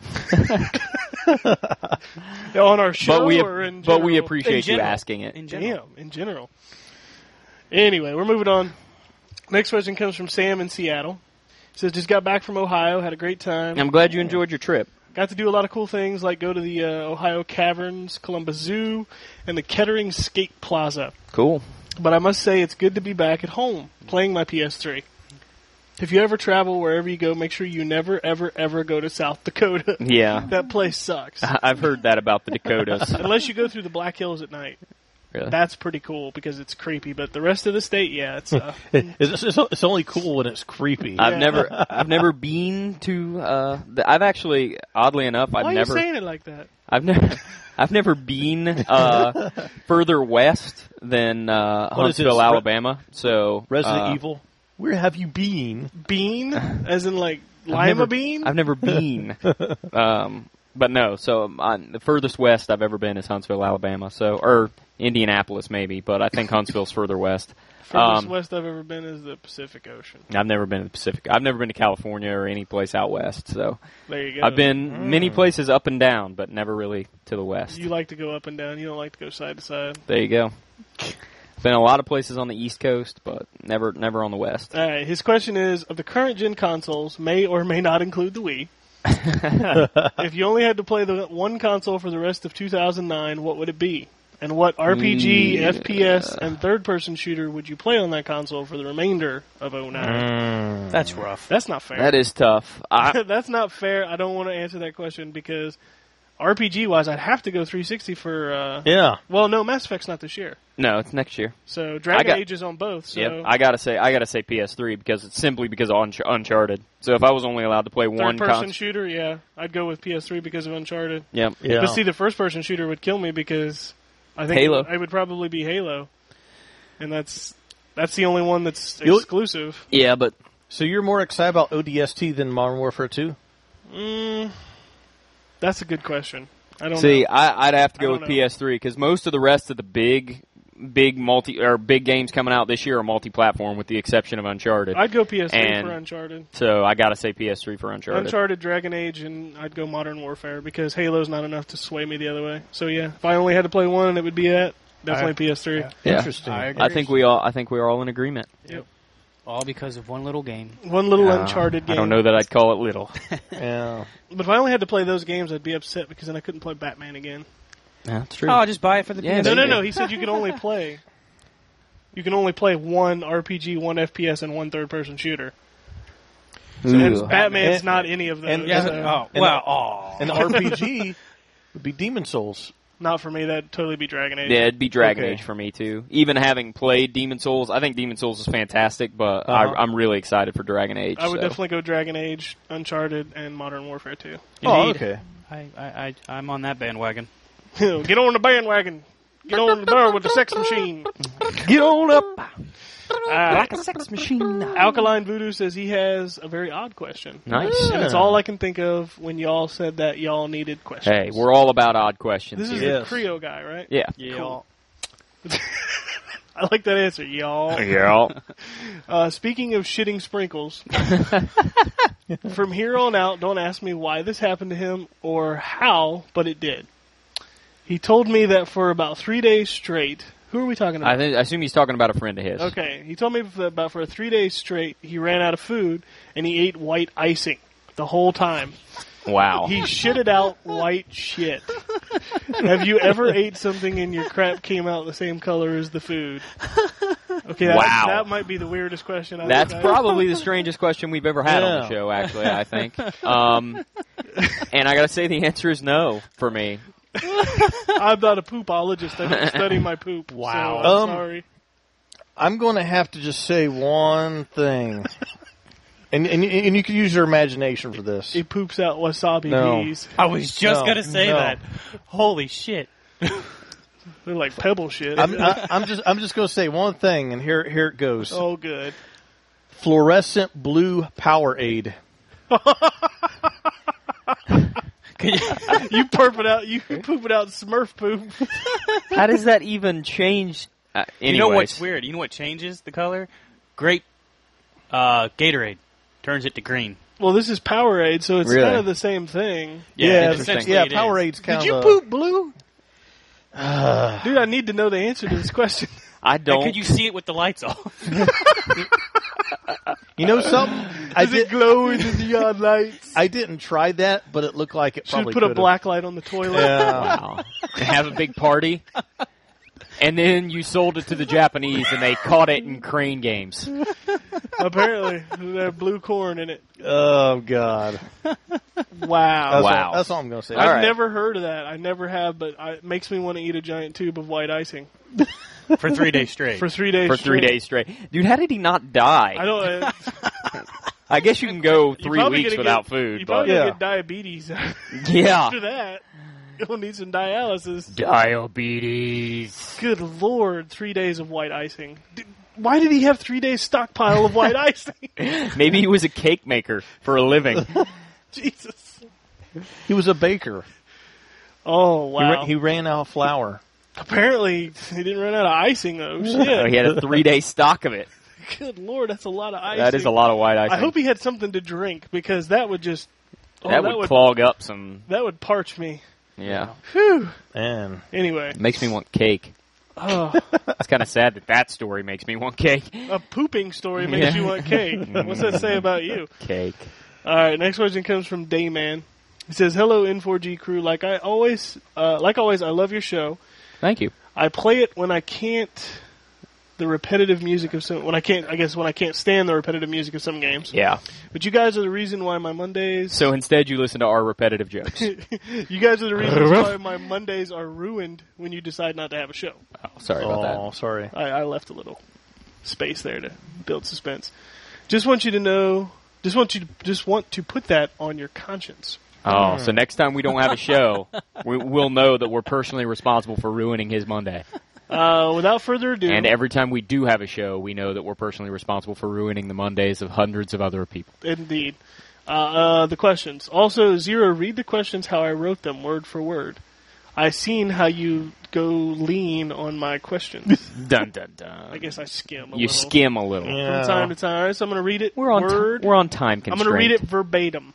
On our show But we or in but we general? appreciate In you general. asking it. In general. Damn, in general. Anyway, we're moving on. Next question comes from Sam in Seattle. He says, just got back from Ohio, had a great time. I'm glad you enjoyed your trip. Got to do a lot of cool things like go to the uh, Ohio Caverns, Columbus Zoo, and the Kettering Skate Plaza. Cool. But I must say it's good to be back at home playing my P S three. If you ever travel wherever you go, make sure you never, ever, ever go to South Dakota. Yeah. That place sucks. I've heard that about the Dakotas. Unless you go through the Black Hills at night. Really. That's pretty cool because it's creepy. But the rest of the state, yeah, it's uh, it's, it's, it's only cool when it's creepy. I've Yeah. never I've never been to uh the, I've actually oddly enough I've why are never you saying it like that? I've never I've never been uh further west than uh What is Huntsville, this, Re- Alabama. So Resident uh, Evil. Where have you been? Bean, as in like I've lima never- bean. I've never been. um but no, so um, on, the furthest west I've ever been is Huntsville, Alabama. So or Indianapolis maybe, but I think Huntsville's further west. Furthest Um, west I've ever been is the Pacific Ocean. I've never been to the Pacific. I've never been to California or any place out west. So There you go. I've been many places up and down, but never really to the west. You like to go up and down. You don't like to go side to side. There you go. Been a lot of places on the East Coast, but never never on the West. All right. His question is: of the current gen consoles, may or may not include the Wii. If you only had to play the one console for the rest of two thousand nine, what would it be? And what R P G, Yeah. F P S, and third-person shooter would you play on that console for the remainder of oh nine? That's rough. That's not fair. That is tough. I, That's not fair. I don't want to answer that question because R P G-wise, I'd have to go three sixty for. Uh, Yeah. Well, no, Mass Effect's not this year, no, it's next year. so Dragon got- Age is on both. So Yep. I gotta say, I gotta say P S three because it's simply because of Unch- Uncharted. So if I was only allowed to play one third-person console, shooter, yeah, I'd go with P S three because of Uncharted. yep. Yeah. But see, the first-person shooter would kill me because I think Halo. It, would, it would probably be Halo, and that's that's the only one that's You'll- exclusive. Yeah, but So you're more excited about O D S T than Modern Warfare two? Mm, that's a good question. I don't see, know. I, I'd have to I go don't with know. P S three because most of the rest of the big, big multi or big games coming out this year are multi-platform, with the exception of Uncharted. I'd go P S three And- for Uncharted. so I gotta say P S three for Uncharted. Uncharted, Dragon Age, and I'd go Modern Warfare because Halo's not enough to sway me the other way. So yeah, if I only had to play one, it would be that. Definitely I- P S three. Yeah. Interesting. I agree. I think we all. I think we're all in agreement. All because of one little game. One little Uh, Uncharted game. I don't know that I'd call it little. Yeah. But if I only had to play those games, I'd be upset because then I couldn't play Batman again. That's true. Oh, I'll just buy it for the Yeah, P S No, three. no, no. He said you can only play. You can only play one R P G, one F P S, and one third-person shooter. And Ooh. Batman's And- not any of those. and- Yeah, so- but- oh, And well, the- oh. And the R P G would be Demon Souls. Not for me. That'd totally be Dragon Age. Yeah, it'd be Dragon Okay. Age for me too. Even having played Demon Souls, I think Demon Souls is fantastic, but Uh-huh. I, I'm really excited for Dragon Age. I would so. definitely go Dragon Age, Uncharted, and Modern Warfare two. Oh, Indeed. okay. I, I, I, I'm on that bandwagon. Get on the bandwagon. Get on the bar with the sex machine. Get on up. Uh, a sex machine. Alkaline Voodoo says he has a very odd question. Nice. And it's all I can think of when y'all said that y'all needed questions. Hey, we're all about odd questions. This is here. the Yes. Creo guy, right? Yeah. Cool. I like that answer, y'all. Yeah. Uh, speaking of shitting sprinkles, from here on out, don't ask me why this happened to him or how, but it did. He told me that for about three days straight. Who are we talking about? I, think, I assume he's talking about a friend of his. Okay, he told me for about for three days straight, he ran out of food and he ate white icing the whole time. Wow. He shitted out white shit. Have you ever ate something and your crap came out the same color as the food? Okay, that, Wow. that might be the weirdest question I've That's I've- probably the strangest question we've ever had on the Yeah. show, actually, I think. Um, and I gotta say the answer is no for me. I'm not a poopologist. I don't study my poop. Wow. So I'm Um, sorry. I'm going to have to just say one thing. And, and and you can use your imagination for this. He poops out wasabi No. bees. I was just No, gonna say no. that. Holy shit! They're like pebble shit. I'm, I, I'm just I'm just going to say one thing, and here here it goes. oh, good. Fluorescent blue Powerade. You perp it out. You poop it out Smurf poop. How does that even change? Uh, You know what's anyways. weird? You know what changes the color? Grape uh, Gatorade turns it to green. Well, this is Powerade, so it's Really? kind of the same thing. Yeah, essentially yeah. it is. Powerade's kind Did you of. poop blue? Dude, I need to know the answer to this question. I And don't. could you see it with the lights off? You know something? I Does it did. glow in the neon lights? I didn't try that, but it looked like it Should probably put a could've. black light on the toilet. Yeah. Wow. And have a big party. And then you sold it to the Japanese, and they caught it in crane games. Apparently, they have blue corn in it. Oh God. Wow. That's Wow. All, that's all I'm going to say. I've All right. never heard of that. I never have, but I, it makes me want to eat a giant tube of white icing For three days straight. for three days. For three straight. days straight. Dude, how did he not die? I don't. Uh, I guess you can go you're three probably weeks gonna without get, food, You're but probably Yeah. gonna get diabetes yeah. after that. You'll need some dialysis. Diabetes. Good lord, three days of white icing. Did, why did he have three days stockpile of white icing? Maybe he was a cake maker for a living. Jesus. He was a baker. Oh He, wow. ra- he ran out of flour. Apparently, he didn't run out of icing though. So Shit. he had a three-day stock of it. Good lord, that's a lot of icing. That is a lot of white icing. I hope he had something to drink because that would just oh, that, would clog up some. that would parch me. Yeah, Whew. Man. Anyway, makes me want cake. oh, It's kind of sad that that story makes me want cake. a pooping story makes Yeah. you want cake. What's that say about you? Cake. All right, next question comes from Dayman. He says, "Hello N four G crew. Like I always, uh, like always, I love your show. Thank you. I play it when I can't the repetitive music of some when I can't I guess when I can't stand the repetitive music of some games. Yeah. But you guys are the reason why my Mondays So instead, you listen to our repetitive jokes. you guys are the reasons why my Mondays are ruined when you decide not to have a show. Oh, sorry about Oh, sorry. I, I left a little space there to build suspense. Just want you to know just want you to just want to put that on your conscience. that. Oh, so next time we don't have a show, we, we'll know that we're personally responsible for ruining his Monday. Uh, without further ado, And every time we do have a show, we know that we're personally responsible for ruining the Mondays of hundreds of other people. indeed. Uh, uh, the questions. Also, Zero, read the questions how I wrote them, word for word. I seen how you go lean on my questions. Dun dun dun. I guess I skim a you little. skim a little. Yeah. From time to time. All right, so I'm going to read it We're on. word. T- we're on time I'm constraint. going to read it verbatim.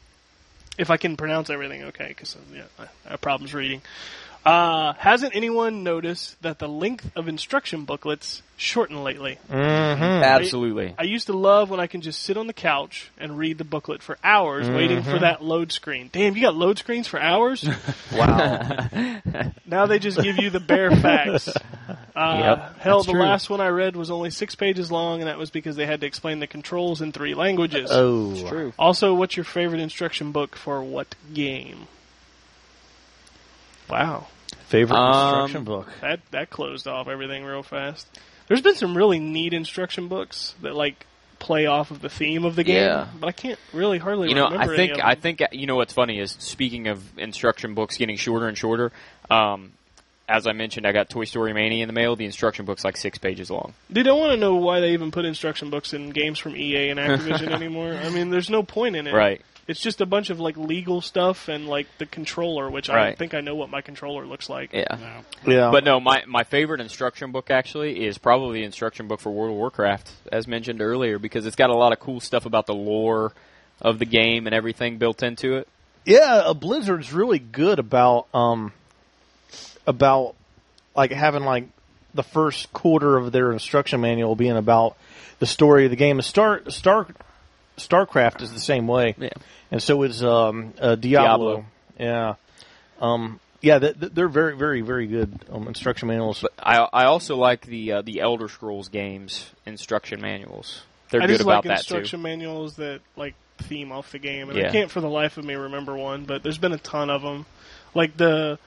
If I can pronounce everything okay, because yeah, I I have problems reading. Uh, hasn't anyone noticed that the length of instruction booklets shortened lately? Mm-hmm. Absolutely. I used to love when I can just sit on the couch and read the booklet for hours waiting for that load screen. Damn, you got load screens for hours? Wow. Now they just give you the bare facts. Uh, Yep, hell, that's the true. last one I read was only six pages long, and that was because they had to explain the controls in three languages. Oh. True. Also, what's your favorite instruction book for what game? Wow. Favorite Um, instruction book. That that closed off everything real fast. There's been some really neat instruction books that like play off of the theme of the game, Yeah. but I can't really hardly You know, remember I think any of I them. think you know what's funny is speaking of instruction books getting shorter and shorter. Um, as I mentioned, I got Toy Story Mania in the mail. The instruction book's like six pages long. Dude, I want to know why they even put instruction books in games from E A and Activision anymore. I mean, there's no point in it. Right. It's just a bunch of like legal stuff and like the controller, which I Right. think I know what my controller looks like. Yeah. Yeah. But no, my, my favorite instruction book actually is probably the instruction book for World of Warcraft, as mentioned earlier, because it's got a lot of cool stuff about the lore of the game and everything built into it. Yeah, uh, Blizzard's really good about um about like having like the first quarter of their instruction manual being about the story of the game. Star Star StarCraft is the same way, Yeah. and so is um, uh, Diablo. Diablo. Yeah, um, yeah, th- th- they're very, very, very good um, instruction manuals. But I I also like the uh, the Elder Scrolls games instruction manuals. They're I good just about like that instruction too. manuals that like theme off the game, and Yeah. I can't for the life of me remember one. But there's been a ton of them. Like the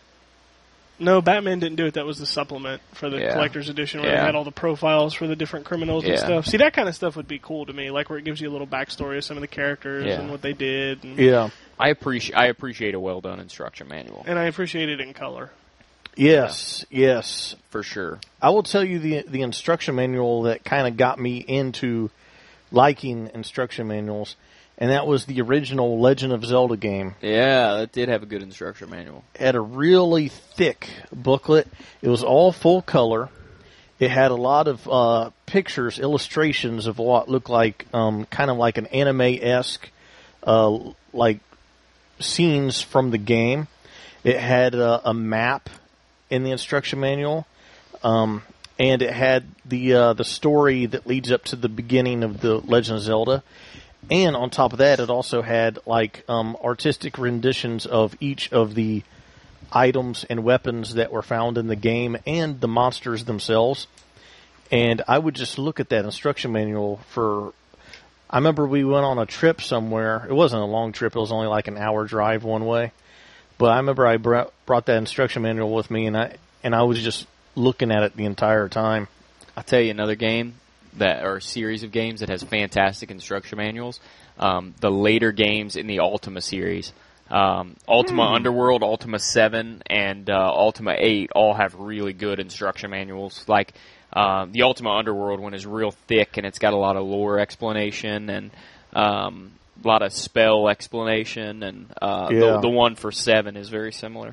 no, Batman didn't do it. That was the supplement for the Yeah. collector's edition where Yeah. they had all the profiles for the different criminals and Yeah. stuff. See, that kind of stuff would be cool to me, like where it gives you a little backstory of some of the characters Yeah. and what they did. And, Yeah, I appreciate I appreciate a well done instruction manual and I appreciate it in color. yes, yes. for sure. I will tell you the the instruction manual that kind of got me into liking instruction manuals, and that was the original Legend of Zelda game. Yeah, that did have a good instruction manual. It had a really thick booklet. It was all full color. It had a lot of uh, pictures, illustrations of what looked like um, kind of like an anime-esque, uh, like scenes from the game. It had uh, a map in the instruction manual, um, and it had the uh, the story that leads up to the beginning of the Legend of Zelda. And on top of that, it also had like um, artistic renditions of each of the items and weapons that were found in the game and the monsters themselves. And I would just look at that instruction manual for. I remember we went on a trip somewhere. It wasn't a long trip. It was only like an hour drive one way. But I remember I brought, brought that instruction manual with me, and I and I was just looking at it the entire time. I'll tell you another game that or series of games that has fantastic instruction manuals. Um, the later games in the Ultima series, um, Ultima Underworld, Ultima Seven, and uh, Ultima Eight all have really good instruction manuals. Like um, the Ultima Underworld one is real thick and it's got a lot of lore explanation and um, a lot of spell explanation. And uh, Yeah. the, the one for Seven is very similar.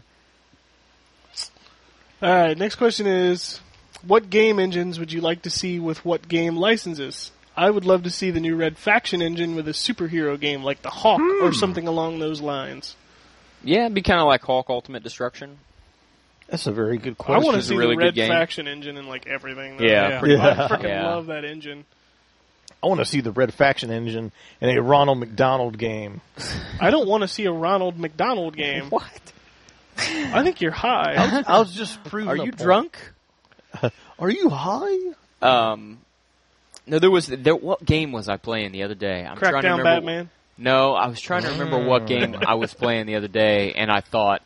All right, next question is, what game engines would you like to see with what game licenses? I would love to see the new Red Faction engine with a superhero game like the Hawk or something along those lines. Yeah, it'd be kind of like Hawk Ultimate Destruction. That's a very good I question. want to is a see really the good Red game. Faction engine in like everything. though. Yeah, Yeah. pretty Yeah. much. I freaking Yeah. love that engine. I want to see the Red Faction engine in a Ronald McDonald game. I don't want to see a Ronald McDonald game. What? I think you're high. I was just proving. Are a you point. drunk? Are you high? Um, no, there was. There, what game was I playing the other day? I'm trying to Crackdown remember. Batman. No, I was trying to remember what game I was playing the other day, and I thought,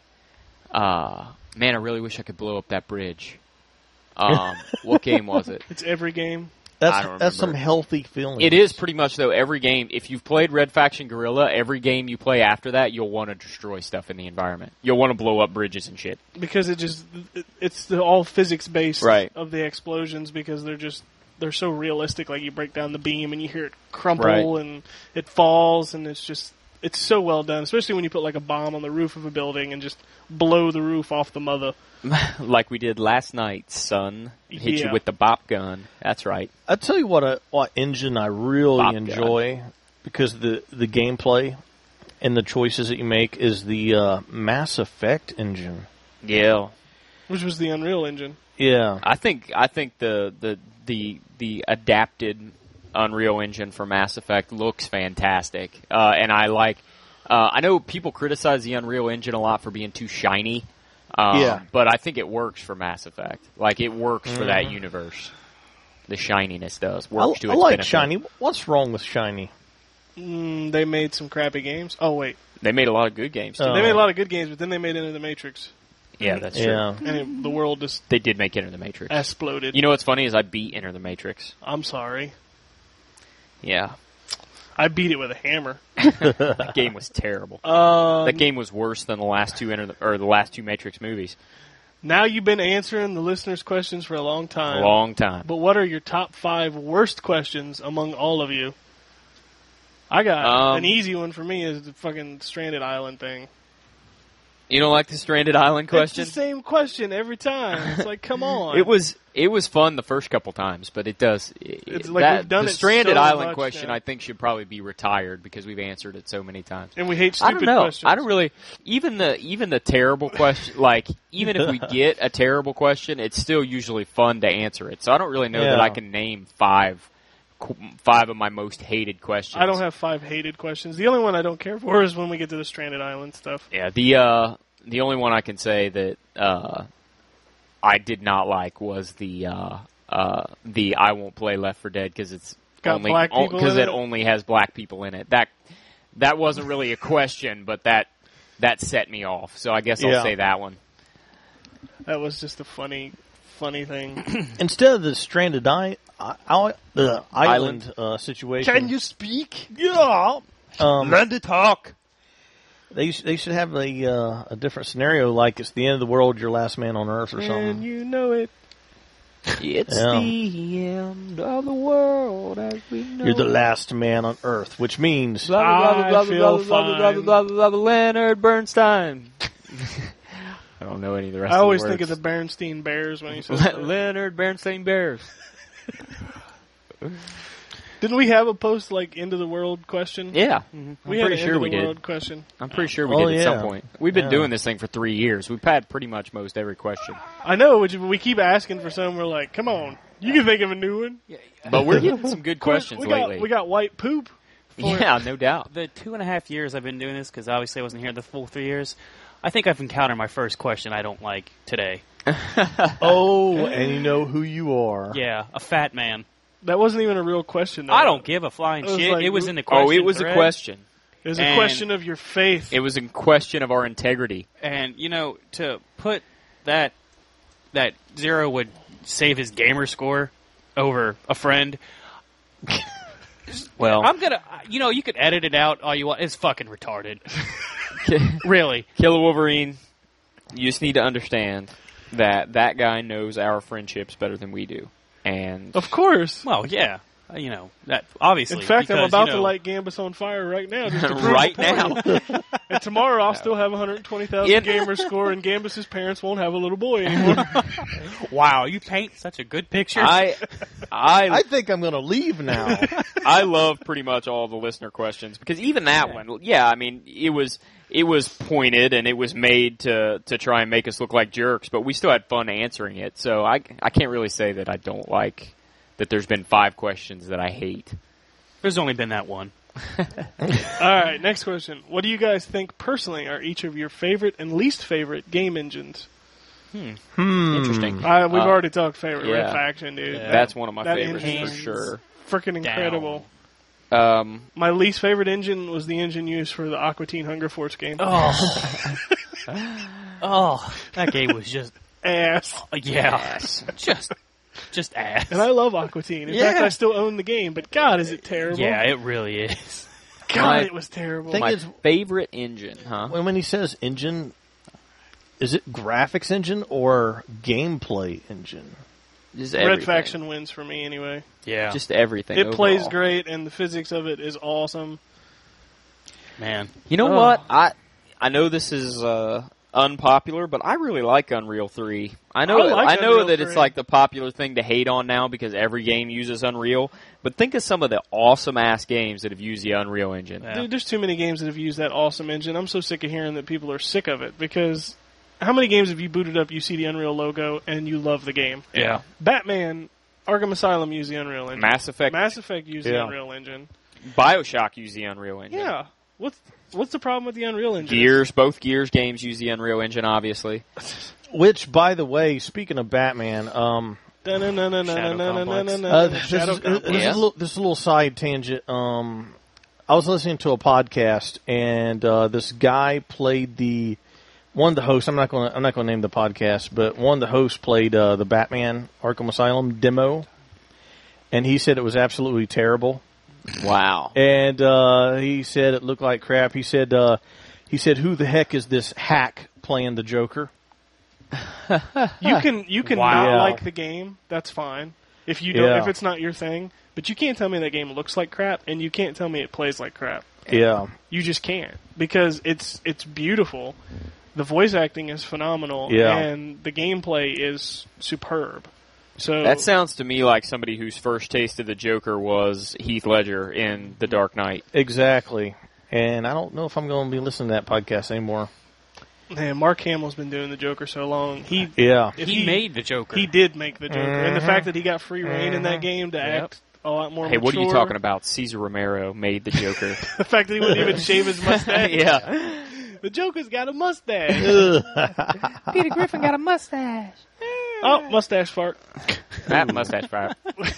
uh, man, I really wish I could blow up that bridge. Um, what game was it? It's every game. That's I don't that's some remember. healthy feeling. It is pretty much though. Every game, if you've played Red Faction Guerrilla, every game you play after that, you'll want to destroy stuff in the environment. You'll want to blow up bridges and shit. Because it just it- it's the all physics based Right. of the explosions because they're just they're so realistic. Like you break down the beam and you hear it crumple Right. and it falls and it's just it's so well done. Especially when you put like a bomb on the roof of a building and just blow the roof off the mother. Like we did last night, son. Hit Yeah. you with the bop gun. That's right. I tell you what, a, what engine I really Bop enjoy because the the gameplay and the choices that you make is the uh, Mass Effect engine. Yeah. Which was the Unreal Engine. Yeah, I think I think the the the the adapted Unreal Engine for Mass Effect looks fantastic, uh, and I like. Uh, I know people criticize the Unreal Engine a lot for being too shiny. Um, Yeah. but I think it works for Mass Effect. Like it works for that universe. The shininess does I, works to I its like benefit. shiny. What's wrong with shiny? Mm, they made some crappy games. Oh wait, They made a lot of good games too. Oh. they made a lot of good games, but then they made Into the Matrix. Yeah, that's true. Yeah. and it, the world just They did make Enter the Matrix. exploded. You know what's funny is I beat Enter the Matrix. I'm sorry. Yeah. I beat it with a hammer. That game was terrible. Um, That game was worse than the last two Enter the, or the last two Matrix movies. Now you've been answering the listeners' questions for a long A time. long time. But what are your top five worst questions among all of you? I got Um, an easy one for me is the fucking Stranded Island thing. You don't like the Stranded Island question? It's the same question every time. It's like, come on. It was it was fun the first couple times, but it does. It, It's like that, we've done the it Stranded so Island much question, now. I think, should probably be retired because we've answered it so many times. And we hate I stupid don't know. questions. I don't really even the even the terrible question. Like even if we get a terrible question, it's still usually fun to answer it. So I don't really know that Yeah. I can name five qu- five of my most hated questions. I don't have five hated questions. The only one I don't care for is when we get to the Stranded Island stuff. Yeah, the uh, the only one I can say that uh, I did not like was the uh, uh, the I won't play Left four Dead because it's Got only black people because in it it? only has black people in it. That that wasn't really a question, but that that set me off. So I guess I'll Yeah. say that one. That was just a funny, funny thing. Instead of the stranded I, I, I, the island, Island. Uh, situation. Can you speak? Yeah. Um, Learn to talk. they sh- they should have a uh, a different scenario, like it's the end of the world, you're last man on Earth or And something. you know it. It's Yeah. the end of the world as we know. You're the last man on Earth, which means Blah, blah, blah, I blah, feel blah, blah, blah, blah, fine. blah, blah, blah, blah, Leonard Bernstein. I don't know any of the rest I of the always words. think of the Bernstein Bears when he says Le- that. Leonard Bernstein Bears. Didn't we have a post like end of the world question? Yeah, we I'm had pretty an sure end of we the did. world question. I'm pretty sure we Oh, did at some yeah. point. We've been Yeah. doing this thing for three years. We've had pretty much most every question, I know, which we keep asking for some. We're like, come on, you can think of a new one. but we're getting some good questions we got, lately. We got white poop. for it. Yeah, no doubt. The two and a half years I've been doing this, because obviously I wasn't here the full three years, I think I've encountered my first question I don't like today. oh, and you know who you are. Yeah, a fat man. That wasn't even a real question. Though. I don't give a flying It was shit. like- it was in the question. Oh, it was a thread, question. It was a And- question of your faith. It was a question of our integrity. And you know, to put that that Zero would save his gamer score over a friend. Well, I'm gonna, you know, you could edit it out all you want. It's fucking retarded. Really. Killer Wolverine, you just need to understand that that guy knows our friendships better than we do. And Of course. Well, yeah. Uh, You know, that obviously. In fact, I'm because, about you to know, light Gambus on fire right now. Just to prove right the point. now, And tomorrow I'll still have one hundred twenty thousand In- gamer score, and Gambus's parents won't have a little boy anymore. Wow, you paint such a good picture. I, I, I think I'm going to leave now. I love pretty much all the listener questions because even that one, yeah, I mean, it was it was pointed and it was made to to try and make us look like jerks, but we still had fun answering it. So I I can't really say that I don't like that. There's been five questions that I hate. There's only been that one. All right, next question. What do you guys think personally are each of your favorite and least favorite game engines? Hmm. Interesting. Uh, we've Uh, already talked favorite yeah. Red Faction, dude. Yeah. That's one of my That favorites for engine's sure. Freaking incredible. Um, My least favorite engine was the engine used for the Aqua Teen Hunger Force game. Oh. oh, that game was just Ass. yeah, just just ass. And I love Aqua Teen. In Yeah. fact, I still own the game, but God, is it terrible. Yeah, it really is. God, My- it was terrible. Thing my is- favorite engine, huh? when, when he says engine, is it graphics engine or gameplay engine? Just Red everything. Faction wins for me anyway. Yeah, Just everything. It plays overall. great, and the physics of it is awesome. man. You know Oh. what? I I know this is uh, unpopular, but I really like Unreal three. I know I like I know Unreal that it's three. like the popular thing to hate on now because every game uses Unreal. But think of some of the awesome ass games that have used the Unreal Engine. Yeah. Dude, there's too many games that have used that awesome engine. I'm so sick of hearing that people are sick of it because how many games have you booted up, you see the Unreal logo, and you love the game? Yeah. Batman, Arkham Asylum used the Unreal Engine. Mass Effect, Mass Effect used the Yeah. Unreal Engine. BioShock use the Unreal Engine. Yeah. What's what's the problem with the Unreal Engine? Gears, both Gears games use the Unreal Engine, obviously. Which, by the way, speaking of Batman, um, Dun-dun-dun-dun-dun-dun-dun-dun-dun-dun. uh, this, Shadow is, this, Complex. is Yeah. a little, this is a little side tangent. Um, I was listening to a podcast, and uh, this guy played the one of the hosts. I'm not going. I'm not going to name the podcast, but one of the hosts played uh, the Batman Arkham Asylum demo, and he said it was absolutely terrible. Wow. And uh, he said it looked like crap. He said, uh, he said, "Who the heck is this hack playing the Joker?" You can you can Wow. not Yeah. like the game. That's fine. If you don't, Yeah. if it's not your thing, but you can't tell me that game looks like crap, and you can't tell me it plays like crap. Yeah, You just can't because it's it's beautiful. The voice acting is phenomenal, Yeah. and the gameplay is superb. So That sounds to me like somebody whose first taste of the Joker was Heath Ledger in The Dark Knight. exactly. And I don't know if I'm going to be listening to that podcast anymore. man, Mark Hamill's been doing the Joker so long. He Yeah, if He, made the Joker. he did make the Joker, and the Mhm. fact that he got free reign in that game to Yep. act a lot more. Hey, what are you mature. talking about? Caesar Romero made the Joker. The fact that he wouldn't even shave his mustache. yeah. The Joker's got a mustache. Peter Griffin got a mustache. Oh, mustache fart. That mustache fire.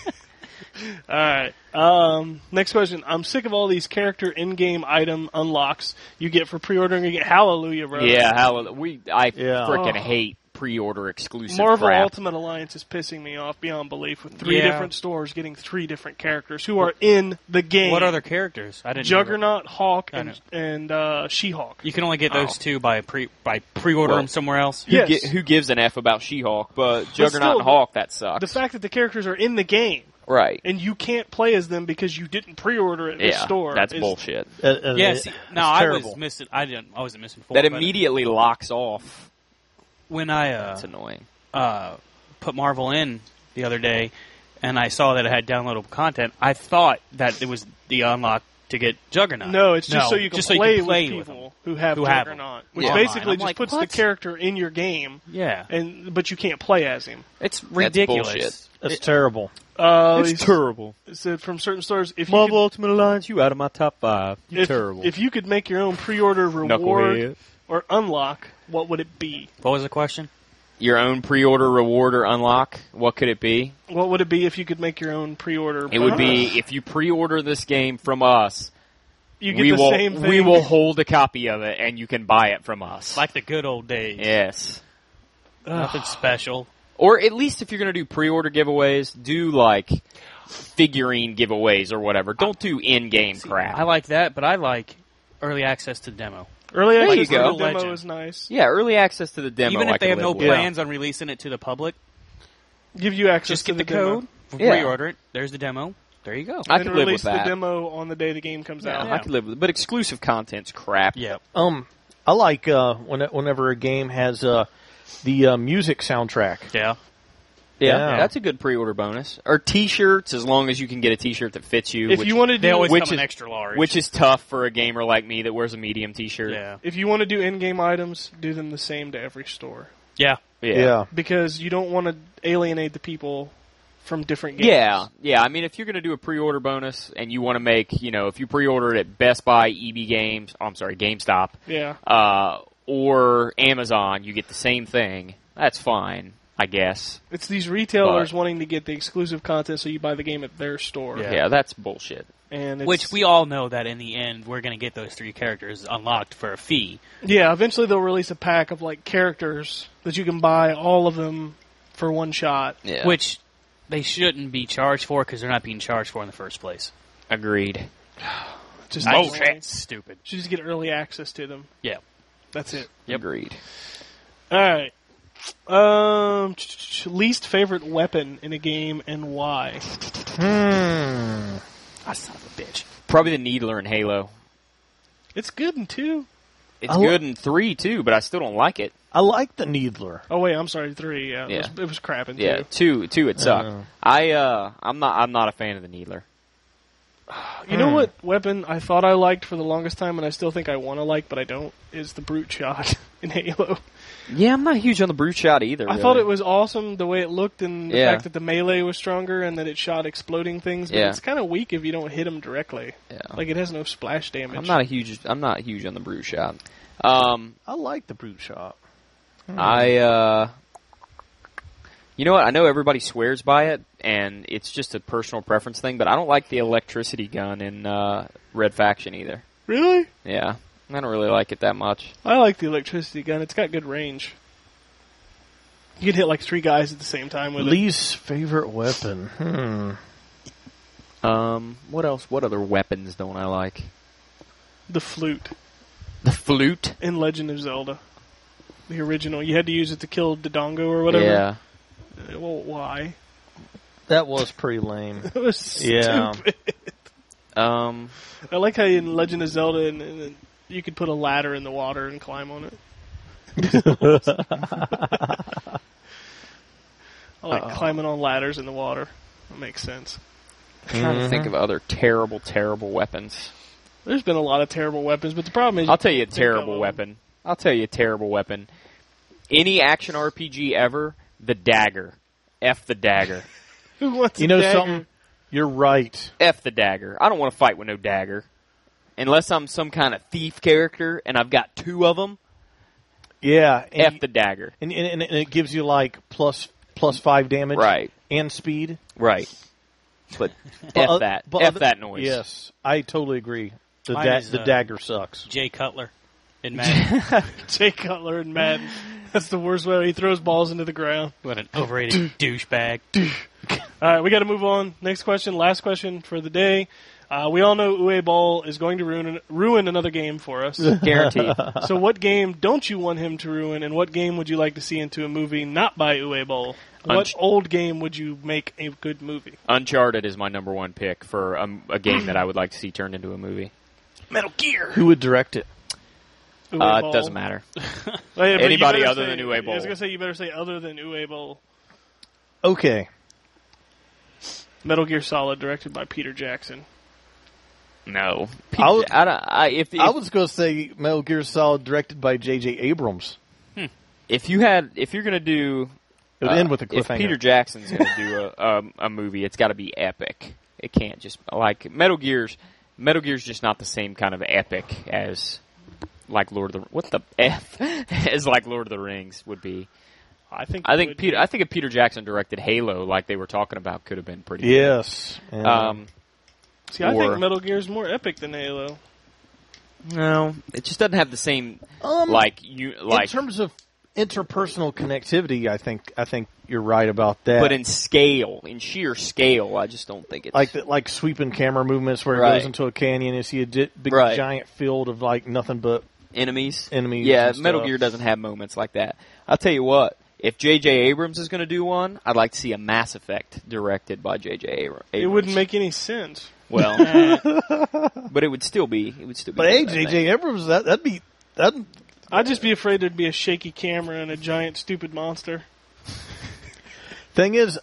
All right. Um, next question. I'm sick of all these character in-game item unlocks you get for pre-ordering. You get Hallelujah, bro. Yeah, hell, we I Yeah. freaking Oh. hate pre-order exclusive Marvel crap. Ultimate Alliance is pissing me off beyond belief with three Yeah. different stores getting three different characters who are in the game. What other characters? I didn't. Juggernaut, Hawk, I and, know. and uh, She-Hulk. You can only get those Oh. two by pre by pre-order Well, them somewhere else. Who, Yes. gi- who gives an F about She-Hulk? But Juggernaut still, and Hawk, that sucks. The fact that the characters are in the game right. and you can't play as them because you didn't pre-order it at this Yeah, store. that's is- bullshit. Uh, uh, Yeah. it- See, it's no, I terrible. was missing. I didn't. I wasn't missing. That but immediately locks off. when I uh, That's annoying. uh, put Marvel in the other day, and I saw that it had downloadable content. I thought that it was the unlock to get Juggernaut. No, it's just No, so you can just so you play, can play with with people who have Who have them. Juggernaut, which Yeah. basically I'm just like, puts what? the character in your game, Yeah, and but you can't play as him. it's bullshit. ridiculous. That's terrible. Uh, It's terrible. It said from certain stores, if you Marvel could, Ultimate Alliance, you out of my top five. You if, terrible. if you could make your own pre-order reward Knucklehead. or unlock, what would it be? What was the question? Your own pre-order reward or unlock, what could it be? What would it be if you could make your own pre-order? It would be if you pre-order this game from us, you get we the will same thing. we will hold a copy of it and you can buy it from us. Like the good old days. yes. Nothing special. Or at least if you're going to do pre-order giveaways, do like figurine giveaways or whatever. Don't do in-game crap. I like that, but I like early access to the demo. Early There access you to go. the demo Legend. is nice. yeah, early access to the demo. Even I if they can have no live with. plans on releasing it to the public, Give you access just to get the, demo. code, Yeah. pre-order it. There's the demo. There you go. I and could live release with that. the demo on the day the game comes Yeah, out. I could live with it. But exclusive content's crap. Yeah. Um, I like uh, when, whenever a game has uh, the uh, music soundtrack. Yeah. Yeah, Yeah. that's a good pre-order bonus. Or T-shirts, as long as you can get a T-shirt that fits you. If which, you want to They do always Which come in is- extra large. which is tough for a gamer like me that wears a medium T-shirt. yeah. if you want to do in-game items, do them the same to every store Yeah. yeah, Yeah. because you don't want to alienate the people from different games. Yeah, yeah. I mean, if you're going to do a pre-order bonus and you want to make, you know, if you pre-order it at Best Buy, E B Games, oh, I'm sorry, GameStop, Yeah. uh, or Amazon, you get the same thing. That's fine, I guess. It's these retailers But- wanting to get the exclusive content so you buy the game at their store. Yeah. Yeah, that's bullshit. And it's, Which we all know that in the end we're going to get those three characters unlocked for a fee. Yeah, eventually they'll release a pack of like characters that you can buy all of them for one shot. Yeah, Which they shouldn't be charged for because they're not being charged for in the first place. agreed. Just Bullshit. annoying. Stupid. Should just get early access to them. Yeah. That's it. Agreed. All right. Um, least favorite weapon in a game and why? Hmm. Ah, son of a bitch. Probably the Needler in Halo. It's good in two. It's I li- good in three too, but I still don't like it. I like the Needler. Oh wait, I'm sorry, three. Yeah, Yeah. It, was, it was crap in Yeah, two. two, two, it sucked. Uh. I, uh, I'm not, I'm not a fan of the Needler. You know what weapon I thought I liked for the longest time, and I still think I want to like, but I don't, is the brute shot in Halo. Yeah, I'm not huge on the brute shot either. I thought it was awesome the way it looked and the Yeah. fact that the melee was stronger and that it shot exploding things, but Yeah. it's kind of weak if you don't hit them directly. Yeah. Like it has no splash damage. I'm not a huge. I'm not huge on the brute shot. Um, I like the brute shot. I, uh, you know what? I know everybody swears by it, and it's just a personal preference thing. But I don't like the electricity gun in uh, Red Faction either. Really? Yeah, I don't really like it that much. I like the electricity gun. It's got good range. You can hit like three guys at the same time with it. Least favorite weapon. Hmm. Um, what else? What other weapons don't I like? The flute The flute. in Legend of Zelda. The original. You had to use it to kill Dodongo or whatever. Yeah. Uh, Well, why? That was pretty lame. It was Yeah. stupid. Um, I like how in Legend of Zelda and, and you could put a ladder in the water and climb on it. I like Uh-oh. climbing on ladders in the water. That makes sense. I'm trying to think of other terrible, terrible weapons. There's been a lot of terrible weapons, but the problem is I'll tell you a think of terrible them. weapon. I'll tell you a terrible weapon. Any action R P G ever, the dagger. F the dagger. Who wants You a know dagger? something? You're right. F the dagger. I don't want to fight with no dagger. Unless I'm some kind of thief character and I've got two of them, Yeah. And, F the dagger. and, and, and it gives you like plus plus five damage. Right. And speed. Right. But But F oth- that. but F other- that noise. Yes, I totally agree. The Mine da- is, the uh, dagger sucks. Jay Cutler in Madden. Jay Cutler and Madden. That's the worst way. He throws balls into the ground. What an overrated douchebag. All right, we got to move on. Next question, last question for the day. Uh, we all know Uwe Ball is going to ruin ruin another game for us. Guaranteed. So what game don't you want him to ruin, and what game would you like to see into a movie not by Uwe Ball? What Unch- old game would you make a good movie? Uncharted is my number one pick for a, a game that I would like to see turned into a movie. Metal Gear. Who would direct it? Uwe Uh, Ball. it doesn't matter. Oh, yeah, but you Anybody better other say- than Uwe I was Boll. going to say, you better say other than Uwe Boll. Okay. Metal Gear Solid, directed by Peter Jackson. No. I was- I don't, I, if, if, I was going to say Metal Gear Solid, directed by J J Abrams. if you had, if you're going to do, It would uh, end with a if cliffhanger. Peter Jackson's going to do a, a, a movie, it's got to be epic. It can't just, like, Metal Gear's, Metal Gear's just not the same kind of epic as, like, Lord of the, what the F, as, like, Lord of the Rings would be. I think. I it think would Peter, be. I think if Peter Jackson directed Halo, like they were talking about, could have been pretty Yes. good. Yeah. Um, See, I or- think Metal Gear is more epic than Halo. no, it just doesn't have the same, Um, like, you, like, in terms of interpersonal connectivity, I think I think you're right about that. but in scale, in sheer scale, I just don't think it's like the, like sweeping camera movements where it Right. goes into a canyon and see a di- big Right. giant field of like nothing but enemies. enemies. Yeah, and Metal stuff. Gear doesn't have moments like that. I'll tell you what, if J J Abrams is going to do one, I'd like to see a Mass Effect directed by J J Abrams. It wouldn't make any sense. well, but it would still be. It would still be. But hey, good, I J think. J Abrams, that that'd be that. I'd just be afraid there'd be a shaky camera and a giant stupid monster. Thing is,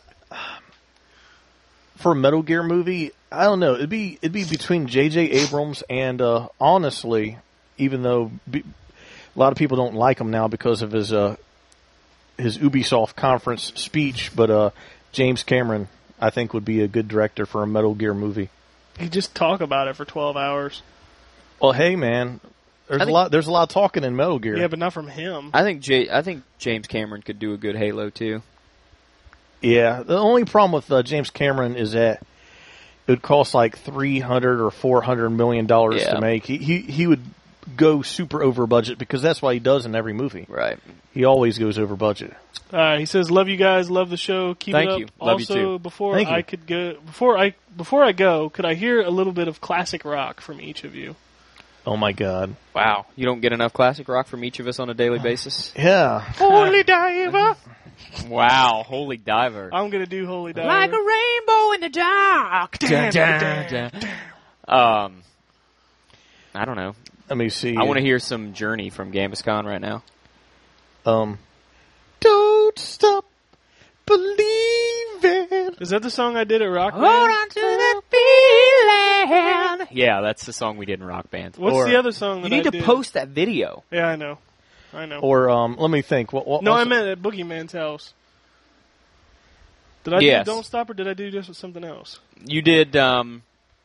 for a Metal Gear movie, I don't know. It'd be it'd be between J J Abrams and uh, honestly, even though be, a lot of people don't like him now because of his uh, his Ubisoft conference speech, but uh, James Cameron, I think, would be a good director for a Metal Gear movie. You just talk about it for twelve hours. Well, hey man, there's I a think- lot there's a lot of talking in Metal Gear. Yeah, but not from him. I think J. I think James Cameron could do a good Halo too. Yeah, the only problem with uh, James Cameron is that it would cost like three hundred or four hundred million dollars Yeah. to make. He, he he would go super over budget because that's what he does in every movie. Right. He always goes over budget. Uh, he says, "Love you guys, love the show, keep Thank it up." you. Love you also, too. before Thank you. I could go, before I before I go, could I hear a little bit of classic rock from each of you? Oh my god. Wow. You don't get enough classic rock from each of us on a daily basis. Yeah. Holy Diver! Wow. Holy diver. I'm gonna do Holy Diver. Like a rainbow in the dark. Dun, dun, dun. Um, I don't know. Let me see. I want to hear some Journey from Gambuscon right now. Um. Don't stop believing. Is that the song I did at Rock Band? on to the feeling. Yeah, that's the song we did in Rock Band. What's Or- the other song that You need I to did? post that video. Yeah, I know. I know. Or um. Let me think. What? what no, I also- meant at Boogeyman's house. Did I Yes. do Don't Stop or did I do just something else? You did, um,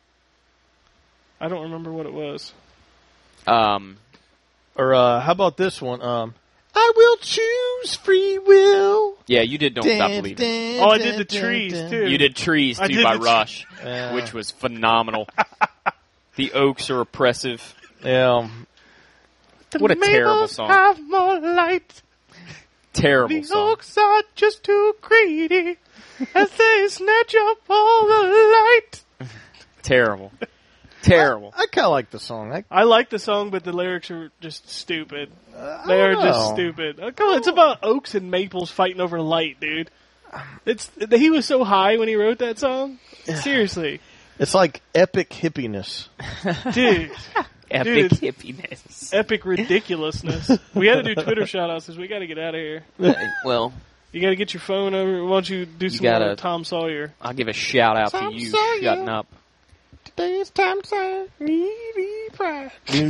I don't remember what it was. um, Or uh. How about this one? Um. I will choose free will. yeah, you did Don't Stop Believing. Oh, I did the trees, too. You did Trees, I too, did by the tre- Rush, Yeah. which was phenomenal. The Oaks are oppressive. Yeah. um, The What a terrible maples song. have more light. Terrible The song. oaks are just too greedy as they snatch up all the light. Terrible. Terrible. I kind of like the song. I, I like the song, but the lyrics are just stupid. I They are don't just know. stupid. Uh, Come on, it's about oaks and maples fighting over light, dude. It's he was so high when he wrote that song. Seriously, It's like epic hippiness. dude. Epic Dude. hippiness. Epic ridiculousness. We got to do Twitter shout-outs because we got to get out of here. Well, You got to get your phone over. Why don't you do some gotta- more Tom Sawyer? I'll give a shout out Tom to you Sawyer. shutting up. Today's time, sir. Needy pride.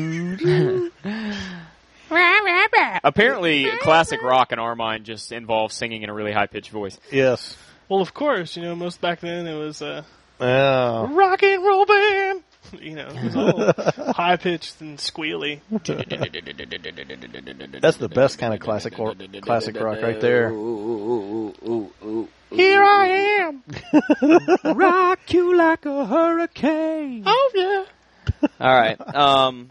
Apparently, classic rock in our mind just involves singing in a really high pitched voice. Yes. Well, of course, you know, most back then it was uh, Yeah. rock and roll band. You know, it was all high pitched and squealy. That's the best kind of classic or, classic rock right there. Here I am. Rock you like a hurricane. Oh yeah. All right. Um,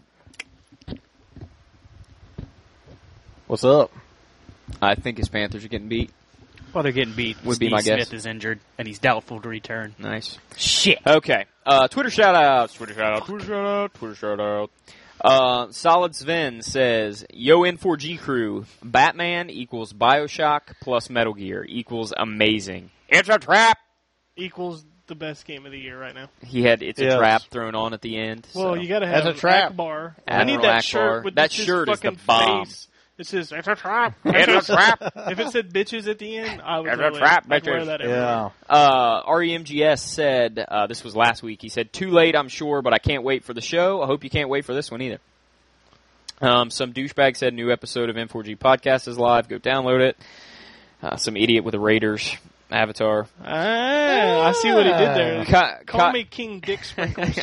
What's up? I think his Panthers are getting beat. Well, they're getting beat. Would be Steve my guess. Smith is injured, and he's doubtful to return. Nice. Shit. Okay. Uh, Twitter shout outs. Twitter shout out. Twitter shout out. Twitter shout out. Uh, Solid Sven says, Yo N four G crew, Batman equals Bioshock plus Metal Gear equals amazing. It's a trap. Equals the best game of the year right now. He had It's Yes. a Trap thrown on at the end. Well, so. you got to have As a trap. Akbar. I Admiral need that Akbar. shirt with That this, his shirt is the fucking bomb. face. It says, it's a trap. It's a trap. If it said bitches at the end, I would It's a love it. trap, I'd wear bitches. that everywhere. Yeah. Uh, R E M G S said, uh, this was last week, he said, too late, I'm sure, but I can't wait for the show. I hope you can't wait for this one either. Um, some douchebag said, new episode of M four G Podcast is live. Go download it. Uh, some idiot with a Raiders avatar. Ah, I see what he did there. Ka- Call Ka- me King Dick Sprinkles.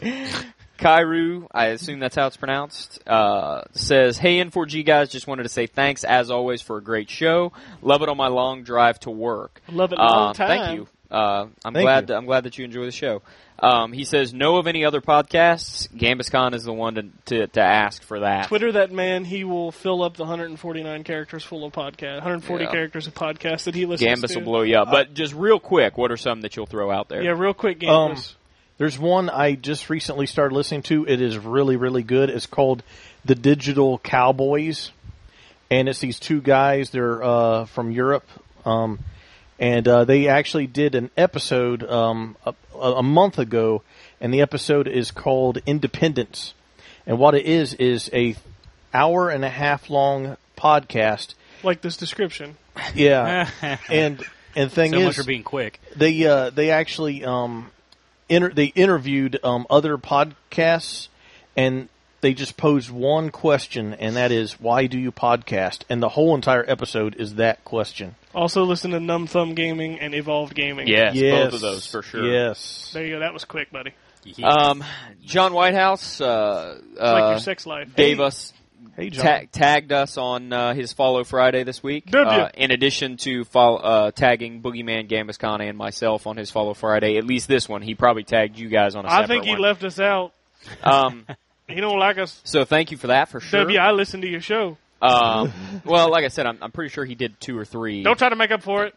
Kairu, I assume that's how it's pronounced, uh, says, hey N four G guys, just wanted to say thanks as always for a great show. Love it on my long drive to work. Love it long Uh, time. Thank you. Uh, I'm Thank glad. you. I'm glad that you enjoy the show. Um, he says, know of any other podcasts? GambusCon is the one to, to, to ask for that. Twitter that man, he will fill up the one hundred forty-nine characters full of podcast, one hundred forty Yeah. characters of podcasts that he listens Gambus to. will blow you up. But just real quick, what are some that you'll throw out there? Yeah, real quick, Um, Gambus. There's one I just recently started listening to. It is really, really good. It's called The Digital Cowboys. And it's these two guys. They're uh, from Europe. Um, and uh, they actually did an episode um, a, a month ago. And the episode is called Independence. And what it is is a hour and a half long podcast. Like this description. Yeah. and and thing so is, much for being quick. they uh, they actually um, inter- they interviewed um, other podcasts, and they just posed one question, and that is, why do you podcast? And the whole entire episode is that question. Also listen to Numb Thumb Gaming and Evolved Gaming. Yes, yes, both of those for sure. Yes. There you go. That was quick, buddy. Um, John Whitehouse uh, It's like uh, your sex life. gave us Hey, John. ta- tagged us on uh, his Follow Friday this week. Did ya? Uh, in addition to follow, uh, tagging Boogeyman, GambusCon, and myself on his Follow Friday, at least this one, he probably tagged you guys on a separate I think he one. left us out. Um, He don't like us. so thank you for that for sure. W, I listened to your show. Um, well, like I said, I'm, I'm pretty sure he did two or three. Don't try to make up for it.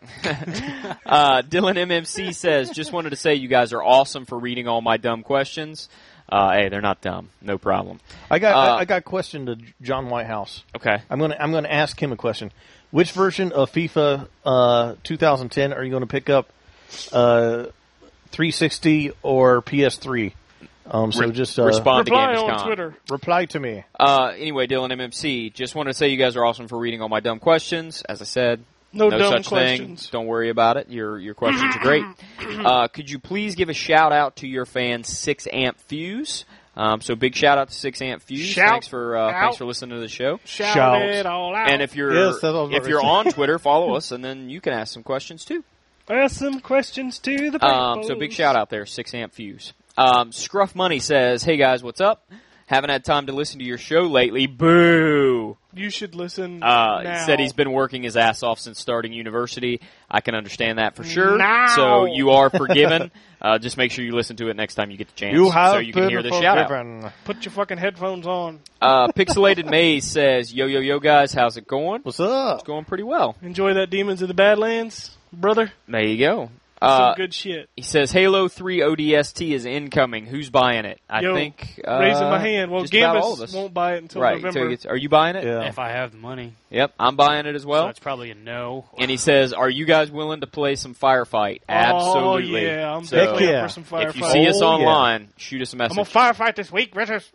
Uh, Dylan M M C says, just wanted to say you guys are awesome for reading all my dumb questions. Uh, hey, they're not dumb. No problem. I got Uh, I, I got a question to John Whitehouse. Okay. I'm gonna I'm gonna ask him a question. Which version of FIFA uh, twenty ten are you going to pick up? Uh, three sixty or P S three? Um, so Re- just uh, respond Reply to on GambusCon. Twitter. reply to me. Uh, anyway, Dylan M M C, just wanted to say you guys are awesome for reading all my dumb questions. As I said, No, no dumb such questions. thing. Don't worry about it. Your your questions are great. Uh, could you please give a shout out to your fan Six Amp Fuse? Um, so big shout out to Six Amp Fuse. Shout thanks for uh, out. thanks for listening to the show. Shout, Shout. it all out. And if you're Yes, that's what I was if about you're to on Twitter, follow us, and then you can ask some questions too. Ask some questions to the people. Um, so big shout out there, Six Amp Fuse. Um, Scruff Money says, "Hey guys, what's up? Haven't had time to listen to your show lately. Boo. You should listen Uh, now. said he's been working his ass off since starting university. I can understand that for sure. Now. So you are forgiven. uh, just make sure you listen to it next time you get the chance, You have so you can been hear the shout out. forgiven. Put your fucking headphones on. Uh, Pixelated Maze says, "Yo yo yo guys, how's it going? What's up? It's going pretty well. Enjoy that Demons of the Badlands, brother. There you go." Some Uh, good shit. he says Halo three O D S T is incoming. Who's buying it? I Yo, think uh, Raising my hand. Well, just about all of Gambus us. won't buy it until right. until November. he gets- are you buying it? Yeah. If I have the money. Yep, I'm buying it as so well. that's probably a no. And he says, "Are you guys willing to play some Firefight?" Absolutely. Oh, yeah. I'm So, definitely Heck up yeah. for some firefight. if you see us Oh, online, shoot us a I'm message. going to firefight this week, Richard.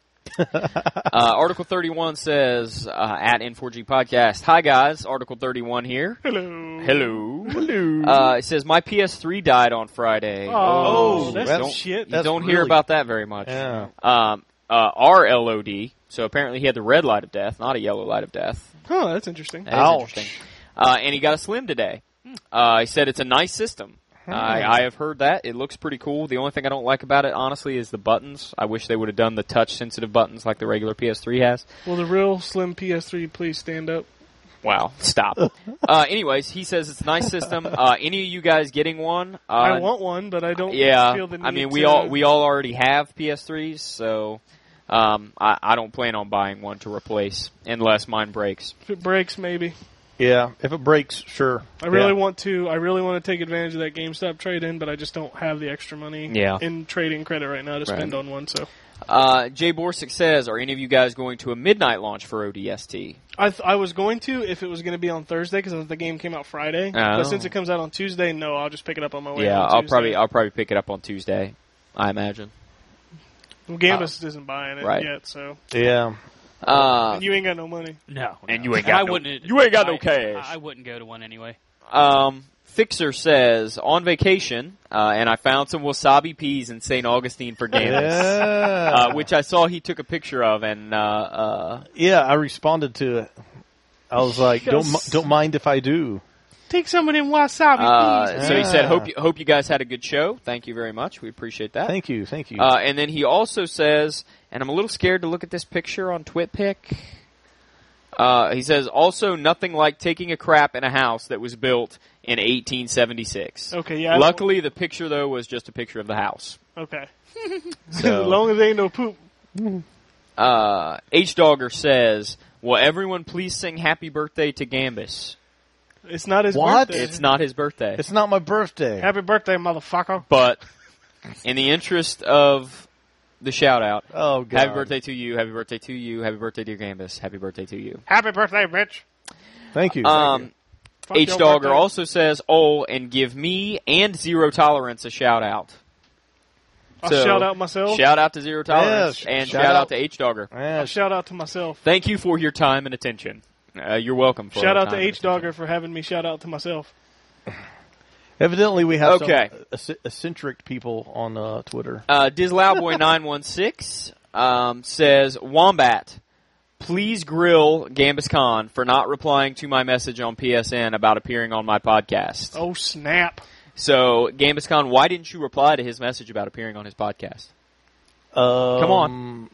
Uh, Article thirty-one says, uh, at N four G Podcast, "Hi guys, Article thirty-one here. Hello. Hello. Hello. Uh, it says, my P S three died on Friday. Oh, that's you some don't, shit. You That's don't hear really- about that very much. Yeah. Um, uh, R L O D, so apparently he had the red light of death, not a yellow light of death. Huh, that's interesting. That is Ouch. interesting. Uh, and he got a Slim today. Uh, he said it's a nice system. I, I have heard that. It looks pretty cool. The only thing I don't like about it, honestly, is the buttons. I wish they would have done the touch-sensitive buttons like the regular P S three has. Will the real slim P S three please stand up? Wow, stop. uh, anyways, he says it's a nice system. Uh, any of you guys getting one? Uh, I want one, but I don't Yeah, feel the need I mean, we to- all we all already have P S threes, so um, I, I don't plan on buying one to replace unless mine breaks. If it breaks, maybe. Yeah. If it breaks, sure. I really Yeah. want to. I really want to take advantage of that GameStop trade-in, but I just don't have the extra money Yeah. in trading credit right now to spend Right. on one. So Uh, Jay Borsick says, "Are any of you guys going to a midnight launch for O D S T?" I th- I was going to if it was going to be on Thursday because the game came out Friday. Oh. But since it comes out on Tuesday, no, I'll just pick it up on my way. Yeah, on I'll Tuesday. probably I'll probably pick it up on Tuesday. I imagine. Well, Gambus isn't buying it right. yet, so Yeah. Uh, and you ain't got no money. No. And no. you ain't got I no- wouldn't, you ain't got no I- cash. I wouldn't go to one anyway. Um, Fixer says, on vacation, uh, and I found some wasabi peas in Saint Augustine for Gambus, Yeah. uh, which I saw he took a picture of, and uh, uh, yeah, I responded to it. I was like, don't mi- don't mind if I do. Take some of them wasabi, uh, please. so he said, Yeah. hope you, hope you guys had a good show. Thank you very much. We appreciate that. Thank you, thank you. Uh, and then he also says, and I'm a little scared to look at this picture on TwitPic. Uh, he says, also nothing like taking a crap in a house that was built in eighteen seventy-six. Okay, yeah. I Luckily, the picture, though, was just a picture of the house. don't- Okay. So- as long as there ain't no poop. Uh, H-Dogger says, will everyone please sing happy birthday to Gambus? It's not his What? birthday. It's not his birthday. It's not my birthday. Happy birthday, motherfucker. But in the interest of the shout-out, oh, God. happy birthday to you, happy birthday to you, happy birthday, dear Gambus, happy birthday to you. Happy birthday, bitch. Thank you. Um, Fuck your H-Dogger birthday. also says, oh, and give me and Zero Tolerance a shout-out. I'll So, shout out myself. Shout out to Zero Tolerance Yes, and shout shout, out out. to H-Dogger. Yeah, I'll shout out to myself. Thank you for your time and attention. Uh, you're welcome. For Shout our out to time and H Dogger attention. for having me shout out to myself. evidently, we have Okay. some ec- eccentric people on uh, Twitter. Uh, Dizlowboy nine one six um, says, Wombat, please grill Gambus Khan for not replying to my message on P S N about appearing on my podcast. Oh snap! So, Gambus Khan, why didn't you reply to his message about appearing on his podcast? Um, Come on.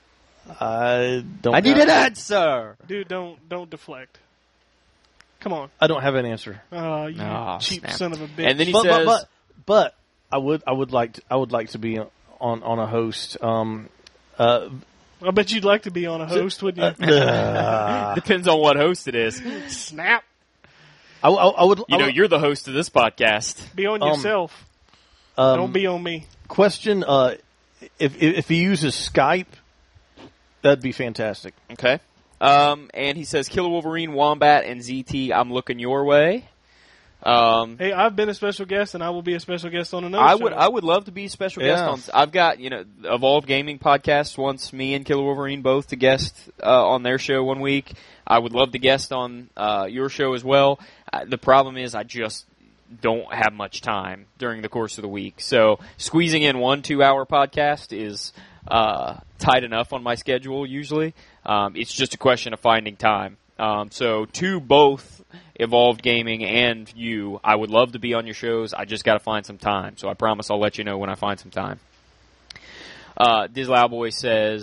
I don't. I need have, an answer. Dude, don't don't deflect. Come on, I don't have an answer. uh, you Aw, cheap snap. son of a bitch. And then he but, says, but, but but I would I would like to, I would like to be on on a host. Um, uh, I bet you'd like to be on a host, wouldn't you? uh, depends on what host it is. Snap! I, I, I would. You I know, would- you're the host of this podcast. Be on Um, yourself. um, Don't be on me. question. Uh, if, if if he uses Skype, that'd be fantastic. Okay. Um, and he says, Killer Wolverine, Wombat, and Z T, I'm looking your way. Um, Hey, I've been a special guest, and I will be a special guest on another I show. would I would love to be a special guest Yeah. on. I've got, you know, Evolved Gaming podcast wants me and Killer Wolverine both to guest uh, on their show one week. I would love to guest on uh, your show as well. Uh, the problem is I just don't have much time during the course of the week. So squeezing in one two-hour podcast is uh, tight enough on my schedule usually. Um, it's just a question of finding time. Um, so to both Evolved Gaming and you, I would love to be on your shows. I just got to find some time. So I promise I'll let you know when I find some time. Uh, Dizlowboy says,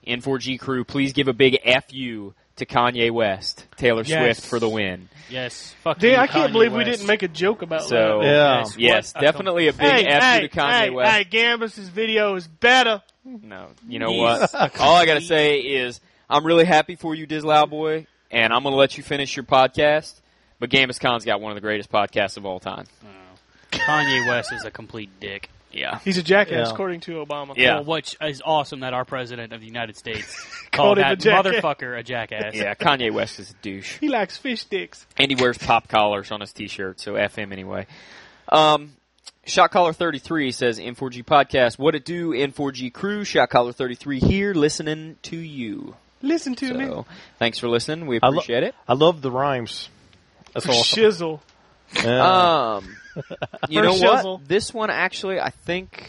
N four G crew, please give a big F U to Kanye West. Taylor Yes. Swift for the win. Yes. Fuck Dude, you, I can't Kanye believe we West. didn't make a joke about So, that. Yeah. Yes, yes, what? definitely a big Hey, F hey, U to Kanye hey, West. hey, Gambus's video is better. No, you know He's what? All I gotta say is I'm really happy for you, Dizlow Boy, and I'm gonna let you finish your podcast. But Gambus Khan's got one of the greatest podcasts of all time. Kanye West is a complete dick. Yeah, He's a jackass, Yeah. according to Obama. Yeah. Well, which is awesome that our president of the United States Called called him that a jackass. motherfucker a jackass. yeah. Kanye West is a douche, He likes fish sticks. and he wears pop collars on his T-shirt. So F him anyway. Um, Shot Caller thirty-three says N four G podcast. What it do, N four G crew? Shot Caller thirty-three here, listening to you. Listen to me. So thanks for listening. We I lo- appreciate it. I love the rhymes. That's awesome. Shizzle. Yeah. Um, you For know shizzle. what? This one actually, I think.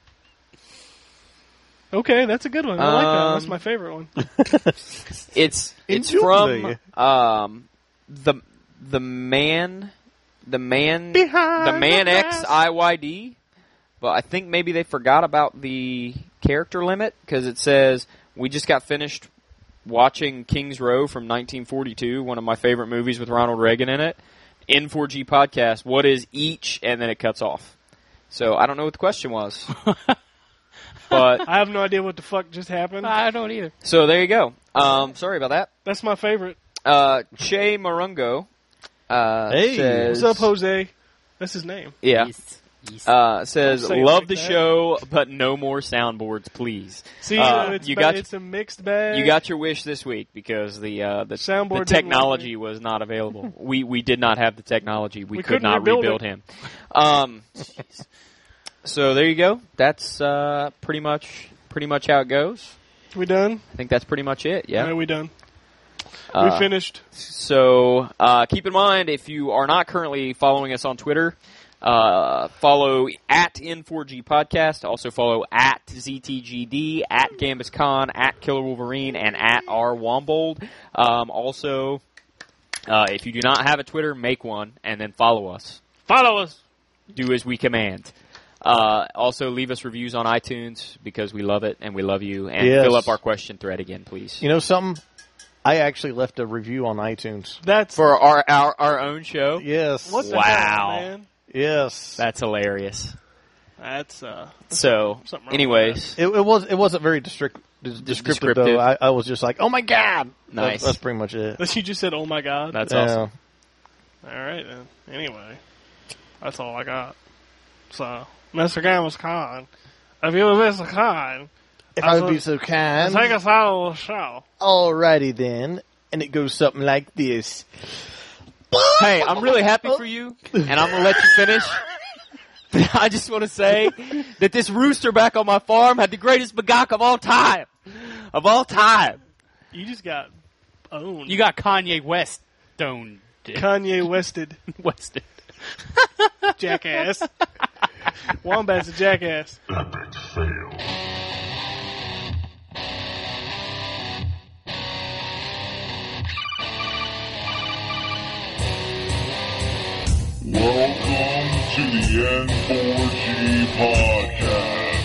Okay, that's a good one. I like that. That's Um, my favorite one. It's it's Enjoy. from um the the man the man Behind the man the X mask. I Y D, but I think maybe they forgot about the character limit because it says we just got finished watching King's Row from nineteen forty-two, one of my favorite movies with Ronald Reagan in it. N four G podcast. What is each? And then it cuts off. So I don't know what the question was, but I have no idea what the fuck just happened. I don't either. so there you go. Um, sorry about that. That's my favorite. Uh, Che Marungo uh, Hey. says, What's up, Jose? That's his name. Yeah, Yes. Yes. uh, says Don't say it love like the that. show, but no more soundboards, please. See, Uh, it's, you ba- got- it's a mixed bag. You got your wish this week because the uh, the, Soundboard the didn't technology was not available. we we did not have the technology. We, We could couldn't not rebuild rebuild it. him. Um, so there you go. That's uh, pretty much pretty much how it goes. We done? I think that's pretty much it. Yeah. Yeah, we done. Uh, we finished. So uh, keep in mind, if you are not currently following us on Twitter, uh, follow at N four G Podcast. Also follow at Z T G D, at Gambus Khan, at Killer Wolverine, and at R Wombold. Um, also, uh, if you do not have a Twitter, make one, and then follow us. Follow us. Do as we command. Uh, also, leave us reviews on iTunes because we love it and we love you. And Yes. fill up our question thread again, please. You know something? I actually left a review on iTunes. That's For our, our, our own show. Yes. what the Wow. hell, man. Yes. That's hilarious. That's uh. So, Something wrong anyways, It, it was. It wasn't very district, descriptive, descriptive. though. I, I was just like, "Oh my god!" Nice. That's, that's pretty much it. You just said, "Oh my god." that's Yeah. awesome. All right then. Anyway, that's all I got. So, Mister Gambus Khan, if you were Mister Khan, If I I would was- be so kind. take us out of the show. Alrighty then, and it goes something like this. Hey, I'm really happy for you, and I'm gonna let you finish. I just want to say that this rooster back on my farm had the greatest bagok of all time, of all time. You just got owned. You got Kanye West stoned. Kanye Wested, Wested. jackass. Wombat's a jackass. Welcome to the N four G podcast.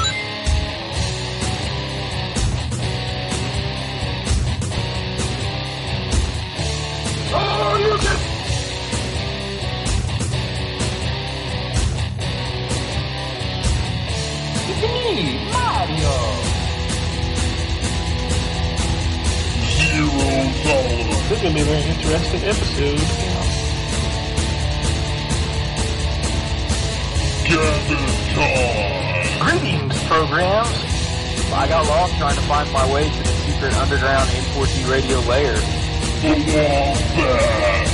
Zero tolerance. This is gonna be a very interesting episode. Gambus Khan. Greetings, programs. I got lost trying to find my way to the secret underground N four G radio lair. The Wombat.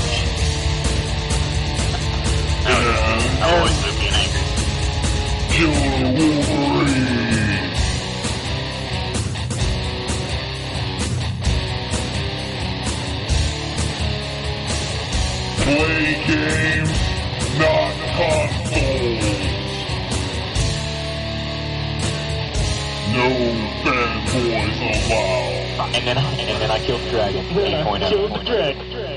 And always with being angry. Killer Wolverine. Play games, not consoles. No fanboys allowed. And then, and then I killed the dragon. eight point oh. Killed the dragon.